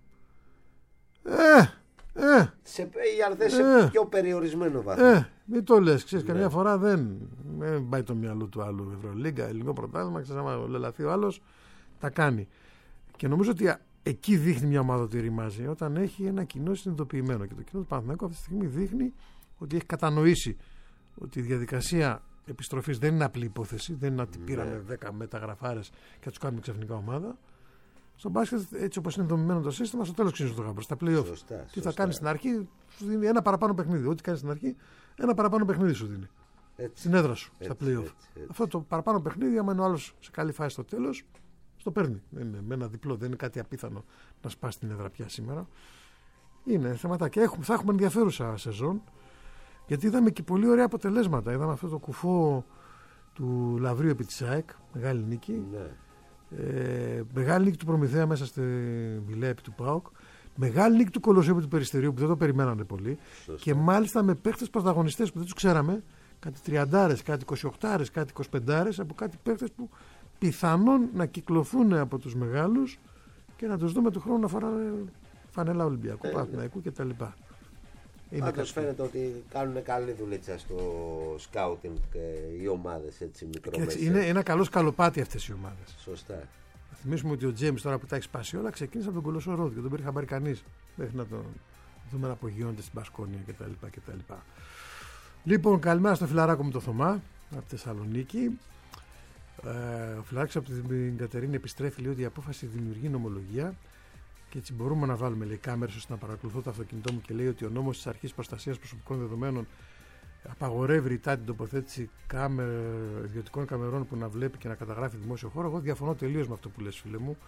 Σε πιο περιορισμένο βαθμό. Μην το λες, ξέρεις, καμιά φορά δεν πάει το μυαλό του άλλου Ευρωλίγκα, ελληνικό πρωτάθλημα, ξέρεις, άμα λελαθεί ο άλλος, τα κάνει. Και νομίζω ότι εκεί δείχνει μια ομάδα ότι ρημάζει, όταν έχει ένα κοινό συνειδητοποιημένο. Και το κοινό του Παναθηναϊκού αυτή τη στιγμή δείχνει ότι έχει κατανοήσει ότι η διαδικασία επιστροφής δεν είναι απλή υπόθεση, δεν είναι ότι πήραμε 10 μεταγραφάρες και θα τους κάνουμε ξαφνικά ομάδα. Στο μπάσκετ, έτσι όπως είναι δομημένο το σύστημα, στο τέλος ξεκινήσει το γάμπρο, στα play-off. Τι θα κάνεις στην αρχή, σου δίνει ένα παραπάνω παιχνίδι. Ό,τι κάνεις στην αρχή, ένα παραπάνω παιχνίδι σου δίνει. Στην έδρα σου, στα play-off. Αυτό το παραπάνω παιχνίδι, άμα είναι ο άλλος σε καλή φάση στο τέλος, στο παίρνει. Με ένα διπλό, δεν είναι κάτι απίθανο να σπάσει την έδρα πια σήμερα. Είναι θεματάκια. Θα έχουμε ενδιαφέρουσα σεζόν. Γιατί είδαμε και πολύ ωραία αποτελέσματα. Είδαμε αυτό το κουφό του Λαβρίου επί της ΑΕΚ, μεγάλη νίκη. Ναι. Μεγάλη νίκη του Προμηθέα μέσα στη Βιλέα επί του ΠΑΟΚ. Μεγάλη νίκη του Κολοσσίου επί του Περιστερίου που δεν το περιμένανε πολύ. Σωστά. Και μάλιστα με παίχτες πρωταγωνιστές που δεν τους ξέραμε. Κάτι 30, κάτι 28, κάτι 25, από κάτι παίχτες που πιθανόν να κυκλοθούν από τους μεγάλους και να τους δούμε του χρόνου να φοράνε φανέλα Ολυμπιακού, Παναθηναϊκού κτλ. Πάντως φαίνεται ότι κάνουν καλή δουλίτσα στο σκάουτινγκ οι ομάδες έτσι μικρομεσαίες. Είναι ένα καλό σκαλοπάτι αυτές οι ομάδες. Σωστά. Θα θυμίσουμε ότι ο Τζέιμς, τώρα που τα έχει σπάσει όλα, ξεκίνησε από τον Κολοσσό Ρόδι και δεν πήρε χαμπάρι κανείς μέχρι να τον δούμε να απογειώνεται στην Πασκόνια κτλ. Λοιπόν, καλημέρα στο φιλαράκο μου το Θωμά από τη Θεσσαλονίκη. Ο φιλαράκος από την Κατερίνη επιστρέφει, λέει ότι η απόφαση δημιουργεί νομολογία. Και έτσι μπορούμε να βάλουμε, λέει, κάμερες ώστε να παρακολουθώ το αυτοκίνητό μου, και λέει ότι ο νόμος της Αρχής Προστασίας Προσωπικών Δεδομένων απαγορεύει ρητά την τοποθέτηση ιδιωτικών καμερών που να βλέπει και να καταγράφει δημόσιο χώρο. Εγώ διαφωνώ τελείως με αυτό που λες, φίλε μου.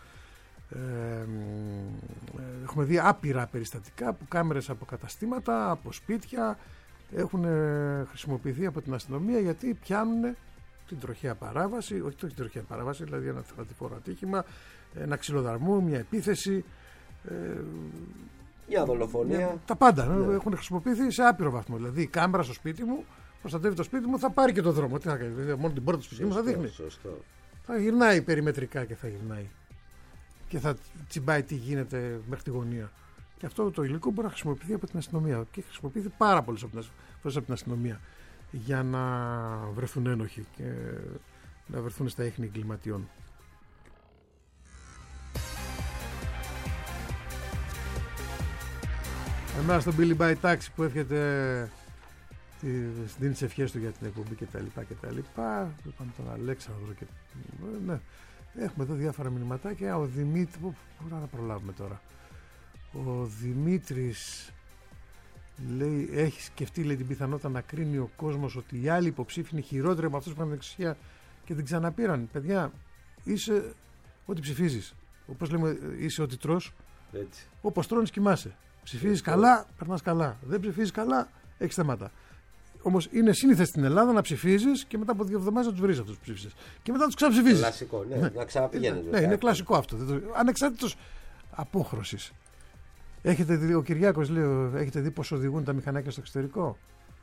Έχουμε δει άπειρα περιστατικά που κάμερες από καταστήματα, από σπίτια έχουν χρησιμοποιηθεί από την αστυνομία γιατί πιάνουν την τροχαία παράβαση, όχι την τροχαία παράβαση, δηλαδή ένα θανατηφόρο ατύχημα, ένα ξυλοδαρμό, μια επίθεση, μια δολοφονία. Τα πάντα έχουν χρησιμοποιηθεί σε άπειρο βαθμό. Δηλαδή η κάμερα στο σπίτι μου προστατεύει το σπίτι μου, θα πάρει και το δρόμο. Τι θα κάνει, μόνο την πόρτα του σπιτιού μου θα δείχνει. Σωστό. Θα γυρνάει περιμετρικά και θα γυρνάει. Και θα τσιμπάει τι γίνεται μέχρι τη γωνία. Και αυτό το υλικό μπορεί να χρησιμοποιηθεί από την αστυνομία. Και χρησιμοποιηθεί πάρα πολλές φορές από την αστυνομία για να βρεθούν ένοχοι και να βρεθούν στα ίχνη εγκληματιών. Εμένα στον Billy By Taxi που εύχεται δίνει τις ευχές του για την εκπομπή κτλ. Είπαμε τον Αλέξανδρο και... Ναι. Έχουμε εδώ διάφορα μηνυματάκια. Ο Δημήτρης, πού να προλάβουμε τώρα. Ο Δημήτρης Λέει, έχει σκεφτεί, λέει, την πιθανότητα να κρίνει ο κόσμος ότι οι άλλοι υποψήφοι είναι χειρότεροι από αυτούς που είχαν την εξουσία και την ξαναπήραν? Παιδιά, είσαι ό,τι ψηφίζεις. Όπως λέμε, είσαι ό,τι τρως. Έτσι. Όπως τρώνεις, κοιμάσαι. Ψηφίζεις καλά, περνάς καλά. Δεν ψηφίζεις καλά, έχεις θέματα. Όμως είναι σύνηθες στην Ελλάδα να ψηφίζεις και μετά από 2 εβδομάδες να τους βρεις αυτούς που ψήφισες. Και μετά τους ξαναψηφίζεις. Κλασικό, ναι, να ξαναπηγαίνεις. Ναι, είναι κλασικό αυτό. Ανεξάρτητος απόχρωσης. Έχετε δει, ο Κυριάκος λέει, έχετε δει πώς οδηγούν τα μηχανάκια στο εξωτερικό?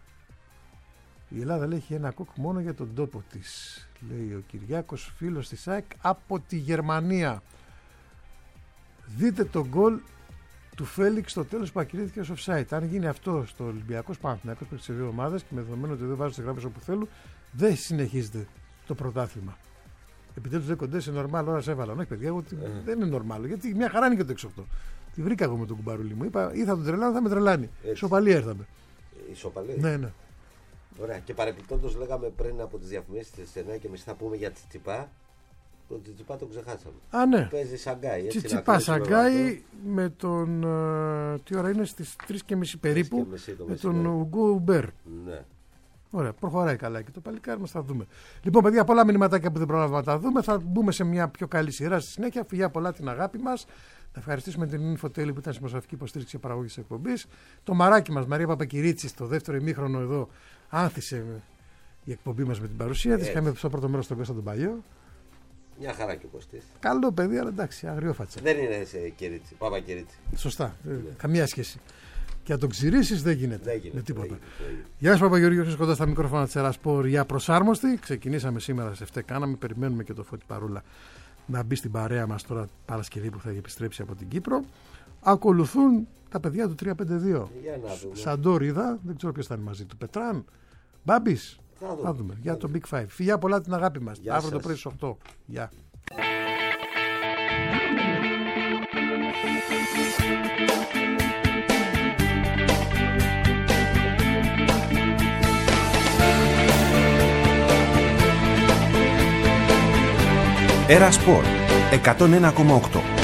Η Ελλάδα, λέει, έχει ένα κόκ μόνο για τον τόπο της. Λέει ο Κυριάκος, φίλος της ΑΕΚ από τη Γερμανία. Δείτε τον γκολ του Φέλιξ στο τέλος που ακυρώθηκε ως offside. Αν γίνει αυτό στο Ολυμπιακός Παναθηναϊκός πριν σε 2 ομάδες και με δεδομένο ότι δεν βάζουν τις γράφες όπου θέλουν, δεν συνεχίζεται το πρωτάθλημα. Επιτέλους δεν κοντές σε νορμάλ ώρα σε έβαλαν. Όχι, παιδιά, δεν είναι νορμάλ. Γιατί μια χαρά είναι και το 6-8. Τη βρήκα εγώ με τον κουμπαρούλι μου. Είπα ή θα τον τρελάνω, θα με τρελάνει. Ισοπαλία έρθαμε. Ισοπαλία. Ναι, ναι. Ωραία. Και παρεπιπτόντως λέγαμε πριν από τις διαφημίσεις της 9 και εμείς θα πούμε για Τσιτσιπά. Τον Τσιτσιπά τον ξεχάσαμε. Α, ναι. Παίζει Σαγκάη. Τσιτσιπά Σαγκάη με τον. Τι ώρα είναι, στις 3:30 περίπου. Με τον Ουγκό Ουμπέρ. Ναι. Ωραία, προχωράει καλά και το παλικάρι μας, θα δούμε. Λοιπόν, παιδιά, πολλά μηνυματάκια που δεν πρόλαβα να τα δούμε. Θα μπούμε σε μια πιο καλή σειρά στη συνέχεια. Φιλιά πολλά την αγάπη μας. Να ευχαριστήσουμε την Infotel που ήταν συμμετοχική υποστήριξη και παραγωγή της εκπομπής. Το μαράκι μας, Μαρία Παπακυρίτσι, στο δεύτερο ημίχρονο εδώ, άνθησε η εκπομπή μας με την παρουσία της. Είχαμε στο πρώτο μέρος τον Κώστα τον Παλιό. Μια χαρά και ο Κωστής. Καλό παιδί, αλλά εντάξει, αγριόφατσα. Δεν είναι σε Κυρίτσι, Παπακυρίτσι. Σωστά, καμία σχέση. Και να τον ξυρίσεις δεν γίνεται. Με τίποτα. Δεν γίνεται. Γεια σας, Παπαγεωργίου, κοντά στα μικρόφωνα της Ερασπορ για προσάρμοστη. Ξεκινήσαμε σήμερα σε 7, κάναμε, περιμένουμε και το Φώτη Παρούλα να μπει στην παρέα μας τώρα Παρασκευή που θα επιστρέψει από την Κύπρο. Ακολουθούν τα παιδιά του 352. Σαντόριδα, δεν ξέρω ποιος θα είναι μαζί του. Πετράν, Μπάμπης. Θα δούμε. Για το Big Five. Φιλιά πολλά την αγάπη μας. Αύριο το πρωί στις 8. Γεια. Era Sport 101,8.